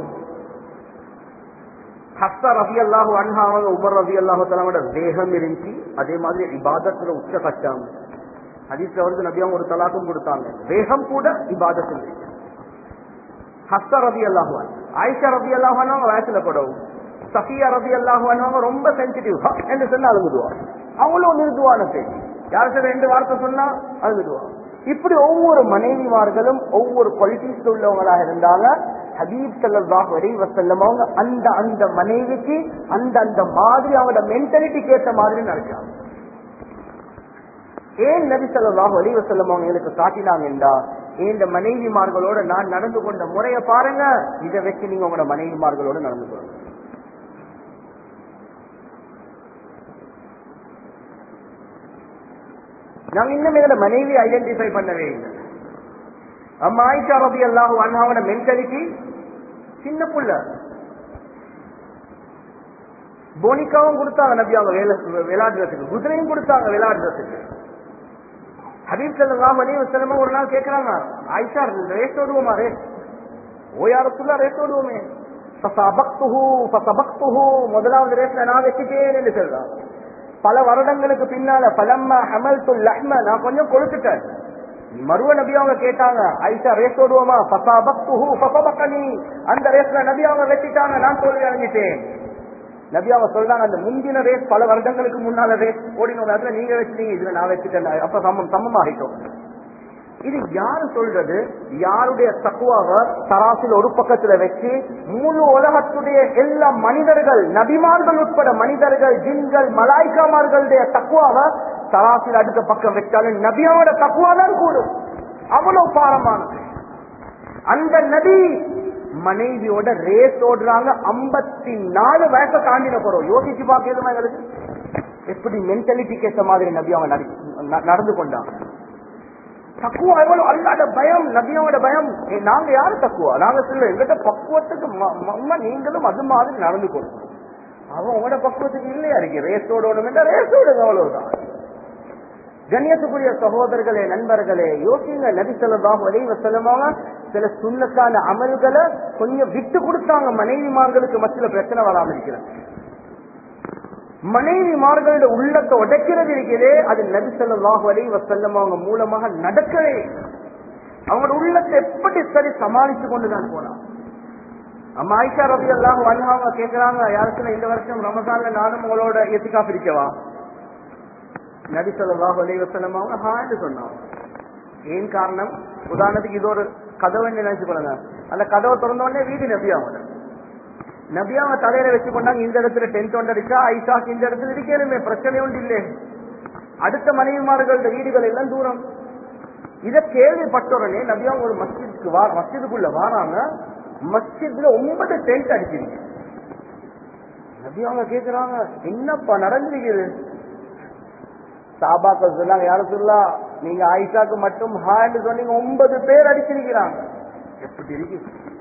ஹஃப்ஸா ரலியல்லாஹு அன்ஹா அவங்க உமர் ரலியல்லாஹு தஆலாவோட வேகம் இருந்துச்சு. அதே மாதிரி இபாதத்துல உச்சகட்டம். ஹதீஸ்ல வந்து நபி அவங்க ஒரு தலாக்கும் கொடுத்தாங்க, வேகம் கூட இபாதத்து. ஹஃப்ஸா ரலியல்லாஹு அன்ஹா, ஆயிஷா ரலியல்லாஹு அன்ஹா அவங்க வயசுல குறவு, சஃபியா ரலியல்லாஹு அன்ஹா ரொம்ப சென்சிட்டிவ் என்று சொன்னா அழுதுவாங்க. அவ்வளவு மிருதுவான பேச்சு, யாருக்கு 2 வார்த்தை சொன்னா அழுதுவாங்க. இப்படி ஒவ்வொரு மனைவிமார்களும் ஒவ்வொரு குவாலிட்டிஸ் உள்ளவங்களாக இருந்தாங்க. ஹபீப் ஸல்லல்லாஹு அலைஹி வஸல்லம் அவங்க அந்த அந்த மனைவிக்கு அந்த அந்த மாதிரி அவங்களோட மென்டாலிட்டிக்கு ஏற்ற மாதிரி நடக்காங்க. ஏன் நபி ஸல்லல்லாஹு அலைஹி வஸல்லம் அவங்க எனக்கு காட்டினாங்கன்றா, இந்த மனைவிமார்களோட நான் நடந்து கொண்ட முறைய பாருங்க, இதை வச்சு நீங்க உங்களோட மனைவிமார்களோட நடந்து கொள்ளுங்க. நாங்க இன்னும் எங்களோட மனைவி ஐடென்டிஃபை பண்ணவே இல்லை. அம்மா ஆயிஷா ரலியல்லாஹு அன்ஹாவோட மென்டாலிட்டி சின்ன புள்ள. போனிக்காவும் கொடுத்தாங்க நபி அவங்க விளையாடுறதுக்கு, குதிரையும் கொடுத்தாங்க விளையாடுறதுக்கு. ஹபீப் ஸல்லல்லாஹு அலைஹி வஸல்லம் ஒரு நாள் கேட்கிறாங்க, ஆயிஷா ரேஸ் ஓடுவோமா? ரேஸ் ஓயாரத்துள்ள ரேஸ் ஓடுவோமே. முதலாவது ரேஸ்ல நான் வச்சுட்டேன் என்று சொல்றாங்க. பல வருடங்களுக்கு பின்னால பலம்மா ஹமல்துல் லஹ்ம, நான் கொஞ்சம் கொழுத்துட்டேன். மருவ நபி அவங்க கேட்டாங்க, ஆயிஷா ரேஸ் ஓடுவோமா? ஃபஸபக்துஹு ஃபஸபகனி, அந்த ரேஸ்ல நபி அவங்க வெட்டிட்டாங்க, நான் தோல்வி அடைஞ்சிட்டேன். நபி அவங்க சொல்றாங்க, அந்த முந்தின ரேஸ் பல வருடங்களுக்கு முன்னால ரேஸ் ஓடினோம், அதுல நீங்க வச்சுட்டீங்க, இதுல நான் வச்சுட்டேன், அப்ப சமமாகிட்டோம். இது யாரு சொல்றது? யாருடைய தக்வாவை தராசில் ஒரு பக்கத்துல வச்சு முழு உலகத்துடைய எல்லா மனிதர்கள், நபிமார்கள் உட்பட மனிதர்கள், ஜின்கள், மலாய்க்காமார்களுடைய தக்வாவை தராசில் அடுத்த பக்கம் வச்சாலும் நபியோட தக்வா தான் கூடும். அவ்வளவு பாரமானது. அந்த நபி மனைவியோட ரேஸ் ஓடுறாங்க. 54 வயசை தாண்டின போறோம். யோசிச்சு பார்க்கணுமா எங்களுக்கு? எப்படி மென்டாலிட்டிக்கு ஏற்ற மாதிரி நபி அவங்க நடந்து கொண்டாங்க. தக்குவா எவ்வளவு, அல்லாத பயம், நபியோட பயம். நாங்க யாரு தக்குவா? நாங்க சொல்ல எங்கிட்ட பக்குவத்துக்கு நீங்களும் அது மாதிரி நடந்து கொள்ளும். அவன் உங்களோட பக்குவத்துக்கு இல்லையா இருக்கு. ரேஸோட ரேஸோடுங்க, அவ்வளவுதான். கண்ணியத்துக்குரிய சகோதரர்களே, நண்பர்களே, யோசிங்க. நபி ஸல்லல்லாஹு அலைஹி வஸல்லம் சில சுன்னத்தான அமல்களை கொஞ்சம் விட்டு கொடுத்தாங்க. மனைவிமார்களுக்கு மத்தியில பிரச்சனை வராம இருக்கிறது. மனைவிமார்களோட உள்ளத்தை உடைக்கிறது இருக்கிறதே, அது நபி ஸல்லல்லாஹு அலைஹி வஸல்லம் அவங்க மூலமாக நடக்கவே. அவங்களோட உள்ளத்தை எப்படி சரி சமாளித்து கொண்டுதான் போனாங்க. அம்மா ஆயிஷா ரலியல்லாஹு அன்ஹா கேக்குறாங்க, யாருக்குன்னா இந்த வருஷம் ரமஸான்ல நானும் உங்களோட இத்திகாஃப் இருக்கவா? நபி ஸல்லல்லாஹு அலைஹி வஸல்லம் அவங்க ஹான்னு சொன்னாங்க. ஏன் காரணம்? உதாரணத்துக்கு இது ஒரு கதவை நினைச்சு பாருங்க. அந்த கதவை திறந்த உடனே வீடு நபியாவை தலையில வச்சு கொண்டாங்க. இந்த இடத்துல டென்ட் ஒன்று இருக்கா, ஐசாக்கு இந்த இடத்துல இருக்கணுமே, பிரச்சனை ஒன்று இல்லை. அடுத்த மனைவிமார்களோட வீடுகள் எல்லாம் தூரம். இதை கேள்விப்பட்ட உடனே நபியாவும் ஒரு மஸ்ஜிதுக்குள்ள வாராங்க. மஸ்ஜித்ல 9 டென்ட் அடிச்சிருக்கு. நபியாவங்க கேக்குறாங்க, என்னப்பா நடந்திருக்குது? சாபாக்கள் சொன்னாங்க, யாரும் சொல்லலாம், நீங்க ஆயிஷாக்கு மட்டும் ஹான்னு சொன்னீங்க, 9 பேர் அடிச்சிருக்கிறாங்க. எப்படி இருக்கு?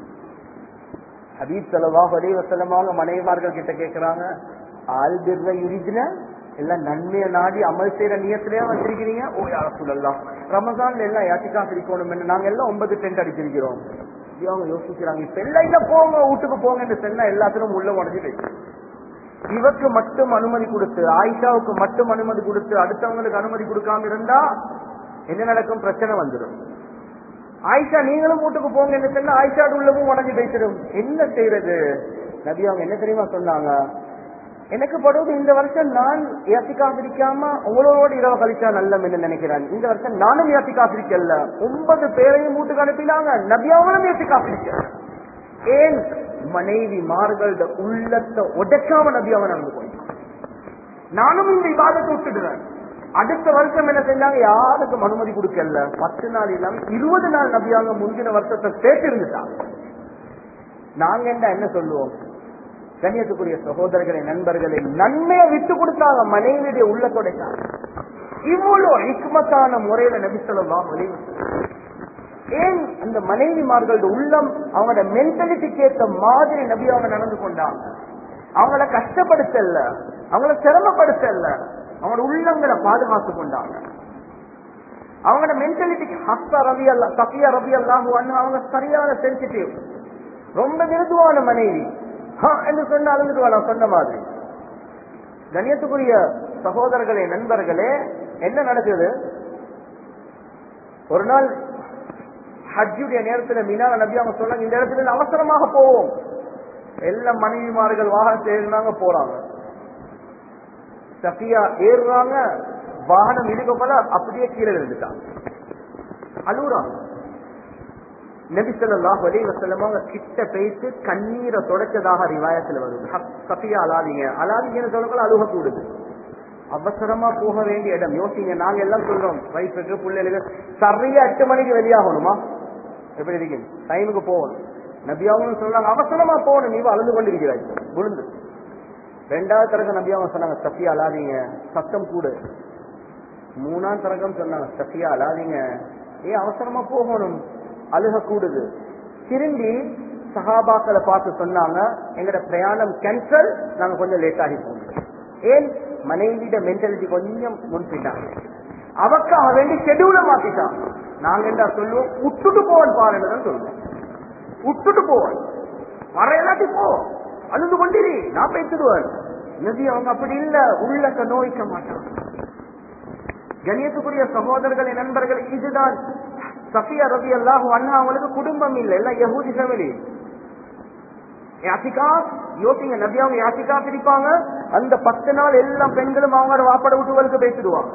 ஹபீப் ஸல்லல்லாஹு அலைஹி வஸல்லம் அவங்க மனைவிமார்கள் கிட்ட கேக்குறாங்க, ஆல் பிர்ர யுரிதுன, எல்லாம் நன்மையை நாடி அமல் செய்யற நியத்திலேயே வச்சிருக்கிறீங்க? ஓ யா ரசூலல்லாஹ், ரமஸான்ல எல்லாம் யாத்திகாஃப் இருக்கணும், நாங்க எல்லாம் 9 டென்ட் அடிச்சிருக்கிறோம். அவங்க யோசிக்கிறாங்க, இப்ப எல்லாம் இல்ல போங்க, வீட்டுக்கு போங்க சொன்னா எல்லாத்திலும் உள்ள உடஞ்சி போயிடுச்சு. இவருக்கு மட்டும் அனுமதி கொடுத்து, ஆயிஷாவுக்கு மட்டும் அனுமதி கொடுத்து, அடுத்தவங்களுக்கு அனுமதி கொடுக்காம இருந்தா என்ன நடக்கும்? பிரச்சனை வந்துடும். ஆயிஷா நீங்களும் வீட்டுக்கு போங்க என்ன சொன்னா ஆயிஷாடு உள்ளவும் உடஞ்சி பேசிடும். என்ன செய்யறது? நபி அவங்க என்ன தெரியுமா சொன்னாங்க, எனக்கு படுவது இந்த வருஷம் நான் இத்திகாஃப் இருக்காம உங்களோட இரவு கழிச்சா நல்லம் என்று நினைக்கிறேன். இந்த வருஷம் நானும் இத்திகாஃப் இருக்கல. 9 பேரையும் வீட்டுக்கு அனுப்பினாங்க. நபி அவங்களும் இத்திகாஃப் இருக்க. ஏன்? மனைவிமார்களோட உள்ளத்தை உடைக்காம நபி அவன் நடந்து போய், நானும் இந்த இபாதத்தை விட்டுடுறேன். அடுத்த வருஷம் என்ன செஞ்சாங்க? யாருக்கும் அனுமதி கொடுக்கல. 10 நாள் இல்லாம 20 நாள் நபியாங்க முந்தின வருஷத்தை சேர்த்து இருந்துட்டாங்க. நாங்க என்ன சொல்லுவோம்? கண்ணியத்துக்குரிய சகோதரர்களை, நண்பர்களை, நன்மையை விட்டு கொடுத்தாங்க, மனைவியுடைய உள்ளத்தோடைக்காங்க. இவ்வளவு ஹிக்மத்தான முறையில நபி ஸல்லல்லாஹு அலைஹி வஸல்லம் ஏன் அந்த மனைவிமார்களோட உள்ளம் அவங்களோட மென்டாலிட்டிக்கு ஏற்ற மாதிரி நபி அவங்க நடந்து கொண்டாங்க. அவங்கள கஷ்டப்படுத்தல, அவங்கள சிரமப்படுத்தல, அவங்களோட உள்ளங்களை பாதுகாத்து கொண்டாங்க. அவங்களோட மென்டாலிட்டிக்கு சஃபியா ரலியல்லாஹு அன்ஹா அவங்க சரியான சென்சிட்டிவ், ரொம்ப மிருதுவான மனைவி. என்று சொன்ன அழுந்துட்டு சொன்ன மாதிரி. கண்ணியத்துக்குரிய சகோதரர்களே, நண்பர்களே, என்ன நடக்குது? ஒரு நாள் ஹஜ்ஜுடைய நேரத்தில் மீனால நபி அவங்க சொன்னாங்க, இந்த இடத்துல அவசரமாக போவோம். எல்லா மனைவிமார்கள் வாகனத்தை ஏறினாங்க, போறாங்க. சஃபியா ஏறுறாங்க, வாகனம் இழுக்கப்பட அப்படியே கீழே விழுந்துட்டாங்க, அழுகுறாங்க. நபி ஸல்லல்லாஹு அலைஹி வஸல்லம் கிட்ட பேசி கண்ணீரை தொடச்சதாக ரிவாயத்துல வருது. சஃபியா அழாதீங்கன்னு சொல்லக்கூட அழுக கூடுது. அவசரமா போக வேண்டிய இடம். யோசிங்க, நாங்க எல்லாம் சொல்றோம் வயசுக்கு பிள்ளைகளுக்கு சரியா 8 மணிக்கு வெளியாகணுமா? எப்படி இருக்கு? டைமுக்கு போகணும். நபியாவும் சொல்றாங்க அவசரமா போகணும், நீ அழுது கொண்டிருக்கிறாய் விழுந்து. 2வது தரகம் நபியாவும் சொன்னாங்க, சஃபியா அழாதீங்க, சத்தம் கூடு. 3ஆம் தரகம் சொன்னாங்க, சஃபியா அழாதீங்க, அவசரமா போகணும், அழுக கூடுது. திரும்பி சஹாபாக்களை பார்த்து சொன்னாங்க, எங்கட பிரயாணம் கேன்சல், நாங்க கொஞ்சம் லேட் ஆகி போகணும். ஏன்? மனைவியோட மென்டாலிட்டி கொஞ்சம் முன்பிட்டாங்க. அவக்காக வேண்டி ஷெடியூல மாத்திட்டாங்க. நாங்க என்ன சொல்லுவோம்? விட்டுட்டு போவன் பாருன்னு சொல்லுவோம். விட்டுட்டு போவன் வர எல்லாத்தையும் போ, அழுது கொண்டிரு, நான் பேசிடுவேன். நபி அவங்க அப்படி இல்ல, உள்ளக்க நோய்க்க மாட்டாங்க. கண்ணியத்துக்குரிய சகோதரர்களே, நண்பர்கள், இதுதான் சஃபியா ரலியல்லாஹு அன்ஹா அவங்களுக்கு குடும்பம் இல்லை, எல்லாம் யஹூதி ஃபேமிலி. யோசிங்க, நபி அவங்க யாத்திகாஃப் இருப்பாங்க. அந்த 10 நாள் எல்லாம் பெண்களும் அவங்களோட வாப்பட வீட்டுகளுக்கு பேசிடுவாங்க.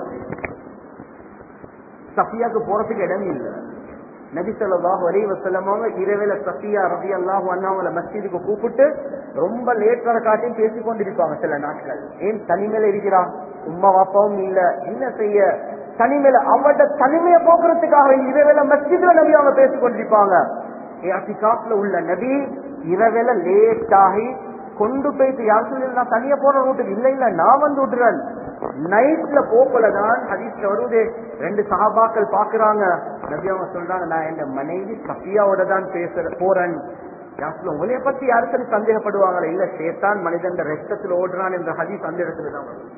சஃபியாக்கு போறதுக்கு இடம் இல்லை. நபி ஸல்லல்லாஹு அலைஹி வஸல்லம் இரவேல சஃபியா ரலியல்லாஹு அன்ஹா அவங்கள மஸ்ஜிதுக்கு கூப்பிட்டு ரொம்ப லேட் வர காட்டியும் பேசிக்கொண்டிருப்பாங்க சில நாட்கள். ஏன்? தனிமையில இருக்கிறான், உம்மா வாப்பாவும் இல்ல, என்ன செய்ய? தனிமையில அவட தனிமையை போக்குறதுக்காக இரவேல மஸ்ஜித்ல நபி அவங்க பேசிக் கொண்டிருப்பாங்க. உள்ள நபி இரவேல லேட் ஆகி கொண்டு போயிட்டு யாருக்கும் நான் தனியா போன ரூட்டுக்கு இல்ல இல்ல நான் வந்து விட்டுறேன். நைட்ல போக்குலதான் ஹதீஸ்ல வருவது. 2 சஹாபாக்கள் பாக்குறாங்க, நபி அவங்க சொல்றாங்க, நான் என் மனைவி சஃபியாவோட தான் போறேன். உங்களைய பத்தி யாருக்கும் சந்தேகப்படுவாங்களா? இல்ல, சேத்தான் மனிதன் ரத்தத்தில் ஓடுறான் என்ற ஹதீஸ் அந்த இடத்துல தான் வரும்.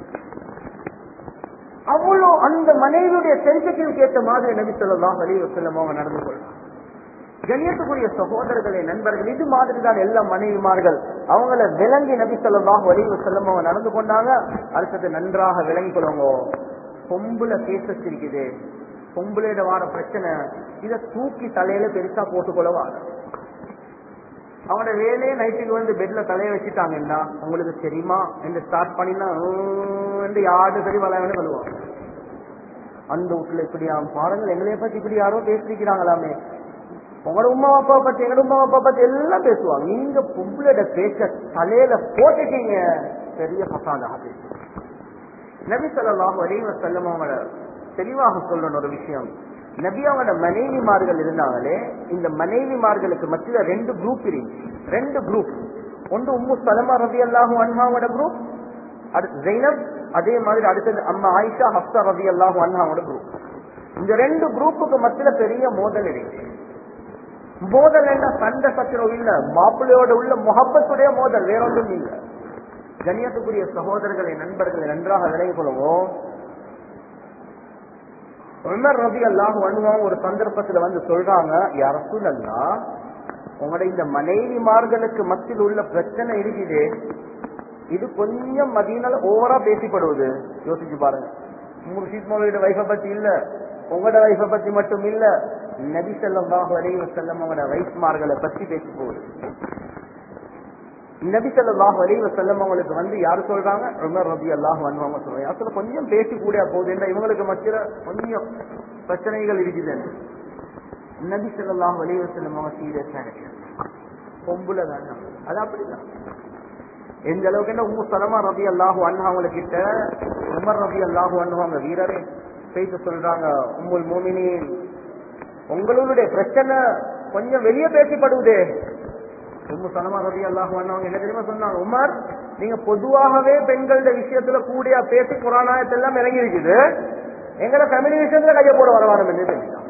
அவ்வளோ அந்த மனைவியுடைய சென்சிட்டிவ் ஏற்ற மாதிரி நபி ஸல்லல்லாஹு அலைஹி வஸல்லம் அவங்க நடந்து கொள்றாங்க. கண்ணியத்துக்குரிய சகோதரர்களே, நண்பர்கள், இது மாதிரி தான் எல்லா மனைவிமார்கள் அவங்கள விளங்கி நபி ஸல்லல்லாஹு அலைஹி வஸல்லம் அவங்க நடந்து கொண்டாங்க. அடுத்தது நன்றாக விளங்கி கொள்ளுங்க. பொம்புல கேசஸ் இருக்குது, பொம்புலையிட வார பிரச்சனை, இதை தூக்கி தலையில பெருசா போட்டுக்கொள்ளவாங்க. அவனோட வேலையே நைட்டுக்கு வந்து பெட்ல தலைய வச்சுட்டாங்கன்னா உங்களுக்கு தெரியுமா என்று ஸ்டார்ட் பண்ணினா யாரு சரி வளர்ந்து சொல்லுவாங்க. அந்த வீட்டுல இப்படியா பாருங்கள், எங்களைய பத்தி இப்படி யாரோ பேசிக்கிறாங்களாமே, உங்களோட உமா அப்பா பத்தி எங்களோட உமா அப்பா பத்தி எல்லாம் பேசுவாங்க. நீங்க பொம்பளோட பேச்ச தலையில போட்டுட்டீங்க, பெரிய பசாதாக பேசுவாங்க. நபி ஸல்லல்லாஹு அலைஹி வஸல்லம் அவங்கள தெளிவாக சொல்லணும் ஒரு விஷயம். நபி அவங்களோட மனைவிமார்கள் இருந்தாங்களே, இந்த மனைவிமார்களுக்கு மத்தியில ரெண்டு குரூப் இருந்துச்சு. ரெண்டு குரூப். ஒன்று உம்மு சலமா ரலியல்லாஹு அன்ஹாவோட குரூப், அடுத்து ஜைனப், அதே மாதிரி அடுத்தது அம்மா ஆயிஷா ஹப்ஸா ரலியல்லாஹு அன்ஹாவோட குரூப். இந்த ரெண்டு குரூப்புக்கு மத்தியில பெரிய மோதல் இருந்துச்சு. மோதல் என்ன, சண்டை சச்சரவு இல்ல, மாப்பிள்ளையோட உள்ள முஹப்பத்துடைய மோதல், வேற ஒன்றும் இல்ல. கண்ணியத்துக்குரிய சகோதரர்களை, நண்பர்களை நன்றாக விளங்கிக் கொள்வோம். உமர் ரலியல்லாஹு அன்ஹு ஒரு சந்தர்ப்பத்துல வந்து சொல்றாங்க, யா ரசூலல்லாஹ், உங்களோட இந்த மனைவிமார்களுக்கு மத்தியில் உள்ள பிரச்சனை இருக்குது, இது கொஞ்சம் மதீனால ஓவரா பேசிப்படுவது. யோசிச்சு பாருங்க. முர்ஷித் மௌலவியோட வைஃபை பத்தி இல்ல, உங்களோட வைஃபை பத்தி மட்டும் இல்ல, நபி ஸல்லல்லாஹு அலைஹி வஸல்லம் அவங்களோட வைஃப்மார்களை பத்தி பேசி போகுது. நபி ஸல்லல்லாஹு அலைஹி வஸல்லம் அவங்களுக்கு வந்து யாரு சொல்றாங்க, உமர் ரலியல்லாஹு அன்ஹு அவங்க சொல்றாங்க, அசல கொஞ்சம் பேசி கூட போகுது, இவங்களுக்கு மத்தியில கொஞ்சம் பிரச்சனைகள் இருக்குது. நபி ஸல்லல்லாஹு அலைஹி வஸல்லம் அவங்க சீரியஸா இருக்கிறாங்க, பொம்புல தான் அது அப்படிதான். எந்த அளவுக்கு என்ன, உம்மு சலமா ரலியல்லாஹு அன்ஹா அவங்ககிட்ட உமர் ரலியல்லாஹு அன்ஹு அவங்க வீரரே பேச சொல்றாங்க, உம்முல் முஃமினீன், உங்களுடைய பிரச்சனை கொஞ்சம் வெளியே பேசப்படுவதே. உம்மு சலமா ரலியல்லாஹு அன்ஹா அவங்க என்ன தெரியுமா சொன்னாங்க, உமர், நீங்க பொதுவாகவே பெண்களோட விஷயத்துல கூடிய பேசி குர்ஆன் எல்லாம் இறங்கி இருக்குது, எங்களை ஃபேமிலி விஷயத்துல கைய போட வரவாரம் என்று தெரியும்.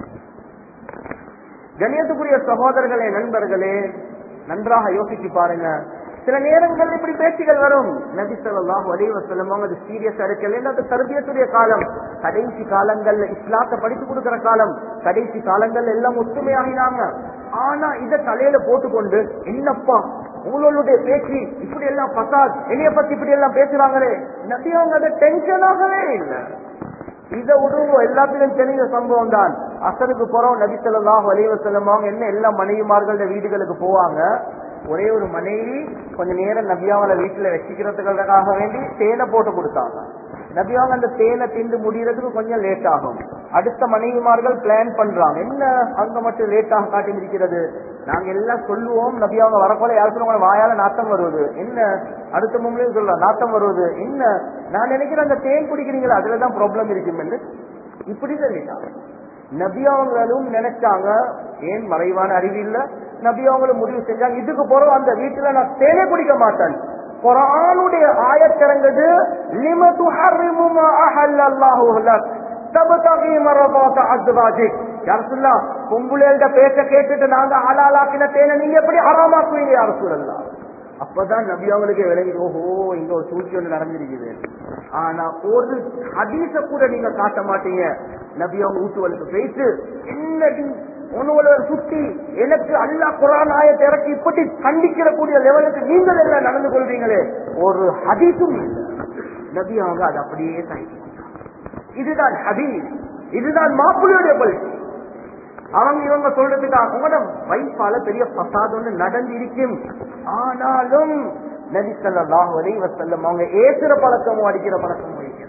கண்ணியத்துக்குரிய சகோதரர்களே, நண்பர்களே, நன்றாக யோசிச்சு பாருங்க. சில நேரங்கள் இப்படி பேச்சுகள் வரும். நபி ஸல்லல்லாஹு அலைஹி வஸல்லம் அது சீரியஸா இருக்கல, அது தர்பியத்துடைய காலம், கடைசி காலங்கள்ல இஸ்லாத்தை படித்து கொடுக்கிற காலம், கடைசி காலங்கள்ல எல்லாம் ஒத்துமையாகினாங்க. ஆனா இத தலையில போட்டுக்கொண்டு, என்னப்பா உங்களுடைய பேச்சு இப்படி எல்லாம் பசாத், என்னைய பத்தி இப்படி எல்லாம் பேசுறாங்களே, நபி அவங்க அதை டென்ஷனாகவே இல்லை. இதை விடுவோம், எல்லாத்திலும் தெரிஞ்ச சம்பவம் தான். அசருக்கு போறோம், நபி ஸல்லல்லாஹு அலைஹி வஸல்லம் அவங்க என்ன எல்லா மனைவிமார்களோட வீடுகளுக்கு போவாங்க. ஒரே ஒரு மனைவி கொஞ்ச நேரம் நபியாவளை வீட்டுல வச்சுக்கிறதுக்காக வேண்டி தேனை போட்டு கொடுத்தாங்க. நபியாவங்க அந்த தேனை திண்டு முடியறதுக்கு கொஞ்சம் லேட் ஆகும். அடுத்த மனைவிமார்கள் பிளான் பண்றாங்க, என்ன அங்க மட்டும் லேட்டாக காட்டி முடிக்கிறது, நாங்க எல்லாம் சொல்லுவோம், நபியாவங்க வரப்போல யாரும் சொல்லுவாங்க வாயால நாட்டம் வருவது, என்ன அடுத்த மும்லையும் சொல்ல நாட்டம் வருவது, என்ன நான் நினைக்கிறேன் அந்த தேன் குடிக்கிறீங்களா அதுலதான் ப்ராப்ளம் இருக்கும் என்று இப்படி சொல்லிட்டாங்க. நபியாவங்களும் நினைச்சாங்க, ஏன் மறைவான அறிவு இல்ல, நபியாவங்களும் முடிவு செஞ்சாங்க, இதுக்கு போறோம் அந்த வீட்டுல நான் தேனே குடிக்க மாட்டேன். குர்ஆனுடைய ஆயத்திறங்குது, லிம துஹர்ரிமு மா அஹல்லல்லாஹு லக் தப்தகி மரதாத அஸ்வாஜிக். யா ரசூலல்லாஹ், பொம்புளையோட பேச்ச கேட்டுட்டு நாங்க ஹலாலாக்கின தேனை நீங்க எப்படி ஹராமாக்குவீங்க யா ரசூலல்லாஹ்? அப்பதான் நபி அவங்களுக்கு விளங்கி, ஓஹோ இங்க ஒரு சூழ்ச்சி ஒன்று நடந்திருக்குது. ஆனா ஒரு ஹதீஸ கூட நீங்க காட்ட மாட்டீங்க. நபி அவங்க ஊட்டுவலுக்கு போயிட்டு, என்னடி உணவுல சுத்தி எனக்கு அல்லாஹ் குர்ஆன் ஆயத்தை இறக்கி இப்படி கண்டிக்கிற கூடிய லெவலுக்கு நீங்கள் எல்லாம் நடந்து கொள்வீங்களே, ஒரு ஹதீஸும் இல்லை. நபி அவங்க அது அப்படியே தாங்கி. இதுதான் ஹதீஸ், இதுதான் மாப்பிள்ளையுடைய பல்சி. அவங்க இவங்க சொல்றதுக்கு அவங்களோட வைஃபால பெரிய பசாத் ஒன்று நடந்திருக்கும். ஆனாலும் நபி ஸல்லல்லாஹு அலைஹி வஸல்லம் அவங்க ஏசுற பழக்கமும் அடிக்கிற பழக்கமும் இருக்கிறது.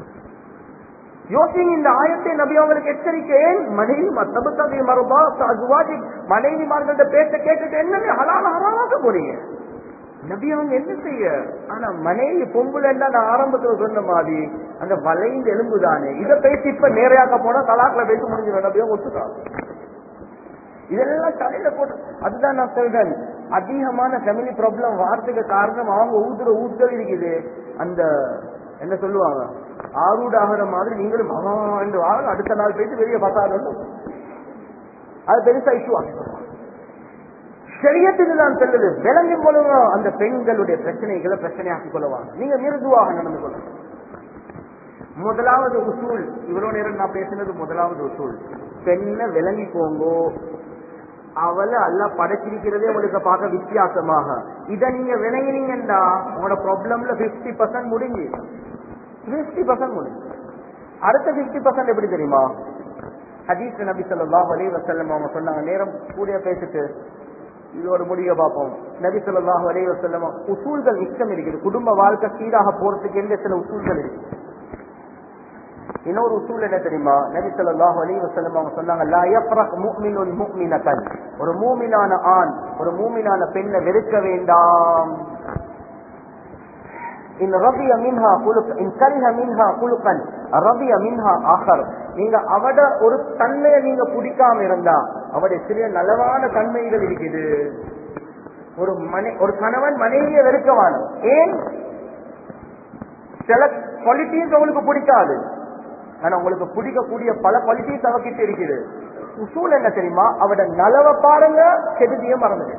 யோசிங்க, இந்த ஆயத்தை நபி அவங்களுக்கு எச்சரிக்கை, மனைவி மத்தபத்தகி மரதாத அஸ்வாஜிக், மனைவிமார்களோட பேச்ச கேட்டுட்டு என்னன்னு ஹலால் ஹராமாக்க போறீங்க. நபி அவங்க என்ன செய்ய, ஆனா மனைவி பொம்புலன்னா நான் ஆரம்பத்துல சொன்ன மாதிரி அந்த வளைந்து எலும்புதானே, இதை பேசி இப்ப நேரையாக்க போனா தலாக்ல பேசி முடிஞ்சிடும். நபி அவங்க ஒத்துக்காங்க, இதெல்லாம் தலையில போட்டு. அதுதான் நான் சொல்றேன், அதிகமான ஃபேமிலி ப்ராப்ளம் வார்த்தைக்கு காரணம் அவங்க ஊத்துதல் இருக்குது. அந்த என்ன சொல்லுவாங்க, ஆரூட ஆகிற மாதிரி நீங்களும் அடுத்த நாள் போயிட்டு வெளியே பார்த்தாங்க, அது பெருசா இஷ்யூ ஆகி. ஷரியத்துக்கு தான் செல்லுது. விளங்கிக் கொள்ளுங்க, அந்த பெண்களுடைய பிரச்சனைகளை பிரச்சனையாக்கிக் கொள்ளுவாங்க. நீங்க மிருதுவாக நடந்து கொள்ளுங்க. முதலாவது உசூல், இவ்வளவு நேரம் நான் பேசினது முதலாவது உசூல். பெண்ணை விளங்கிக்கோங்கோ, அவளை எல்லாம் படைச்சிருக்கிறதே உங்களுக்கு பார்க்க வித்தியாசமாக. இதை நீங்க விளங்கினீங்கன்னா உங்களோட ப்ராப்ளம்ல 50% முடிஞ்சு. 50% முடிஞ்சு. அடுத்த 50% எப்படி தெரியுமா? ஹதீஸ் நபி ஸல்லல்லாஹு அலைஹி வஸல்லம் அவங்க சொன்னாங்க, நேரம் கூட பேசிட்டு இது ஒரு முடிவை பார்ப்போம். நபி ஸல்லல்லாஹு அலைஹி வஸல்லம் உசூல்கள் மிச்சம் இருக்குது. குடும்ப வாழ்க்கை சீராக போறதுக்கு எந்த சில உசூல்கள் இருக்கு. இன்னொரு உசூல் என்ன தெரியுமா? நபி ஸல்லல்லாஹு அலைஹி வஸல்லம் அவங்க சொன்னாங்க, லா யஃப்ரக் முஃமினுன் முஃமினத்தன், ஒரு மூமினான ஆண் ஒரு மூமினான பெண்ணை வெறுக்க வேண்டாம். இன் ரபிய மின்ஹா குலுக் இன் கரிஹ மின்ஹா குலுகன் ரபிய மின்ஹா ஆகர். நீங்க அவட ஒரு தன்மையை நீங்க பிடிக்காம இருந்தா அவருடைய சில நலவான தன்மைகள் இருக்குது. ஒரு கணவன் மனைவியை வெறுக்கவான, ஏன்? சில குவாலிட்டிஸ் உங்களுக்கு பிடிக்காது, ஆனா உங்களுக்கு பிடிக்கக்கூடிய பல குவாலிட்டிஸ் அவகிட்ட இருக்குது. உசூல் என்ன தெரியுமா? அவட நலவை பாருங்க, கெடுதிய மறந்துட்டு.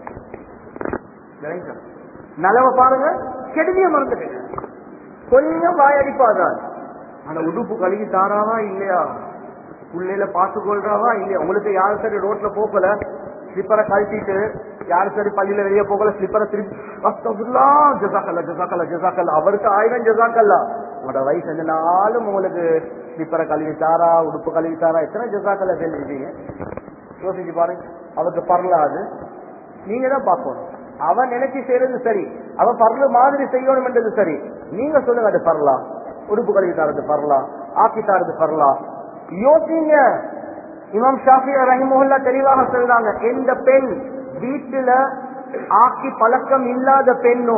நலவை பாருங்க, கெடுதிய மறந்துட்டு. கொஞ்சம் வாயடிப்பாதான், ஆனா உடுப்பு கழுகி தாராவா இல்லையா, புள்ளையில பார்த்து கொள்றாவா இல்லையா. உங்களுக்கு யாரு சரி ரோட்ல போகல ஸ்லிப்பரை கழட்டிட்டு, யாரு சரி பள்ளியில வெளியே போகல ஸ்லிப்பரை திருப்பி ஜசாக்கல்லா ஜசாக்கல்லா ஜசாக்கல்லா, அவருக்கு 1000 ஜசாக்கல்லா. உங்களோட வயசு எந்த நாளும் உங்களுக்கு ஸ்லிப்பரை கழுவி தாரா, உடுப்பு கழுவி தாரா, எத்தனை ஜசாக்கல்லா தெரிஞ்சுட்டீங்க? யோசிச்சு பாருங்க. அவருக்கு பரலாது, நீங்க தான் பார்க்கணும். அவன் நினைச்சு செய்யறது சரி, அவன் பரல மாதிரி செய்யணும் என்றது சரி. நீங்க சொல்லுங்க, அது பரலாம், உடுப்பு கழுவி தாரது பரலாம், ஆக்கி தாரது பரலாம். யோசிங்க. இமாம் ஷாஃபி ரஹிமஹுல்லா தெளிவாக சொல்றாங்க, எந்த பெண் வீட்டுல ஆக்கி பழக்கம் இல்லாத பெண்ணோ,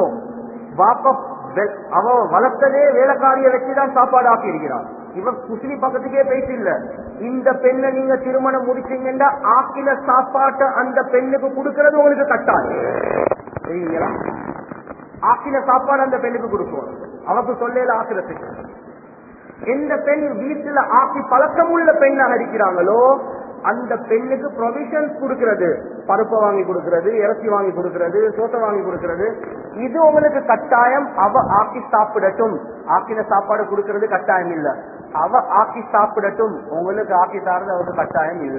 அவ வளர்த்ததே வேலைக்காரியை வச்சுதான் சாப்பாடு ஆக்கி இருக்கிறான், இவன் குசினி பக்கத்துக்கே பேச இல்ல. இந்த பெண்ணை நீங்க திருமணம் முடிச்சீங்கன்னா ஆக்கின சாப்பாட்டை அந்த பெண்ணுக்கு கொடுக்கறது உங்களுக்கு கட்டாயம். சரிங்களா? ஆக்கின சாப்பாடு அந்த பெண்ணுக்கு கொடுக்கும், அவக்கு சொல்லல ஆக்கிறதுக்கு. எந்த பெண் வீட்டுல ஆக்கி பழக்கம் உள்ள பெண்ணாக இருக்கிறாங்களோ அந்த பெண்ணுக்கு ப்ரொவிஷன்ஸ் கொடுக்கிறது, பருப்பை வாங்கி கொடுக்கிறது, இறைச்சி வாங்கி கொடுக்கிறது, சோத்தை வாங்கி கொடுக்கிறது, இது உங்களுக்கு கட்டாயம். அவ ஆக்கி சாப்பிடட்டும், ஆக்கின சாப்பாடு கொடுக்கிறது கட்டாயம் இல்ல. அவ ஆக்கி சாப்பிடட்டும், உங்களுக்கு ஆக்கி சார்ந்து அவருக்கு கட்டாயம் இல்ல.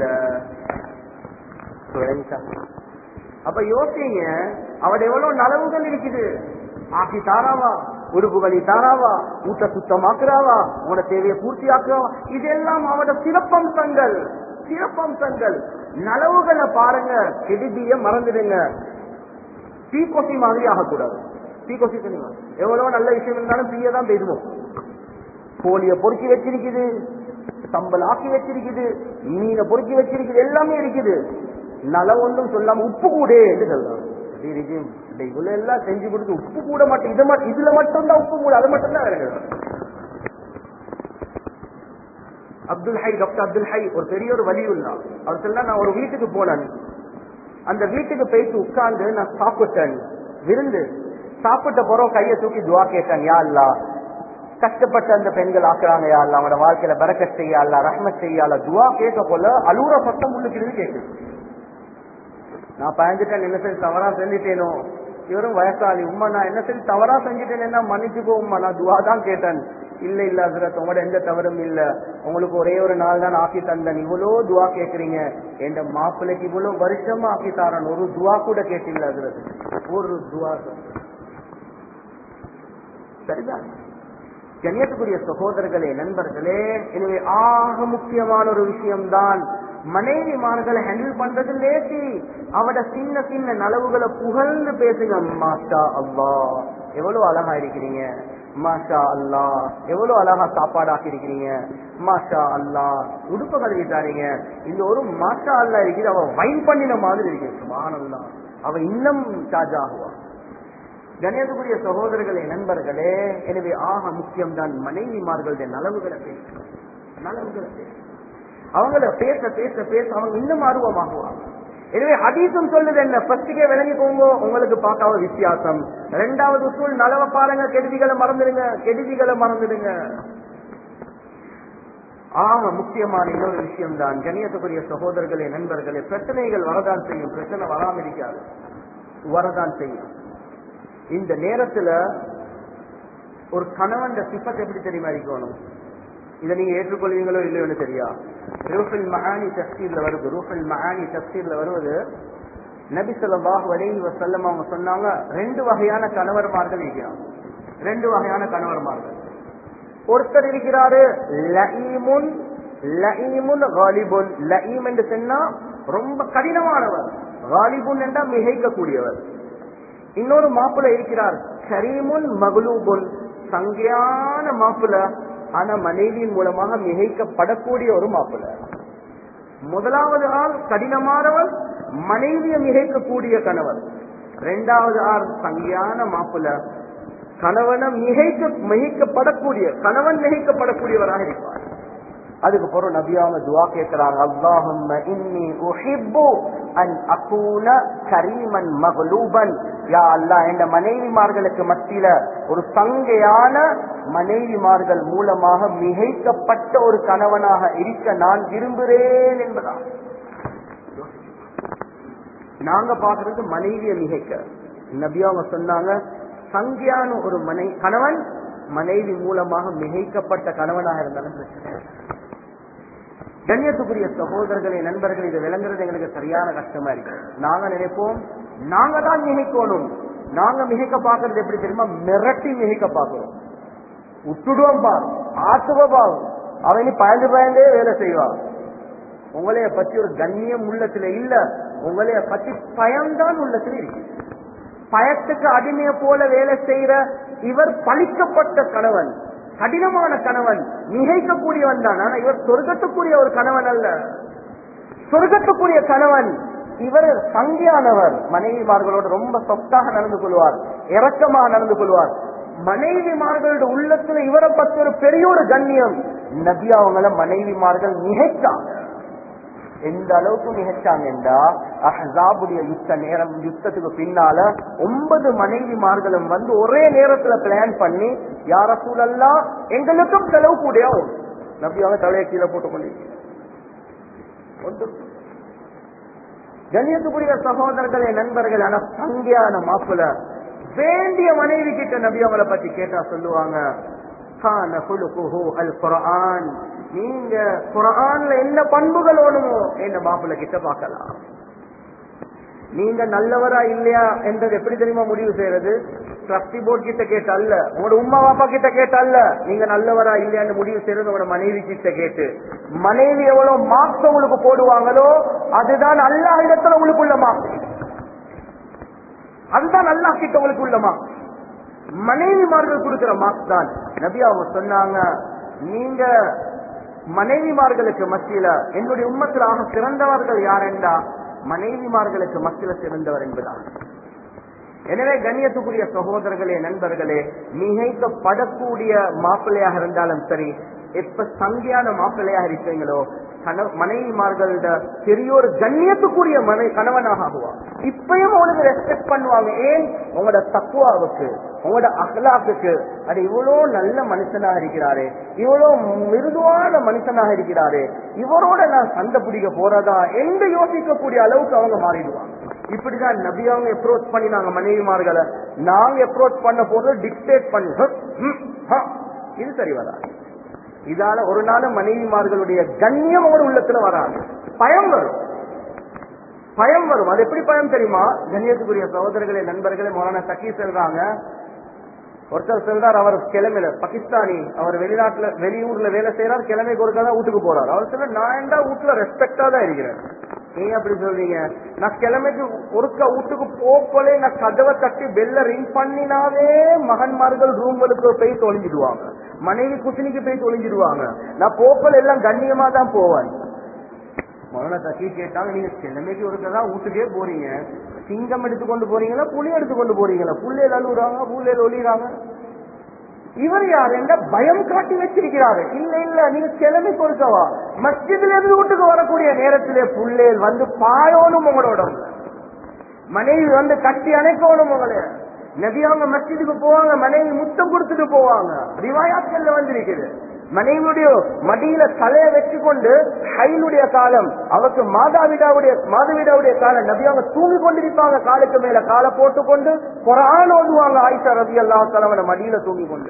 அப்ப யோசிங்க, அவட எவ்வளவு நலவுகள் இருக்குது. ஆக்கி தாராவா, உடுப்புகளை தாராவா, ஊட்ட சுத்தமாக்குறாவா, உங்களோட தேவையை பூர்த்தி ஆக்குறாவா, இதெல்லாம் அவட சிறப்பம்சங்கள். சிறப்பம்சங்கள் நலவுகளை பாருங்க, கெடுதிய மறந்துடுங்க. தீக்கொசி மாதிரி ஆகக்கூடாது. தீக்கொசி தெரியுமா? எவ்வளவு நல்ல விஷயம் இருந்தாலும் தீயதான் பேசுவோம். கோழிய பொறுக்கி வச்சிருக்குது, சம்பல் ஆக்கி வச்சிருக்குது, மீனை பொறுக்கி வச்சிருக்குது, எல்லாமே இருக்குது. நல ஒன்றும் சொல்லாம உப்பு கூட என்று சொல்லலாம். இவ்வளவு எல்லாம் செஞ்சு கொடுத்து உப்பு கூட மாட்டேன், இதுல மட்டும்தான் உப்பு கூட, அது மட்டும்தான் வேற. அப்துல் ஹை, டாக்டர் அப்துல் ஹை ஒரு பெரிய ஒரு வலியுள்ளா. அவர் சொல்ல, நான் ஒரு வீட்டுக்கு போனேன், அந்த வீட்டுக்கு போயிட்டு உட்கார்ந்து நான் சாப்பிட்டேன், விருந்து சாப்பிட்ட போறோம், கையை தூக்கி துவா கேட்டேன், யா அல்லாஹ் கஷ்டப்பட்ட அந்த பெண்கள் ஆக்குறாங்க, யா அல்லாஹ் அவனோட வாழ்க்கையில பரக்கத் செய்ய அல்லாஹ், ரஹ்மத் செய்ய அல்லாஹ். துவா கேட்க போல அலூர சத்தம் உள்ளுக்கு கேட்குது. நான் பயந்துட்டேன், என்ன சரி தவறா செஞ்சுட்டேனோ. இவரும் வயசாளி, உம்மா நான் என்ன சரி தவறா செஞ்சுட்டேன்னா மன்னிச்சுக்கோ உம்மா, நான் துவா தான் கேட்டேன். இல்ல இல்ல ஹஸ்ரத், உங்களோட எந்த தவறும் இல்ல, உங்களுக்கு ஒரே ஒரு நாள் தான் ஆக்கி தந்தேன், இவ்வளோ துவா கேட்கறீங்க, என் மாப்பிள்ளைக்கு இவ்வளவு வருஷமா ஆக்கி தாரன், ஒரு துவா கூட கேட்டில்ல ஹஸ்ரத், ஒரு துவா. சரிதான் கண்ணியத்துக்குரிய சகோதரர்களே, நண்பர்களே, எனவே ஆக முக்கியமான ஒரு விஷயம்தான் மனைவிமார்களை ஹேண்டில் பண்றது லேசி. அவட சின்ன சின்ன நலவுகளை புகழ்ந்து பேசுங்க. மாஷா அல்லாஹ் எவ்வளவு அழகா இருக்கிறீங்க, மாஷா அல்லாஹ் எவ்வளவு அழகா சாப்பாடு ஆக்கி இருக்கிறீங்க, மாஷா அல்லாஹ் உடுப்பு கழுவிட்டாரீங்க, இந்த ஒரு மாஷா அல்லா இருக்குது, அவ வைன் பண்ணின மாதிரி இருக்கு. சுப்ஹானல்லாஹ், அவ இன்னும் சார்ஜ் ஆகுவா. கணேசகுரிய சகோதரர்களே, நண்பர்களே, எனவே ஆக முக்கியம்தான் மனைவிமார்களுடைய நலவுகளை பேச, நலவுகளை பேச, அவங்கள பேச பேச பேச அவங்க இன்னும் ஆர்வமாகுவாங்க. எனவே ஹதீஸும் சொல்லுது என்ன, ஃபர்ஸ்டுக்கே விளங்கிக்கோங்க, உங்களுக்கு பார்க்காத வித்தியாசம். இரண்டாவது சூழ் நலவை பாருங்க, கெடுதிகளை மறந்துடுங்க, கெடுதிகளை மறந்துடுங்க. முக்கியமான இன்னொரு விஷயம் தான் கண்ணியத்துக்குரிய சகோதரர்களே, நண்பர்களே, பிரச்சனைகள் வரதான் செய்யும். பிரச்சனை வராம இருக்காது, வரதான் செய்யும். இந்த நேரத்துல ஒரு கணவன் சிஃபத் எப்படி தெரியுமா இருக்கணும்? இதை நீங்க ஏற்றுக்கொள்வீங்களோ இல்லையோன்னு தெரியா. ரூஹுல் மஆனி தஃசீர்ல வருது. ரூஹுல் மஆனி தஃசீர்ல வருவது, நபி ஸல்லல்லாஹு அலைஹி வஸல்லம் அவங்க சொன்னாங்க, 2 வகையான கணவர்மார்கள் இருக்கிறாங்க. 2 வகையான கணவர்மார்கள். ஒருத்தர் இருக்கிறாரு லஈமுன், லஈமுன் காலிபுன். லஈம் என்று சொன்னா ரொம்ப கடினமானவர், காலிபுன் என்றா மிகைக்கக்கூடியவர். இன்னொரு மாப்பிள்ள இருக்கிறார் கரீமுன் மக்லூபுன், சங்கையான மாப்பிள்ள, ஆனா மனைவியின் மூலமாக மிகைக்கப்படக்கூடிய ஒரு மாப்பிள்ள. முதலாவது ஆள் கடினமானவர், மனைவியை மிகைக்கக்கூடிய கணவர். 2வது ஆள் சங்கையான மாப்பிள்ள, கணவனை மிகைக்கப்படக்கூடிய கணவன் மிகைக்கப்படக்கூடியவராக இருப்பார். அதுக்கு பிறகு நபியாங்க துஆ கேட்கிறாங்க, அல்லாஹும்ம இன்னி உஹிப்பு அன் அகூன கரீமன் மக்லூபன். யா அல்லாஹ், என்ற மனைவிமார்களுக்கு மத்தியில ஒரு சங்கையான மனைவிமார்கள் மூலமாக மிகைக்கப்பட்ட ஒரு கணவனாக இருக்க நான் விரும்புகிறேன் என்பதா. நாங்க பாக்குறது மனைவியை மிகைக்க. நபியாங்க சொன்னாங்க, சங்கையான ஒரு கணவன் மனைவி மூலமாக மிகைக்கப்பட்ட கணவனாக இருந்தாலும் பிரச்சனை. கண்ணியத்துக்குரிய சகோதரர்களே, நண்பர்கள், இதை விளங்குறது எங்களுக்கு சரியான கஷ்டமா இருக்கு. நாங்க நினைப்போம் நாங்க தான் மிகைக்கணும். நாங்க மிகைக்க பாக்குறது எப்படி தெரியுமா? மிரட்டி மிகைக்க பாக்குறோம். விட்டுடுவோம் பார், ஆசுவபாவும் அவனி பயந்து பயந்தே வேலை செய்வான். உங்களைய பத்தி ஒரு கண்ணியம் உள்ளத்துல இல்ல, உங்களைய பத்தி பயம்தான் உள்ளத்துல இருக்கு. பயத்துக்கு அடிமைய போல வேலை செய்யற இவர் பழிக்கப்பட்ட கணவன், கடினமான கணவன், மிகைக்கக்கூடியவன் தான். ஆனா இவர் சொர்க்கத்துக்குரிய ஒரு கணவன் அல்ல. சொர்க்கத்துக்குரிய கணவன் இவர் சங்கியானவர். மனைவிமார்களோடு ரொம்ப சொத்தாக நடந்து கொள்வார், இரக்கமாக நடந்து கொள்வார். மனைவிமார்களோட உள்ளத்துல இவரை பத்தி ஒரு பெரிய ஒரு கண்ணியம். நபி அவங்கள மனைவிமார்கள் மிகைச்சாங்க. எந்த அளவுக்கு மிகைச்சாங்கன்றா, அஹ்ஸாபுடைய யுத்தத்துக்கு பின்னால 9 மனைவிமார்களும் வந்து ஒரே நேரத்துல பிளான் பண்ணி, யா ரசூலல்லாஹ் எங்களுக்கும் செலவு கூடயா நபி அவங்க தலையை கீழே போட்டுக் கொண்டிருக்கிறார். கண்ணியத்துக்குரிய சகோதரர்களே, நண்பர்கள், ஆனா சங்கையான மாப்பிள்ள வேண்டிய மனைவி கிட்ட நபி அவங்களை பத்தி கேட்டா சொல்லுவாங்க, நீங்க குர்ஆன்ல என்ன பண்புகள் வேணுமோ என்ன மாப்பிள்ள கிட்ட பார்க்கலாம். நீங்க நல்லவரா இல்லையா என்றது எப்படி தெரியுமா முடிவு செய்யறது? ட்ரஸ்டி போர்ட் கிட்ட கேட்ட அல்ல, உங்களோட உம்மா பாப்பா கிட்ட கேட்ட அல்ல. நீங்க நல்லவரா இல்லையான்னு முடிவு செய்யறது உங்களோட மனைவி கிட்ட கேட்டு. மனைவி எவ்வளவு மார்க்ஸ் உங்களுக்கு போடுவாங்களோ அதுதான் அல்லாஹ் இடத்துல உங்களுக்கு உள்ள மார்க்ஸ். அதுதான் அல்லாஹ் கிட்ட உங்களுக்கு உள்ள மார்க்ஸ். மனைவிமார்கள் கொடுக்கிற மார்க்ஸ் தான். நபி அவங்க சொன்னாங்க, நீங்க மனைவிமார்களுக்கு மத்தியில என்னுடைய உம்மத்திலாக சிறந்தவர்கள் யார் என்றா மனைவிமார்களுக்கு மத்தியில சிறந்தவர் என்பதால். எனவே கண்ணியத்துக்குரிய சகோதரர்களே, நண்பர்களே, மிகைக்கப்படக்கூடிய மாப்பிள்ளையாக இருந்தாலும் சரி, எப்ப சங்கையான மாப்பிள்ளையாக இருப்பீங்களோ மனைவிமார்களோட பெரிய ஒரு கண்ணியத்துக்குரிய கணவனாக ஆகுவாங்க. இப்பயும் உங்களுக்கு ரெஸ்பெக்ட் பண்ணுவாங்க. ஏன்? உங்களோட தக்குவாவுக்கு, உங்களோட அஹ்லாக்குக்கு. அது இவ்வளவு நல்ல மனுஷனாக இருக்கிறாரு, இவ்வளவு மிருதுவான மனுஷனாக இருக்கிறாரு, இவரோட நான் சண்டை பிடிக்க போறதா என்று யோசிக்கக்கூடிய அளவுக்கு அவங்க மாறிடுவாங்க. இப்படிதான் நபி அவங்க அப்ரோச் பண்ணினாங்க மனைவிமார்களை. நாங்க அப்ரோச் பண்ண போறது டிக்டேட் பண்ணி, இது சரி வராது. இதால ஒரு நாள் மனைவிமார்களுடைய கண்ணியம் ஒரு உள்ளத்துல வராது, பயம் வரும், பயம் வரும். அது எப்படி பயம் தெரியுமா? கண்ணியத்துக்குரிய சகோதரர்களே, நண்பர்களே, மௌலானா தக்கி சொல்றாங்க, ஒருத்தர் சொல்றார், அவர் கிழமையில பாகிஸ்தானி, அவர் வெளியூர்ல வேலை செய்யறார், கிழமைக்கு ஒருக்கா தான் வீட்டுக்கு போறார். அவர் சொல்ல, நான் என்ன வீட்டுல ரெஸ்பெக்டா தான் இருக்கிறேன். நீங்க அப்படி சொல்றீங்க? நான் கிழமைக்கு ஒருக்கா வீட்டுக்கு போப்பலே நான் கதவை தட்டி பெல்ல ரிங் பண்ணினாவே மகன்மார்கள் ரூம்களுக்கு போய் தொலைஞ்சிடுவாங்க, மனைவி குசினிக்கு போய் தொலைஞ்சிடுவாங்க. நான் போப்பல் எல்லாம் கண்ணியமா தான் போவேன். மௌலானா தக்கி கேட்டாங்க, நீங்க கிழமைக்கு ஒருக்கா தான் வீட்டுக்கே போறீங்க, சிங்கம் எடுத்துக்கொண்டு போறீங்களா, புலி எடுத்துக்கொண்டு போறீங்களா? புள்ளையில அழுகுறாங்க, புள்ளையில ஒளிறாங்க. இவர் யார் என்ற பயம் காட்டி வச்சிருக்கிறாரு. இல்ல இல்ல, நீங்க கிளம்பி கொடுக்கவா, மஸ்ஜிதுல இருந்து வீட்டுக்கு வரக்கூடிய நேரத்திலே புள்ளேல் வந்து பாயோனும் உங்களோட, மனைவி வந்து கட்டி அணைக்கணும் உங்களே. நபி அவங்க மஸ்ஜிதுக்கு போவாங்க, மனைவி முத்தம் கொடுத்துட்டு போவாங்க. ரிவாயாத்கள்ல வந்திருக்குது. மனைவியுடைய மடியில தலையை வச்சு கொண்டு ஹைலுடைய காலம் அவருக்கு மாதவிடாவுடைய காலம் நபி அவங்க தூங்கி கொண்டிருப்பாங்க, காலுக்கு மேல காலை போட்டுக்கொண்டு குர்ஆன் ஓதுவாங்க. ஆயிஷா ரலியல்லாஹு தஆலா மடியில தூங்கி கொண்டு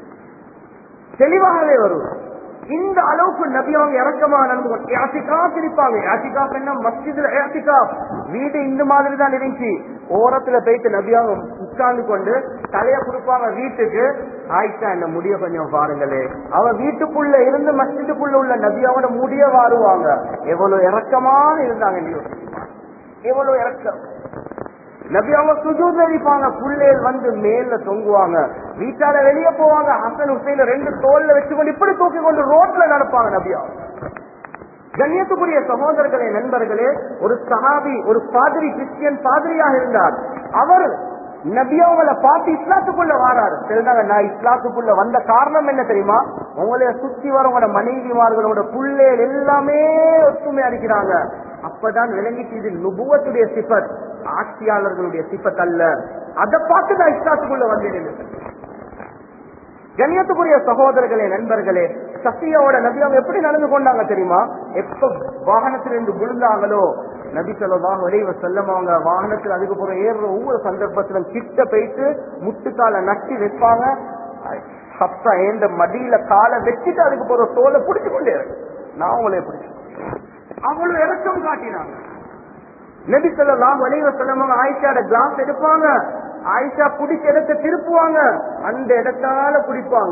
தெளிவாகவே வரும். இந்த அளவுக்கு நபி அவங்க இறக்கமா நடந்து இருப்பாங்க. என்ன மஸ்ஜிதுல வீடு இந்த மாதிரி தான் இருந்துச்சு. ஓரத்துல போயிட்டு நபி அவங்க உட்கார்ந்து கொண்டு தலைய கொடுப்பாங்க வீட்டுக்கு. ஆயிஷா என்ன முடிய கொஞ்சம் பாருங்களே, அவ வீட்டுக்குள்ள இருந்து மஸ்ஜிதுக்குள்ள உள்ள நபி அவனோட முடிய வாருவாங்க. எவ்வளவு இறக்கமான இருந்தாங்க, எவ்வளவு இறக்கம். நபி அவங்க சுஜூத்ல இருப்பாங்க, புள்ளைகள் வந்து மேல தொங்குவாங்க. வீட்டால வெளியே போவாங்க, ஹசன் ஹுசைன் 2 தோல்ல வச்சுக்கொண்டு இப்படி தூக்கி கொண்டு ரோட்ல நடப்பாங்க நபி அவங்க. கண்ணியத்துக்குரிய சகோதரர்களே, நண்பர்களே, ஒரு சஹாபி, ஒரு பாதிரி, கிறிஸ்டியன் பாதிரியாக இருந்தார். அவர் நபி அவங்கள பார்த்து இஸ்லாத்துக்குள்ள வாராரு. தெரிந்தாங்க, நான் இஸ்லாத்துக்குள்ள வந்த காரணம் என்ன தெரியுமா? உங்களைய சுத்தி வரவங்களோட மனைவிமார்களோட புள்ளைகள் எல்லாமே ஒத்துமை அடிக்கிறாங்க. அப்பதான் விளங்கிட்டு இது நுபுவத்துடைய சிபத், ஆட்சியாளர்களுடைய சிபத் அல்ல. அதை பார்த்து நான் இஸ்லாத்துக்குள்ள வந்தேன். கண்ணியத்துக்குரிய சகோதரர்களே, நண்பர்களே, சஃபியாவோட நபி அவங்க எப்படி நடந்து கொண்டாங்க தெரியுமா? எப்ப வாகனத்திலிருந்து விழுந்தாங்களோ நபி ஸல்லல்லாஹு அலைஹி வஸல்லம் அவங்க வாகனத்தில் அதுக்கப்புறம் ஏறுற ஒவ்வொரு சந்தர்ப்பத்திலும் கிட்ட போயிட்டு முட்டுக்கால நட்டி வைப்பாங்க. சப்தா ஏந்த மடியில காலை வச்சுட்டு அதுக்கப்புறம் தோலை பிடிச்சு கொண்டே நான் அவங்களே பிடிச்சு அவ்வளவு இறக்கம் காட்டினாங்க. நபி ஸல்லல்லாஹு அலைஹி வஸல்லம் ஆயிஷாட கிளாஸ் எடுப்பாங்க, ஆயிஷா பிடிச்ச இடத்தை திருப்புவாங்க, அந்த இடத்தால குடிப்பாங்க.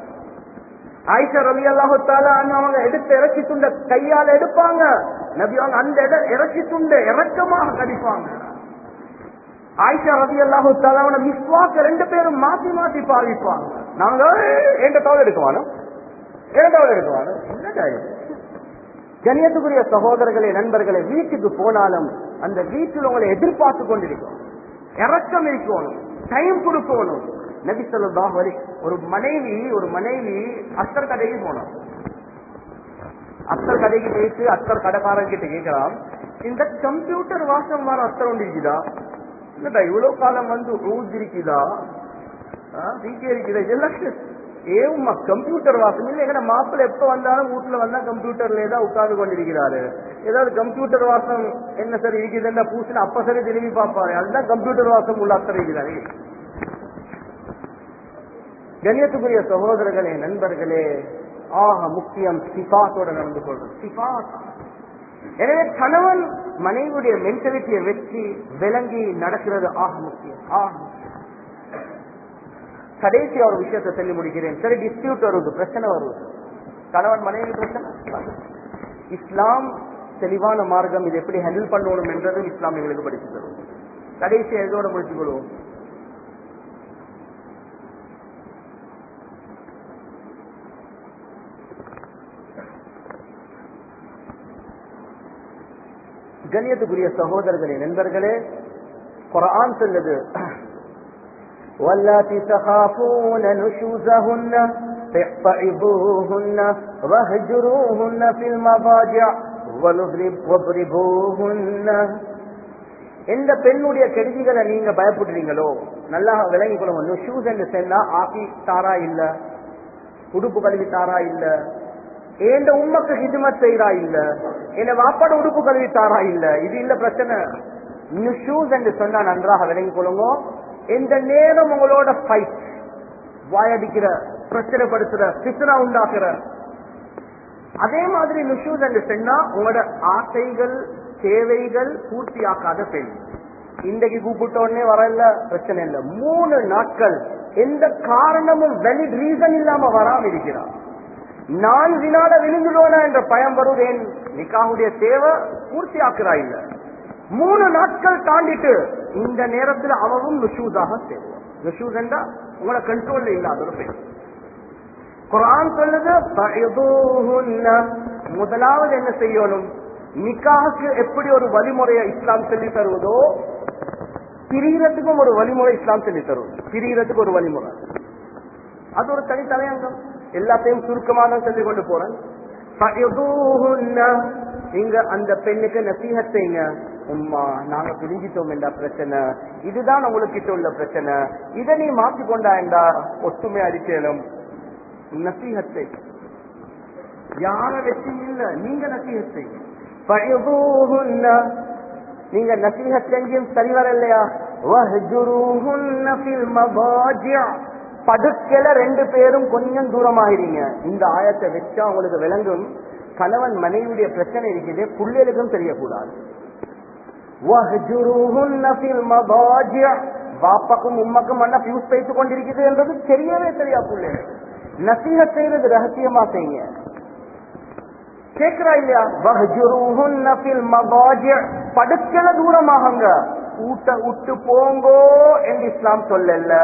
ஆயிஷா ரலியல்லாஹு தஆலா அவங்க எடுத்த இறைச்சி துண்ட கையால எடுப்பாங்க, நபி அவங்க அந்த இறைச்சி துண்ட இறக்கமாக கடிப்பாங்க. ஆயிஷா ரலியல்லாஹு தஆலா மிஸ்வாக்க 2 பேரும் மாத்தி மாத்தி பாவிப்பாங்க. நாங்க எந்த தவறு எடுக்குவானோ என்னடா இது? கண்ணியத்துக்குரிய சகோதரர்களே, நண்பர்களே, வீட்டுக்கு போனாலும் அந்த வீட்டில் உங்களை எதிர்பார்த்து கொண்டிருக்கும், இறக்கம் இருக்கணும், டைம் கொடுக்கணும். நபி ஸல்லல்லாஹு அலைஹி ஒரு மனைவி அத்தர் கடைக்கு போனோம். அத்தர் கடைக்கு போயிட்டு அத்தர் கடைக்காரன் கிட்ட கேட்கலாம், இந்த கம்ப்யூட்டர் வாசம் வர அத்தர் ஒன்று இருக்குதா? இல்லடா, இவ்வளவு காலம் வந்து ரூஸ் இருக்குதா, இருக்குதா, இதெல்லாம் ஏமா கம்ப்யூட்டர் வாசம் இல்லை. எங்க மாப்பிள்ள எப்ப வந்தாலும் வீட்டுல வந்தா கம்ப்யூட்டர்ல தான் உட்கார்ந்து கொண்டிருக்கிறாரு. ஏதாவது கம்ப்யூட்டர் வாசம் என்ன சரி இருக்குதுன்னா பூசின அப்ப சரி திரும்பி பார்ப்பாரு. அதுதான் கம்ப்யூட்டர் வாசம் உள்ள அத்தர் இருக்குதாரு. கண்ணியத்துக்குரிய சகோதரர்களே, நண்பர்களே, ஆக முக்கியம் சிபாத்தோட நடந்து கொள்றது. சிபாத். எனவே கணவன் மனைவியுடைய மென்டாலிட்டியை வச்சு விளங்கி நடக்கிறது ஆக முக்கியம். கடைசி ஒரு விஷயத்தை சொல்லி முடிக்கிறேன். சரி, டிஸ்பியூட் வருது, பிரச்சனை வருது, கணவன் மனைவி பிரச்சனை. இஸ்லாம் தெளிவான மார்க்கம், இது எப்படி ஹேண்டில் பண்ணணும் என்றதும் இஸ்லாம் எங்களுக்கு படித்து தரும். கடைசி எதோட முடித்துக் கொள்வோம்? கண்ணியத்துக்குரிய சகோதரர்களே, நண்பர்களே, குர்ஆன் சொல்லுது, வல்லாத்தி தகாஃபூன நுஷூஸஹுன்ன ஃபஅஇபூஹுன்ன வஹ்ஜுரூஹுன்ன ஃபில் மபாஜிஅ வضربوهுன்ன. எந்த பெண்ணுடைய கெடுதிகளை நீங்க பயப்படுறீங்களோ நல்லா விளங்கி கொள்ளுங்க. நுஷூஸ் என்று சொன்னா ஆக்கி தாரா இல்ல, உடுப்பு கழுவி தாரா இல்ல, ஏண்ட உம்மக்கு ஹிதுமத் செய்யறா இல்ல, என்ன வாப்பாட உடுப்பு கழுவி தாரா இல்ல, இது இல்ல பிரச்சனை. நுஷூஸ் என்று சொன்னா நன்றாக விளங்கி கொள்ளுங்க. எந்த நேரம் உங்களோட ஃபைட், வாயடிக்கிற, பிரச்சனைப்படுத்துற, பித்னா உண்டாக்குற, அதே மாதிரி நுஷூஸ் என்று சொன்னா உங்களோட ஆசைகள் தேவைகள் பூர்த்தியாக்காத பெண். இன்றைக்கு கூப்பிட்ட உடனே வரல பிரச்சனை இல்ல, 3 நாட்கள் எந்த காரணமும் வெலிட் ரீசன் இல்லாம வராம இருக்கிறார். நான் வினாட விழுந்துடோனா என்ற பயம் வருவேன், நிக்காவுடைய தேவை பூர்த்தி ஆக்குறா இல்ல, 3 நாட்கள் தாண்டிட்டு இந்த நேரத்தில் அவரும் நுஷூஸாக சேருவார். நுஷூஸ் என்றா உங்களை கண்ட்ரோல்ல இல்லாத ஒரு பெண். குர்ஆன் சொல்லுது, முதலாவது என்ன செய்யணும், நிக்காஹுக்கு எப்படி ஒரு வழிமுறையை இஸ்லாம் சொல்லி தருவதோ பிரியறதுக்கும் ஒரு வழிமுறை இஸ்லாம் சொல்லி தரும். பிரியறதுக்கு ஒரு வழிமுறை, அது ஒரு தனி தலையங்கம். எல்லாத்தையும் சுருக்கமாக சொல்லிக் கொண்டு போறேன். நீங்க அந்த பெண்ணுக்கு நசீஹத் செய்யுங்க, உம்மா நாங்க பிரிஞ்சிட்டோம் என்ற பிரச்சனை, இதுதான் உங்களுக்கு உள்ள பிரச்சனை, இதை நீ மாற்றிக்கொண்டா என்றா ஒத்துமை அறிக்கையிலும் நசீஹத்தை யார வெற்றி இல்ல, நீங்க நசீஹத் செய்யுங்க. நீங்க நசீஹத் செஞ்சும் சரி வரலையா, படுக்கல 2 பேரும் கொஞ்சம் தூரமாகிறீங்க. இந்த ஆயத்தை வச்சா உங்களுக்கு விளங்கும், கணவன் மனைவியுடைய பிரச்சனை இருக்குது, புள்ளைகளுக்கும் தெரியக்கூடாது. வாப்பாக்கும் உம்மக்கும் அண்ணா பியூஸ் பேசிக் கொண்டிருக்கிறது என்றது தெரியவே தெரியா பிள்ளைகள். நசீஹத் செய்யறது ரகசியமா செய்யுங்க. கேட்கிறா இல்லையா, படுக்கல தூரமாகங்க, ஊட்ட விட்டு போங்கோ என்று இஸ்லாம் சொல்லல.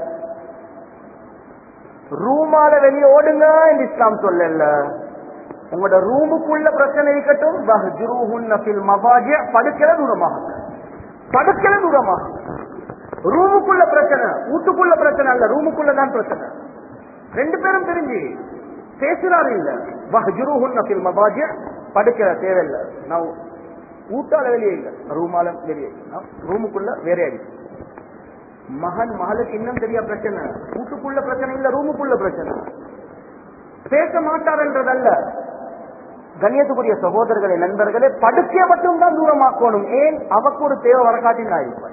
ரூமால வெளியே ஓடுங்க என்று இஸ்லாம் சொல்லல. உங்களோட ரூமுக்குள்ள பிரச்சனை இருக்கட்டும், படுக்கல தூரமாக, படுக்கல தூரமாக. ரூமுக்குள்ள பிரச்சனை, வீட்டுக்குள்ள பிரச்சனை அல்ல, ரூமுக்குள்ளதான் பிரச்சனை. 2 பேரும் தெரிஞ்சு பேசுறாரு இல்ல, படுக்கிற தேவையில்லை. நான் ஊட்டால வெளியே இல்லை, ரூமால வெளியே, ரூமுக்குள்ள வேற ஆயிடுச்சு. மகன் மகளுக்கு இன்னும் தெரியா பிரச்சனை, வீட்டுக்குள்ள பிரச்சனை இல்ல, ரூமுக்குள்ள பிரச்சனை. பேச மாட்டார் என்றதல்ல. கண்ணியத்துக்குரிய சகோதரர்களே, நண்பர்களே, படுக்கைய மட்டும் தான் தூரமாக்கணும். ஏன்? அவக்கு ஒரு தேவை வரக்காட்டி நான் இருப்பேன்,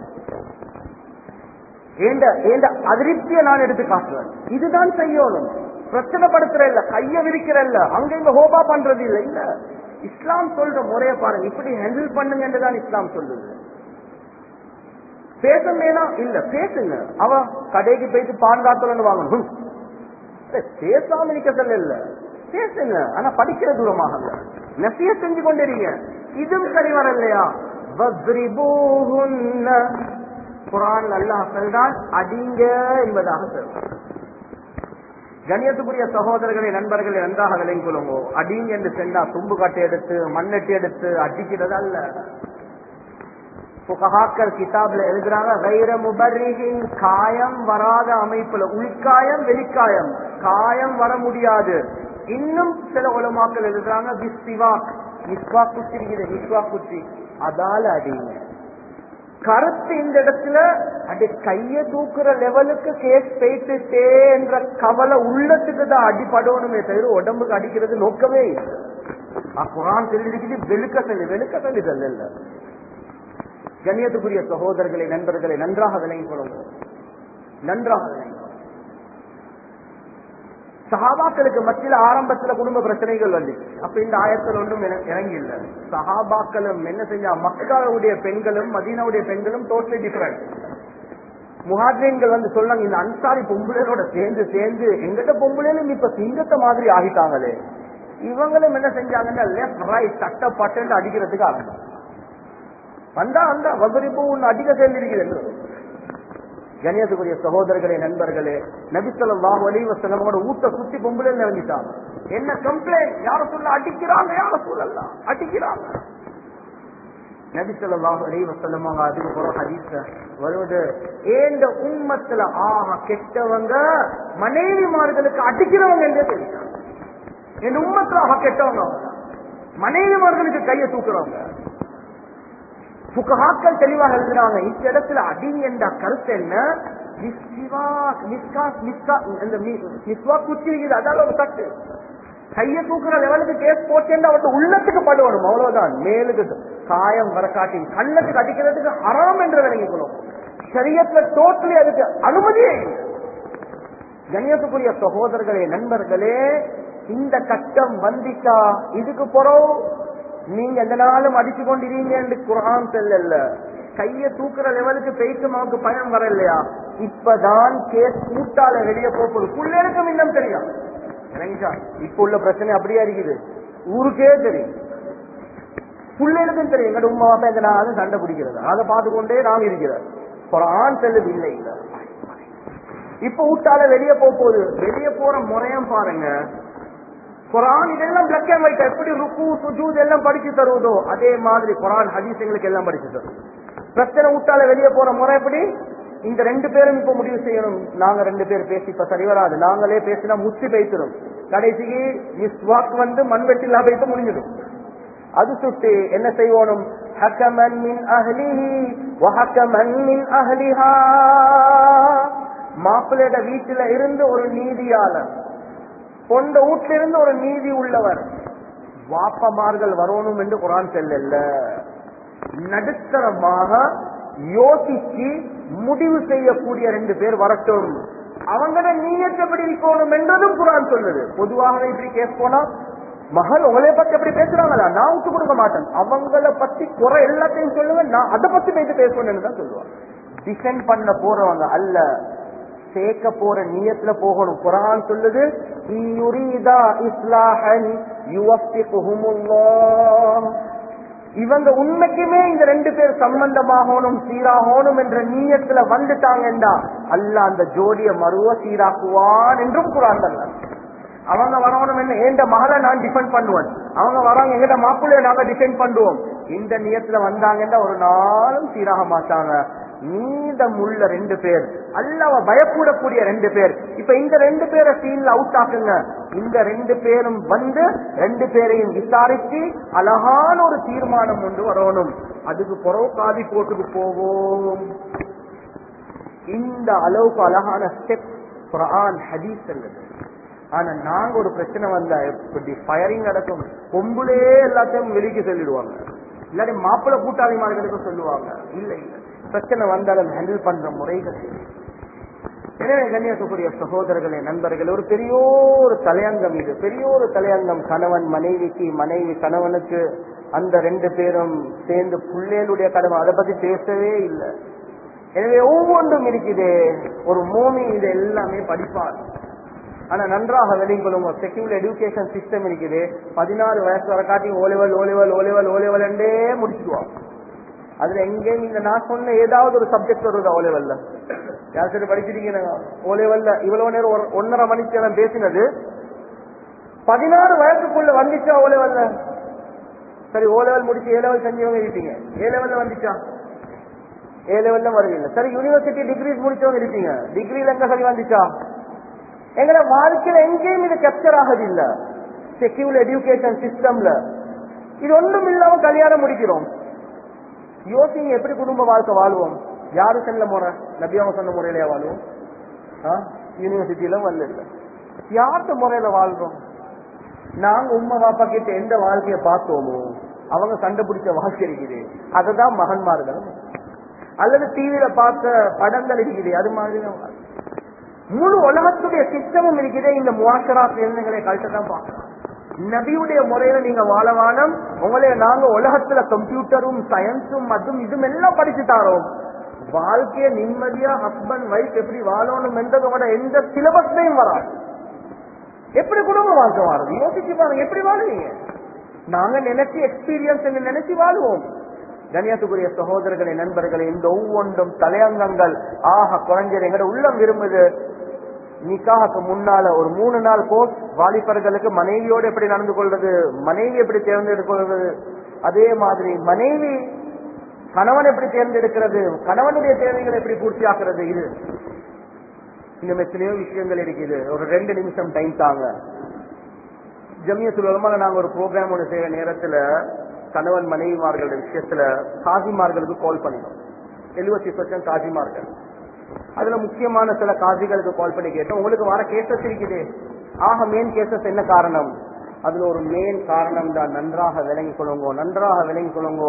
அதிருப்தியை நான் எடுத்து காட்டுவேன். இதுதான் செய்யணும். பிரச்சனை படுத்துற இல்ல, கைய விரிக்கிற இல்ல, அங்க இங்க ஹோபா பண்றது இல்ல. இல்ல, இஸ்லாம் சொல்ற முறைய பாருங்க, இப்படி ஹேண்டில் பண்ணுங்க என்றுதான் இஸ்லாம் சொல்லுது. பேச வேணாம் இல்ல, பேசுங்க. அவ கடைக்கு போயிட்டு பாதுகாத்து வாங்கணும், பேசாம இருக்கல இல்ல, பேசுங்க. ஆனா படிக்கிற தூரமாக நசிய செஞ்சு கொண்டிருங்க. இதுவும் சரி வரலையா, குர்ஆன் அல்லாஹ் சொல்றான் அடிங்க என்பதாக சொல்றான். கண்ணியத்துக்குரிய சகோதரர்களே, நண்பர்களே, நன்றாக விளங்கிக் கொள்ளுங்க. அடிங்க என்று சென்றா தும்பு கட்டை எடுத்து மண்ணெட்டி எடுத்து அடிக்கிறது அல்ல. புகஹாக்கள் கிதாப்ல எழுதுறாங்க, கைர முபர்ரிஹின், காயம் வராத அமைப்புல, உள்காயம் வெளிக்காயம், காயம் வர முடியாது. இன்னும் சில உலமாக்கள் எழுதுறாங்க, பிஸ்திவாக், மிஸ்வாக் குச்சி இருக்குது, மிஸ்வாக் குச்சி, அதால அடிங்க. கருத்து இந்த இடத்துல அடி கைய தூக்குற லெவலுக்கு கேஸ் போயிட்டு என்ற கவலை உள்ளத்துக்கு தான் அடிபடணுமே தவிர உடம்புக்கு அடிக்கிறது நோக்கமே இல்லை. குர்ஆன் சொல்லிருக்குது, வெளுக்க சொல்லுதல் இல்ல. கண்ணியத்துக்குரிய சகோதரர்களை, நண்பர்களை, நன்றாக விளங்கிக் கொள்ளுங்க, நன்றாக விளங்கி. சஹாபாக்களுக்கு மத்தியில ஆரம்பத்துல குடும்ப பிரச்சனைகள் வந்துச்சு. அப்ப இந்த ஆயத்தில் ஒன்றும் இறங்கி இல்ல. சஹாபாக்களும் என்ன செஞ்சா, மக்காவுடைய பெண்களும் மதீனாவுடைய பெண்களும் டோட்டலி டிஃபரெண்ட். முஹாஜிர்கள் வந்து சொன்னாங்க, இந்த அன்சாரி பொம்புளையோட சேர்ந்து எங்கிட்ட பொம்புளையிலும் இப்ப சிங்கத்தை மாதிரி ஆகிட்டாங்களே. இவங்களும் என்ன செஞ்சாங்கன்னா, லெப்ட் ரைட் சட்ட பட்டு அடிக்கிறதுக்கு ஆரம்பம். வந்தா வபரிப்பு ஒண்ணு அடிக்க சேர்ந்திருக்கிறது. கண்ணியத்துக்குரிய சகோதரர்களே, நண்பர்களே, நபி ஸல்லல்லாஹு அலைஹி வஸல்லமோட ஊட்ட சுத்தி பொம்பளை நினைஞ்சிட்டாங்க. என்ன கம்ப்ளைண்ட்? யார சொல்ல அடிக்கிறாங்க, யார சொல்லலாம் அடிக்கிறாங்க. நபி ஸல்லல்லாஹு அலைஹி வஸல்லம் அதுக்கு ஒரு ஹதீஸ் வருவது, ஏந்த உம்மத்துல ஆக கெட்டவங்க மனைவிமார்களுக்கு அடிக்கிறவங்க என்றே தெரியும். என் உம்மத்துல ஆக கெட்டவங்க மனைவிமார்களுக்கு கையை தூக்குறவங்க. புகஹாக்கள் தெளிவாக எழுதுறாங்க, இந்த இடத்துல அடி என்ற கருத்து என்ன, அதாவது தட்டு கைய தூக்குற லெவலுக்கு கேஸ் போட்டேன் அவர்கிட்ட உள்ளத்துக்கு படுவணும், அவ்வளவுதான். மேலுக்கு காயம் வரக்காட்டி கண்ணத்துக்கு அடிக்கிறதுக்கு ஹராம் என்று விளங்கிக்கணும். ஷரியத்துல டோட்டலி அதுக்கு அனுமதியே இல்லை. கண்ணியத்துக்குரிய சகோதரர்களே, நண்பர்களே, இந்த கட்டம் வந்திட்டா இதுக்கு போறோம் நீங்க எந்த நாளும் அடிச்சு கொண்டிருங்க என்று குர்ஆன் சொல்லல. கைய தூக்குற லெவலுக்கு பேச்சு நமக்கு பயம் வர இல்லையா, இப்பதான் கேஸ் கூட்டால வெளியே போகுது. பிள்ளைகளுக்கும் இன்னும் தெரியும். இப்ப உள்ள பிரச்சனை அப்படியே இருக்குது, ஊருக்கே தெரியும், பிள்ளைகளுக்கும் தெரியும். எங்கட உமா அப்பா எந்த நாளும் சண்டை பிடிக்கிறது, அதை பார்த்துக்கொண்டே நாம் இருக்கிறோம். குர்ஆன் செல்லுது இல்லை இல்ல. இப்ப ஊட்டால வெளியே போகுது, வெளியே போற முறையும் பாருங்க. குர்ஆன் இதெல்லாம் பிளாக் அண்ட் ஒயிட், எப்படி ருக்கு சுஜூத் எல்லாம் படிச்சு தருவதோ அதே மாதிரி குர்ஆன் ஹதீஸ் எங்களுக்கு எல்லாம் படிச்சு தரும். பிரச்சனை ஊட்டால வெளியே போற முறை எப்படி, இந்த 2 பேரும் இப்ப முடிவு செய்யணும், நாங்க 2 பேர் பேசி இப்ப சரி வராது, நாங்களே பேசினா முச்சி பேசிடும், கடைசிக்கு மிஸ்வாக் வந்து மண்வெட்டிலா பேச முடிஞ்சிடும். அது சுட்டு என்ன செய்வோம், ஹக்கமன் மின் அஹ்லிஹி வ ஹக்கமன் மின் அஹ்லிஹா, மாப்பிள்ளையோட வீட்டுல இருந்து ஒரு நீதியாளர், கொண்ட வீட்டில இருந்து ஒரு நீதி உள்ளவர் வாப்பமார்கள் வரணும் என்று குர்ஆன் சொல்லல. நடுத்தரமாக யோசிச்சு முடிவு செய்யக்கூடிய 2 பேர் வரட்டும். அவங்கள நீயத்தை எப்படி இருக்கணும் என்றதும் குர்ஆன் சொல்லுது. பொதுவாகவே இப்படி கேஸ் போனா மகள் உங்களை பத்தி எப்படி பேசுறாங்களா, நான் விட்டு கொடுக்க மாட்டேன். அவங்கள பத்தி குறை எல்லாத்தையும் சொல்லுங்க, நான் அதை பத்தி பேசுவேன்னு தான் சொல்லுவாங்க. டிஃபெண்ட் பண்ண போறவங்க அல்ல, சேர்க்க போற நியத்துல போகணும். குர்ஆன் சொல்லுது இவங்க உண்மைக்குமே இந்த 2 பேர் சம்பந்தமாகணும் சீராகணும் என்ற நீயத்துல வந்துட்டாங்கடா அல்லாஹ் அந்த ஜோடிய மறுவ சீராக்குவான் என்றும் குர்ஆன் சொல்லுது. அவங்க வரணும் என்ன, எந்த மகளை நான் டிஃபெண்ட் பண்ணுவேன், அவங்க வராங்க எங்கிட்ட மாப்பிள்ளைய நாங்க டிஃபெண்ட் பண்ணுவோம், இந்த நியத்துல வந்தாங்கன்னா ஒரு நாளும் சீராக மாட்டாங்க. மீதமுள்ள 2 பேர் அல்லாஹ்வை பயப்படக்கூடிய 2 பேர். இப்ப இந்த 2 பேரை சீன்ல அவுட் ஆக்குங்க. இந்த 2 பேரும் வந்து 2 பேரையும் விசாரிச்சு அழகான ஒரு தீர்மானம் கொண்டு வரணும். அதுக்கு பிறகு காதி போட்டுக்கு போவோம். இந்த அளவுக்கு அழகான ஸ்டெப் குர்ஆன் ஹதீஸ் சொல்லுது. ஆனா நாங்க ஒரு பிரச்சனை வந்தா எப்படி ஃபயரிங் நடக்கும், பொம்புலே எல்லாத்தையும் வெளிக்கு சொல்லிடுவாங்க, இல்லாட்டி மாப்பிள்ளை கூட்டாளி மார்களுக்கு சொல்லுவாங்க. இல்ல இல்ல, பிரச்சனை வந்தாலும் ஹேண்டில் பண்ற முறைகள். எனவே கண்ணியத்துக்குரிய சகோதரர்களே, நண்பர்கள், ஒரு பெரிய ஒரு தலையங்கம் இது, பெரிய ஒரு தலையங்கம். கணவன் மனைவிக்கு, மனைவி கணவனுக்கு, அந்த 2 பேரும் சேர்ந்து பிள்ளைகளுடைய கடமை, அதை பத்தி பேசவே இல்லை. எனவே ஒவ்வொன்றும் இருக்குது. ஒரு மூமி இது எல்லாமே படிப்பார். ஆனா நன்றாக வெளிக்கொள்ளுங்க, செக்யூலர் எஜுகேஷன் சிஸ்டம் இருக்குது. 14 வயசு வர காட்டி ஓலெவல் ஓலெவல் ஓலெவல் ஓலெவல் என்றே முடிச்சுடுவாங்க. அதுல எங்கேயும் இந்த நான் சொன்ன ஏதாவது ஒரு சப்ஜெக்ட் வருதா ஓலெவல்ல? யார் சரி படிச்சிருக்கீங்க ஓலெவல்ல? இவ்வளவு நேரம் 1.5 மணிக்கு நான் பேசினது 16 வயசுக்குள்ள வந்துச்சா ஓலெவல்ல? சரி, ஓலெவல் முடிச்சு ஏலெவல் செஞ்சவங்க இருப்பீங்க, ஏலெவல்ல வந்துச்சா? ஏலெவல்ல வருவீங்க. சரி, யூனிவர்சிட்டி டிகிரிஸ் முடிச்சவங்க இருப்பீங்க, டிகிரில எங்க சரி வந்துச்சா? எங்களை வாழ்க்கையில எங்கேயும் இது கேப்சர் ஆகுது இல்ல. செக்யூலர் எஜுகேஷன் சிஸ்டம்ல இது ஒன்றும் இல்லாம கல்யாணம் முடிக்கிறோம். யோசிங்க, எப்படி குடும்ப வாழ்க்கை வாழ்வோம்? யாரு செல்ல முறை? நபியாவ சொன்ன முறையிலேயே வாழ்வோம்? யூனிவர்சிட்டியில வரல இல்ல, யார்த்த முறையில வாழ்றோம்? நாங்க உம்மா பாப்பா கிட்ட எந்த வாழ்க்கைய பார்த்தோமோ அவங்க கண்டுபிடிச்ச வாழ்க்கை இருக்குது, அதுதான் மகன்மார்கள். அல்லது டிவியில பார்த்த படங்கள் இருக்குது, அது மாதிரி முழு உலகத்துடைய சிஸ்டமும் இருக்குது. இந்த முஆஷராத் எண்ணங்களை கழட்டதான் பார்க்கலாம். நபியுடைய முறையில நீங்க வாழவானம். உங்களே நாங்க உலகத்துல கம்ப்யூட்டரும் சயின்ஸும் அதுவும் இதுவும் எல்லாம் படிச்சு தாரோம். வாழ்க்கைய நிம்மதியா ஹஸ்பண்ட் வைஃப் எப்படி வாழணும் என்றதோட எந்த சிலபஸ்லையும் வராது. எப்படி குடும்ப வாழ்க்கை வாழுது யோசிச்சு பாருங்க. எப்படி வாழுவீங்க? நாங்க நினைச்சு எக்ஸ்பீரியன்ஸ் நினைச்சு வாழ்வோம். கண்ணியத்துக்குரிய சகோதரர்களே, நண்பர்களே, இந்த ஒவ்வொன்றும் தலையங்கங்கள் ஆக குறைஞ்சது எங்கட உள்ளம் விரும்புது. நிக்காஹுக்கு முன்னால ஒரு 3 நாள் கோர்ஸ் வாலிபர்களுக்கு மனைவியோடு எப்படி நடந்து கொள்வது, மனைவி எப்படி தேர்ந்தெடுக்கிறது, அதே மாதிரி மனைவி கணவன் எப்படி தேர்ந்தெடுக்கிறது, கணவனுடைய தேவைகளை எப்படி பூர்த்தி ஆக்குறது, இது இன்னும் எத்தனையோ விஷயங்கள் இருக்குது. ஒரு 2 நிமிஷம் டைம் தாங்க. ஜமியத்துல் உலமால நாங்க ஒரு ப்ரோக்ராம் ஒன்று செய்யற நேரத்துல கணவன் மனைவிமார்களுடைய விஷயத்துல காசிமார்களுக்கு கால் பண்ணினோம். 70% காசிமார்கள். அதுல முக்கியமான சில காசிகளுக்கு கால் பண்ணி கேட்டோம், உங்களுக்கு வர கேசஸ் இருக்குது, ஆக மெயின் கேசஸ் என்ன காரணம்? அதுல ஒரு மெயின் காரணம் தான், நன்றாக விளங்கிக் கொள்ளுங்கோ, நன்றாக விளங்கிக் கொள்ளுங்கோ,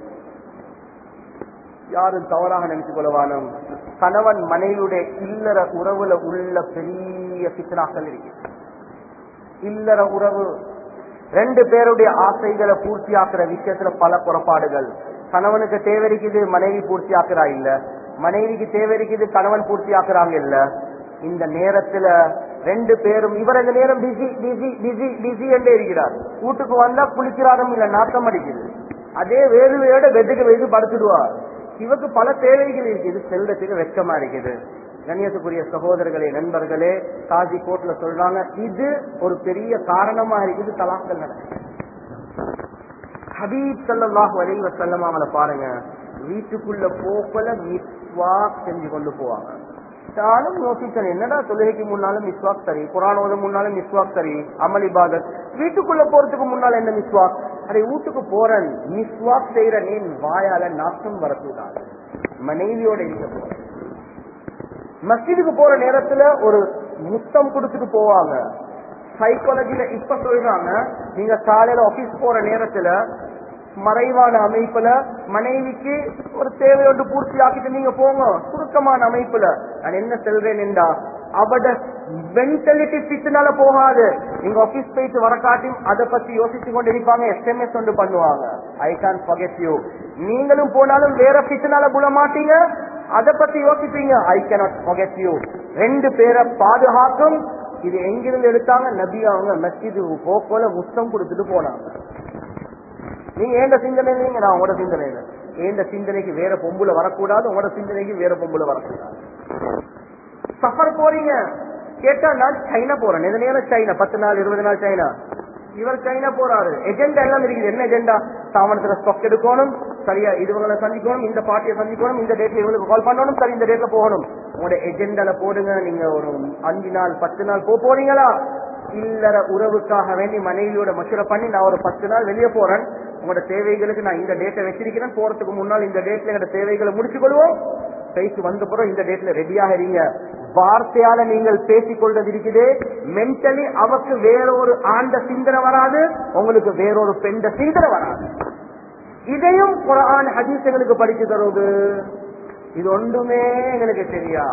யாரும் தவறாக நினைத்துக் கொள்ளவானும். கணவன் மனைவியுடைய இல்லற உறவுல உள்ள பெரிய பித்னாக்கள் இருக்கு. இல்லற உறவு 2 பேருடைய ஆசைகளை பூர்த்தி ஆக்குற விஷயத்துல பல புறப்பாடுகள். கணவனுக்கு தேவை இருக்குது, மனைவி பூர்த்தி ஆக்குறா இல்ல, மனைவிக்கு தேவை இருக்குது, கணவன் பூர்த்தி ஆக்குறாங்க இல்ல. இந்த நேரத்துல 2 பேரும் இவர் இந்த நேரம் பிஸி பிஸி பிஸி பிஸி என்றே இருக்கிறார். வீட்டுக்கு வந்தா குளிக்கிறாரும் இல்ல, நாட்டம் அடிக்குது. அதே வேறுவையோட வெதுக்கு வெது படுத்துடுவார். இவருக்கு பல தேவைகள் இருக்குது, செல்றதுக்கு வெட்கமா இருக்குது. கண்ணியத்துக்குரிய சகோதரர்களே, நண்பர்களே, காசி கோர்ட்ல சொல்றாங்க இது ஒரு பெரிய காரணமா இருக்குது தலாக்கள் நடக்குது. ஹபீப் ஸல்லல்லாஹு அலைஹி வஸல்லம் அவங்கள பாருங்க, வீட்டுக்குள்ள போக்கல மிஸ்வாக் செஞ்சு கொண்டு போவாங்க. நானும் யோசிச்சேன், என்னடா தொழுகைக்கு முன்னாலும் மிஸ்வாக் சரி, குர்ஆன் ஓத முன்னாலும் மிஸ்வாக் சரி, அமல் இபாதத், வீட்டுக்குள்ள போறதுக்கு முன்னால என்ன மிஸ்வாக்? அதை வீட்டுக்கு போறேன் மிஸ்வாக் செய்யற நீ வாயால நாட்டம் வரக்கூடாது, மனைவியோட இருக்க போறேன். மஸ்ஜிதுக்கு போற நேரத்துல ஒரு முத்தம் கொடுத்துட்டு போவாங்க. சைக்காலஜில இப்ப சொல்றாங்க, நீங்க காலையில ஆபீஸ் போற நேரத்துல மறைவான அமைப்புல மனைவிக்கு ஒரு தேவை ஒன்று பூர்த்தி ஆக்கிட்டு நீங்க போங்க. சுருக்கமான அமைப்புல நான் என்ன சொல்றேன் என்றா, அவட மென்டாலிட்டி பிட்னால போகாது. நீங்க ஆபீஸ் போயிட்டு வர காட்டியும் அதை பத்தி யோசிச்சு கொண்டு இருப்பாங்க. SMS ஒன்று பண்ணுவாங்க, ஐ கான் ஃபர்கெட் யூ. நீங்களும் போனாலும் வேற பிட்னால புல மாட்டீங்க, அதை பத்தி யோசிப்பீங்க, ஐ கேனாட் ஃபர்கெட் யூ. ரெண்டு பேரை பாதுகாக்கும். இது எங்கிருந்து எடுத்தாங்க? நபி அவங்க மஸ்ஜிதுக்கு போல முத்தம் கொடுத்துட்டு போனாங்க. நீங்க ஏண்ட சிந்தனை இல்லைங்க, நான் உங்களோட சிந்தனையில. ஏண்ட சிந்தனைக்கு வேற பொம்புல வரக்கூடாது, உங்களோட சிந்தனைக்கு வேற பொம்புல வரக்கூடாது. சஃபர் போறீங்க, கேட்டா நான் சைனா போறேன். எது நேரம் சைனா, 10 நாள் 20 நாள் சைனா. இவர் சைனா போறாரு. எஜெண்டா எல்லாம் இருக்குது. என்ன எஜெண்டா? சாமானத்துல ஸ்டாக் எடுக்கணும், சரியா இதுவங்களை சந்திக்கணும், இந்த பார்ட்டியை சந்திக்கணும், இந்த டேட்ல இவங்களுக்கு கால் பண்ணணும், சரி இந்த டேட்ல போகணும். உங்களோட எஜெண்டால போடுங்க. நீங்க ஒரு 5 நாள் 10 நாள் போறீங்களா? இல்லற உறவுக்காக வேண்டி மனைவியோட மசூரா பண்ணி, நான் ஒரு 10 நாள் வெளியே போறேன், உங்களோட தேவைகளுக்கு நான் இந்த டேட்டை வச்சிருக்கிறேன், போறதுக்கு முன்னால் இந்த டேட்ல எங்களோட தேவைகளை முடிச்சு கொள்வோம், பேசி வந்த பிறகு இந்த டேட்ல ரெடியாக இருங்க. வார்த்தையால நீங்கள் பேசிக் கொள்வது இருக்குது. மென்டலி அவருக்கு வேறொரு ஆண்ட சிந்தனை வராது, உங்களுக்கு வேறொரு பெண்ட சிந்தனை வராது. இதையும் குர்ஆன் ஹதீஸ் எங்களுக்கு படிச்சு தருவது. இது ஒன்றுமே எங்களுக்கு தெரியா.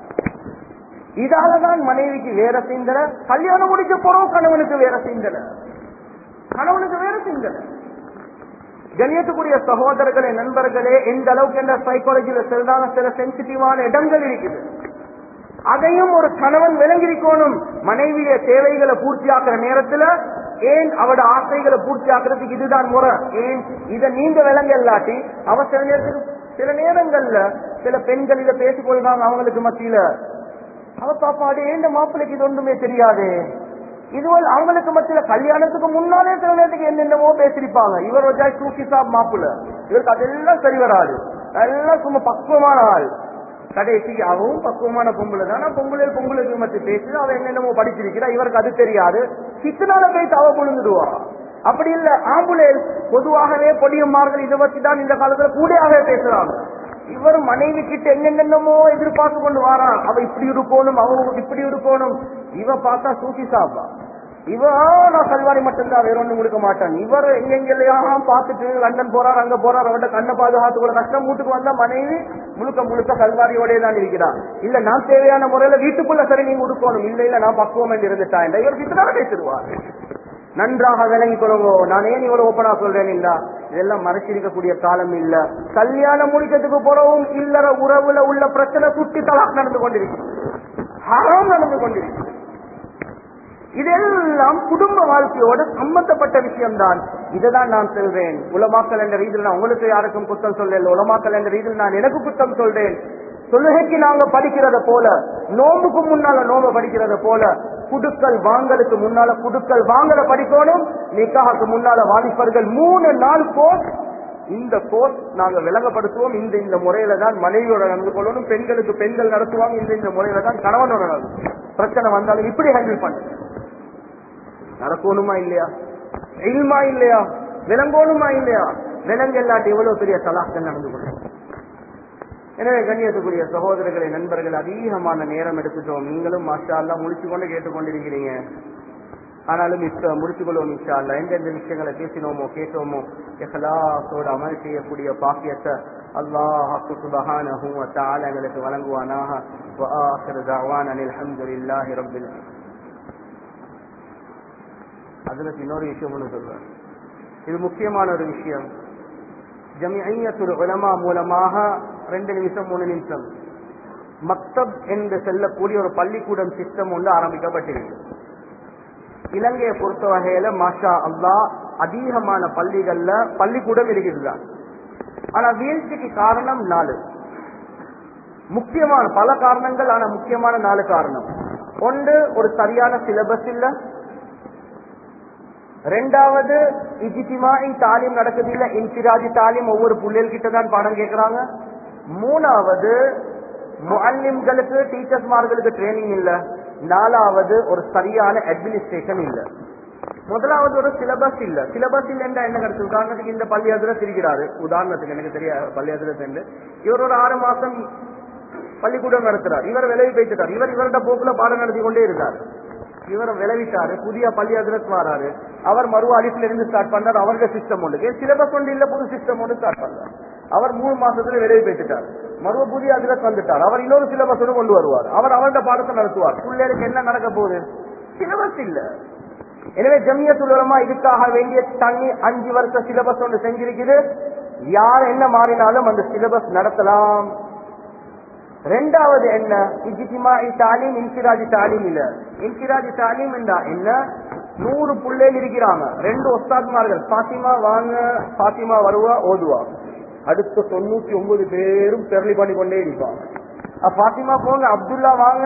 இதாலதான் மனைவிக்கு வேற சிந்தனை, கல்யாணம் முடிக்க போறோம் கணவனுக்கு வேற சிந்தனை, கணவனுக்கு வேற சிந்தனை. கண்ணியத்துக்குரிய சகோதரர்களே, நண்பர்களே, எந்த அளவுக்கு என்ற சைக்காலஜியில செல்றாங்க, சில சென்சிட்டிவான இடங்கள் இருக்குது. அதையும் ஒரு கணவன் விளங்கிருக்கணும். மனைவிய தேவைகளை பூர்த்தியாக்குற நேரத்துல ஏன் அவட ஆசைகளை பூர்த்தி ஆக்குறதுக்கு இதுதான் முறை, ஏன் இதை நீங்க விளங்க இல்லாட்டி அவ சில நேரங்கள்ல சில பெண்கள் இதை பேசிக்கொள்வாங்க. அவங்களுக்கு மத்தியில அவ பாப்பாடு ஏன் மாப்பிள்ளைக்கு இது ஒன்றுமே தெரியாது. இதுவரை அவங்களுக்கு மத்தியில கல்யாணத்துக்கு முன்னாலே சில நேரத்துக்கு என்னென்னமோ பேசிருப்பாங்க. இவர் வச்சா தூக்கி சாப் மாப்பிள்ள, இவருக்கு அதெல்லாம் சரி வராது, எல்லாம் சும்மா பக்குவமான ஆள். கடைசிக்கு அவவும் பக்குவமான பொம்பளை தான், பொம்பளைக்கு மத்தி பேசி அவ என்னென்னமோ படிச்சிருக்கிறா, இவருக்கு அது தெரியாது, கிச்சனால போயிட்டு அவ பொழுந்துடுவா. அப்படி இல்ல, ஆம்புலேல் பொதுவாகவே பொடியம்மார்கள் இதை வச்சுதான் இந்த காலத்துல கூடையாவே பேசுறாங்க. இவர் மனைவி கிட்ட என்னென்னமோ எதிர்பார்த்து கொண்டு வாரான். அவ இப்படி இருக்கணும், அவங்க இப்படி இருக்கணும். இவ பார்த்தா சூசி சாப்பா, இவ நான் கல்வாரி மட்டும்தான், வேற ஒண்ணு கொடுக்க மாட்டான். இவர் எங்கெல்லாம் பார்த்துட்டு லண்டன் போறார், அங்க போறார், அவட்ட கண்ணை பாதுகாத்து கூட கஷ்டம். வீட்டுக்கு வந்தா மனைவி முழுக்க கல்வாரியோட தான் இருக்கிறான். இல்ல நான் தேவையான முறையில வீட்டுக்குள்ள சரி நீங்க கொடுக்கணும், இல்ல நான் பக்குவம் என்று இருந்துட்டான். இவர் கிட்டதான் பேசிடுவார். நன்றாக விளங்கி கொள்ளுங்க. நான் ஏன் இவ்வளவு ஓப்பனா சொல்றேன் இல்ல, இதெல்லாம் மறைச்சிருக்கக்கூடிய காலம் இல்ல. கல்யாணம் முடிக்கிறதுக்கு போறவும் இல்லற உறவுல உள்ள பிரச்சனை சுட்டி தலாக் நடந்து கொண்டிருக்கு, ஹராம் நடந்து கொண்டிருக்கு. இதெல்லாம் குடும்ப வாழ்க்கையோட சம்பந்தப்பட்ட விஷயம்தான். இதைதான் நான் சொல்றேன். உலமாக்கல் என்ற ரீதியில் நான் உங்களுக்கு யாருக்கும் குத்தம் சொல்லல, உலமாக்கல் என்ற ரீதியில் நான் எனக்கு குத்தம் சொல்றேன். தொழுகைக்கு நாங்க படிக்கிறத போல, நோம்புக்கு முன்னால நோம்பு படிக்கிறத போல, குடுக்கல் வாங்கலுக்கு முன்னால குடுக்கல் வாங்கல படிக்கணும். நிக்காஹுக்கு முன்னால வாலிபர்கள் 3-4 கோர்ஸ், இந்த கோர்ஸ் நாங்க விளங்கப்படுத்துவோம். இந்த முறையில தான் மனைவியோட நடந்து கொள்ளணும், பெண்களுக்கு பெண்கள் நடத்துவாங்க, இந்த முறையில தான் கணவனோட நடக்கும். பிரச்சனை வந்தாலும் இப்படி ஹேண்டில் பண்ணு. நடக்கணுமா இல்லையா? இல்மா இல்லையா? விளங்கணுமா இல்லையா? விலங்கு இல்லாட்டி எவ்வளவு பெரிய தலாக்கள் நடந்து கொள்ளும். எனவே கண்ணியத்துக்குரிய சகோதரர்களை, நண்பர்கள், அதிகமான நேரம் எடுத்துட்டோம். நீங்களும் மாஷா அல்லாஹ் முடிச்சு கொண்டு கேட்டுக்கொண்டிருக்கிறீங்க. ஆனாலும் இப்ப முடிச்சுக்கொள்வோம் இன்ஷா அல்லாஹ். எந்தெந்த விஷயங்களை பேசினோமோ கேட்டோமோ இஹ்லாஸோடு அமல் செய்யக்கூடிய பாக்கியத்தை அல்லாஹ் சுப்ஹானஹு வ தஆலா எங்களுக்கு வழங்குவானாக. வ ஆகிரு தஅவானா அல்ஹம்துலில்லாஹி ரப்பில் ஆலமீன். அதுல இன்னொரு விஷயம் ஒன்று சொல்றேன், இது முக்கியமான ஒரு விஷயம். ஜமிஅத்துல் உலமா மூலமாக 2 நிமிஷம் 3 நிமிஷம் மக்தப் என்று செல்லக்கூடிய ஒரு பள்ளிக்கூடம் சிஸ்டம் ஒன்று ஆரம்பிக்கப்பட்டிருக்கு. இலங்கையை பொறுத்த வகையில மாஷா அல்லாஹ் அதிகமான பள்ளிகள்ல பள்ளிக்கூடம் இருக்குதுதான். ஆனா வீழ்ச்சிக்கு காரணம் 4 முக்கியமான, பல காரணங்கள், ஆனா முக்கியமான 4 காரணம். ஒன்று, ஒரு சரியான சிலபஸ் இல்ல. 2வது, இஜ்திமாஇ தாலீம் நடக்குது இல்ல, இன்ஃபிராஜி தாலீம், ஒவ்வொரு புள்ளைகள் கிட்ட தான் பாடம் கேட்கிறாங்க. 3வது, முஅல்லிம்களுக்கு டீச்சர்ஸ்மார்களுக்கு ட்ரைனிங் இல்ல. 4வது, ஒரு சரியான அட்மினிஸ்ட்ரேஷன் இல்ல. முதலாவது, ஒரு சிலபஸ் இல்ல. சிலபஸ் இல்லைன்னா என்ன கருத்து? உதாரணத்துக்கு இந்த பள்ளி அதிரத் இருக்கிறாரு, உதாரணத்துக்கு எனக்கு தெரியாது பள்ளி அதிரத் என்று, இவர் ஒரு 6 மாசம் பள்ளிக்கூடம் நடத்துறார், இவர் விலகி போயிட்டார், இவர்கிட்ட போக்குல பாடம் நடத்தி கொண்டே இருந்தார். இவரை விளைவிட்டாரு, புதிய பள்ளி அதிரத் வராரு, அவர் மறு அலிஃப்ல இருந்து ஸ்டார்ட் பண்றாரு. அவருடைய சிஸ்டம் ஒன்று சிலபஸ் ஒன்று இல்ல, புது சிஸ்டம் ஒன்று ஸ்டார்ட் பண்றாரு. அவர் 3 மாசத்துல விளைவி பெற்றுட்டார். மறுவ புதிய அதிரத் வந்துட்டார். அவர் இன்னொரு சிலபஸ் கொண்டு வருவார். அவர் அவருடைய பாடத்தை நடத்துவார். பிள்ளைகளுக்கு என்ன நடக்க போகுது? சிலபஸ் இல்ல. எனவே ஜமியத்துல் உலமா இதுக்காக வேண்டிய தனி 5 வருஷ சிலபஸ் ஒன்று செஞ்சிருக்குது. யார் என்ன மாறினாலும் அந்த சிலபஸ் நடத்தலாம். ரெண்டாவது என்ன? இஜ்திமாஇ தாலீம், இன்ஃபிராஜி தாலீம் இல்ல. இன்ஃபிராஜி தாலீம் என்றா என்ன? 100 பிள்ளைகள் இருக்கிறாங்க, 2 உஸ்தாத்மார்கள், பாத்திமா வாங்க, பாத்திமா வருவா, ஓதுவா. அடுத்த 99 பேரும் பெரளி பண்ணி கொண்டே இருப்பாங்க. பாத்திமா போங்க, அப்துல்லா வாங்க,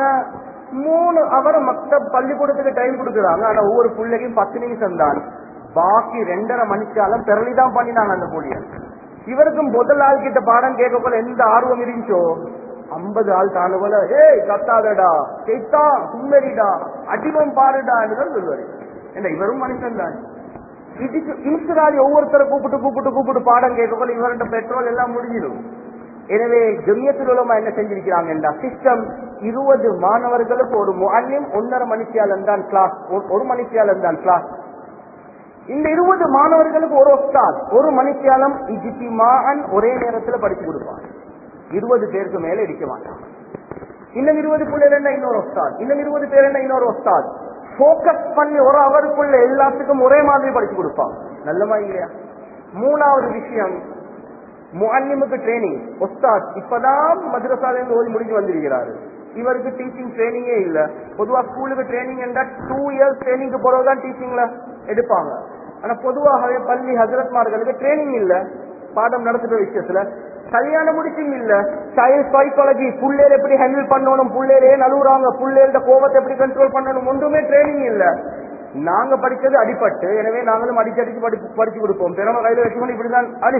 3 அவர் மக்தப் பள்ளிக்கூடத்துக்கு டைம் கொடுக்குறாங்க. ஆனா ஒவ்வொரு பிள்ளைக்கும் 10 நிமிஷம் தான். பாக்கி 2.5 மணிக்காலம் பெரளிதான் பண்ணினாங்க அந்த புள்ளிய. இவருக்கும் முதல் ஆள் கிட்ட பாடம் கேட்க போல எந்த ஆர்வம் இருந்துச்சோ 50 ஆள் தானு போல, ஏய் கத்தாதடா, கேட்டா சும்மரிடா, அடிவம் பாருடா என்றுதான் சொல்லுவாரு. என்ன இவரும் மனுஷன் தான். இதுக்கு இன்சுராலி ஒவ்வொருத்தரை கூப்பிட்டு பாடம் கேட்க போல இவர்கிட்ட பெட்ரோல் எல்லாம் முடிஞ்சிடும். எனவே ஜமியத்துல் உலமா என்ன செஞ்சிருக்கிறாங்க? சிஸ்டம் 20 மாணவர்களுக்கு ஒரு முஅல்லிம், 1.5 மணித்தியாலம் தான் கிளாஸ், 1 மணித்தியாலம் தான் கிளாஸ். இந்த 20 மாணவர்களுக்கு ஒரு உஸ்தாத் 1 மணித்தியாலம் இஜ்திமாஅன் ஒரே நேரத்தில் படிச்சு கொடுப்பாங்க. 20 பேருக்கு மேல இருக்க மாட்டாங்க. இன்னும் 20 பிள்ளைகள் என்ன இன்னொரு உஸ்தாத், இன்னும் 20 பேர் என்ன இன்னொரு உஸ்தாத். போக்கஸ் பண்ணி ஒரு அவருக்குள்ள எல்லாத்துக்கும் ஒரே மாதிரி படிச்சு கொடுப்பாங்க. நல்லமா இல்லையா? மூணாவது விஷயம், முஅல்லிமுக்கு ட்ரைனிங். உஸ்தாத் இப்பதான் மദ്രஸால இருந்து ஓதி முடிஞ்சு வந்திருக்கிறாரு, இவருக்கு டீச்சிங் ட்ரைனிங்கே இல்ல. பொதுவா ஸ்கூலுக்கு ட்ரைனிங் என்றா 2 இயர்ஸ் ட்ரைனிங்க்கு போறதுதான் டீச்சிங்ல எடுப்பாங்க. ஆனா பொதுவாகவே பள்ளி ஹஜரத்மார்களுக்கு ட்ரைனிங் இல்ல பாடம் நடத்துற விஷயத்துல. கல்யாணம் முடிச்சும் இல்ல, சைல்ட் சைக்காலஜி, புள்ளையில எப்படி ஹேண்டில் பண்ணணும், புள்ளையிலே நழுவுறாங்க, புள்ளையோட கோபத்தை எப்படி கண்ட்ரோல் பண்ணணும், ஒன்றுமே ட்ரைனிங் இல்ல. நாங்க படிச்சது அடிப்பட்டு, எனவே நாங்களும் அடிச்சு படிச்சு கொடுப்போம். திறமை கையில வச்சுக்கணும், இப்படிதான் அடி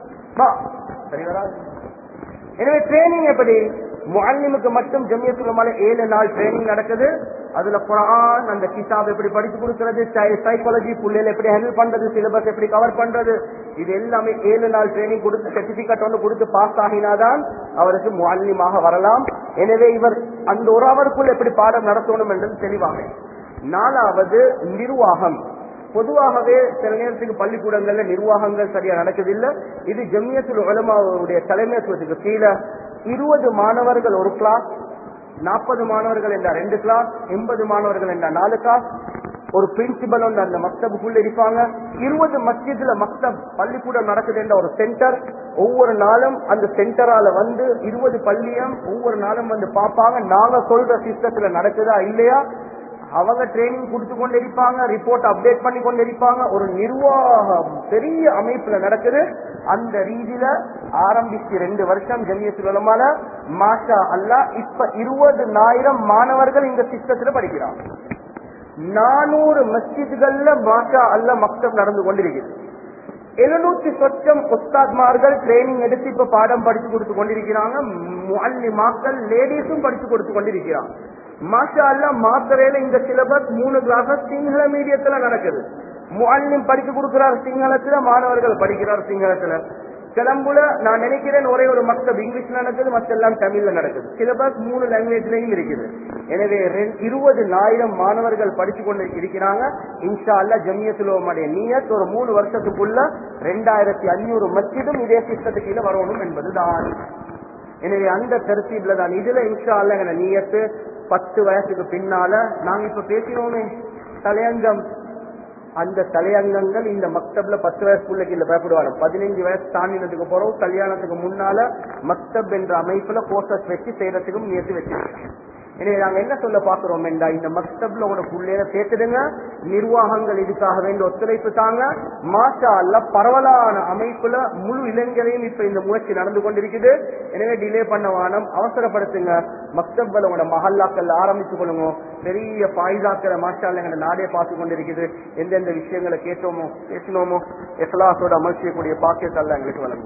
சரி வராது. எனவே ட்ரைனிங் எப்படி? முஅல்லிமுக்கு மட்டும் ஜமியத்துல் உலமால 7 நாள் ட்ரைனிங் நடக்குது. அதுல குர்ஆன், அந்த கிதாப் எப்படி படிச்சு கொடுக்கிறது, சைல்ட் சைக்காலஜி, புள்ளையில எப்படி ஹேண்டில் பண்றது, சிலபஸ் எப்படி கவர் பண்றது, இது எல்லாமே 7 நாள் ட்ரைனிங் கொடுத்து சர்டிபிகேட் ஒன்று கொடுத்து பாஸ் ஆகினாதான் அவருக்கு முஅல்லிமாக வரலாம். எனவே இவர் அந்த ஒரு அவருக்குள் எப்படி பாடம் நடத்தணும் என்றது தெளிவாக. 4வது நிர்வாகம். பொதுவாகவே சில நேரத்துக்கு பள்ளிக்கூடங்கள்ல நிர்வாகங்கள் சரியா நடக்குதில்லை. இது ஜமியத்துல் உலமாவுடைய தலைமைத்துவத்துக்கு கீழே 20 மாணவர்கள் ஒரு கிளாஸ், 40 மாணவர்கள் என்ற 2 கிளாஸ், 80 மாணவர்கள் என்ற 4 கிளாஸ், ஒரு பிரின்சிபல் ஒன்று அந்த மக்தபுக்குள்ள இருப்பாங்க. 20 மஸ்ஜித்ல மக்தப் பள்ளிக்கூடம் நடக்குது என்ற ஒரு சென்டர். ஒவ்வொரு நாளும் அந்த சென்டரால வந்து 20 பள்ளியும் ஒவ்வொரு நாளும் வந்து பார்ப்பாங்க, நாங்க சொல்ற சிஸ்டத்துல நடக்குதா இல்லையா. அவங்க ட்ரைனிங் கொடுத்து கொண்டு இருப்பாங்க, ரிப்போர்ட் அப்டேட் பண்ணி கொண்டு இருப்பாங்க. ஒரு நிர்வாகம் பெரிய அமைப்புல நடக்குது. அந்த ரீதியில ஆரம்பிச்சு 2 வருஷம் ஜமியத்துல் உலமால மாஷா அல்லாஹ் இப்ப 20,000 மாணவர்கள் இந்த சிஸ்டத்துல படிக்கிறாங்க. 400 மஸ்ஜித்கள்ல மாஷா அல்லாஹ் மக்தப் நடந்து கொண்டிருக்கிறது. 700 சொச்சம் உஸ்தாத்மார்கள் ட்ரைனிங் எடுத்து இப்ப பாடம் படிச்சு கொடுத்து கொண்டிருக்கிறாங்க. முஅல்லிமாக்கள் லேடிஸும் படிச்சு கொடுத்து கொண்டிருக்கிறாங்க. மாஷா அல்லாஹ் மாத்திரையில இந்த சிலபஸ் 3 கிளாஸ் சிங்கள மீடியத்துல நடக்குது. முஅல்லிம் படிச்சு கொடுக்கிறார் சிங்களத்துல, மாணவர்கள் படிக்கிறார் சிங்களத்துல. கிளம்புல நான் நினைக்கிறேன் ஒரே ஒரு மக்தப் இங்கிலீஷ்ல நடக்குது, மற்ற எல்லாம் தமிழ்ல நடக்குது. சிலபஸ் 3 லாங்குவேஜ்லயும் இருக்குது. எனவே 20,000 மாணவர்கள் படிச்சு கொண்டு இருக்கிறாங்க. இன்ஷா அல்லாஹ் ஜமியத்துல் உலமாவுடைய நியத் ஒரு 3 வருஷத்துக்குள்ள 2500 மஸ்ஜிதும் இதே சிஸ்டத்துக்கு கீழே வரணும் என்பதுதான். எனவே அந்த தர்த்தீப்ல தான் இதுல இன்ஷா அல்லாஹ் எங்க நியத்து 10 வயசுக்கு பின்னால நாங்க இப்ப பேசினோமே தலையங்கம், அந்த தலையங்கங்கள் இந்த மக்தப்ல 10 வயசுக்குள்ள இல்ல பயப்படுவாங்க. 15 வயசு தாண்டினதுக்கு போறோம், கல்யாணத்துக்கு முன்னால மக்தப் என்ற அமைப்புல கோர்சஸ் வச்சு செய்யறதுக்கும் முயற்சி வச்சிருக்காங்க. எனவே நாங்க என்ன சொல்ல பாக்குறோம் என்றா, இந்த மக்தப்ல உங்களோட புள்ளைய சேர்த்துடுங்க, நிர்வாகங்கள் இதுக்காக வேண்டிய ஒத்துழைப்பு தாங்க. மாஷா அல்லாஹ் பரவலான அமைப்புல முழு இளைஞரையும் இப்ப இந்த முயற்சி நடந்து கொண்டிருக்குது. எனவே டிலே பண்ண வானம், அவசரப்படுத்துங்க. மக்தப்ல உங்களோட மஹல்லாக்கள் ஆரம்பிச்சு கொள்ளுங்க. பெரிய பாய்தாக்கிற மாஷா அல்லாஹ் எங்க நாடே பார்த்து கொண்டிருக்குது. எந்தெந்த விஷயங்களை கேட்டோமோ பேசினோமோ இஹ்லாஸோட அமல் செய்யக்கூடிய பாக்கியத்தை அல்லாஹ் எங்களுக்கு வழங்கும்.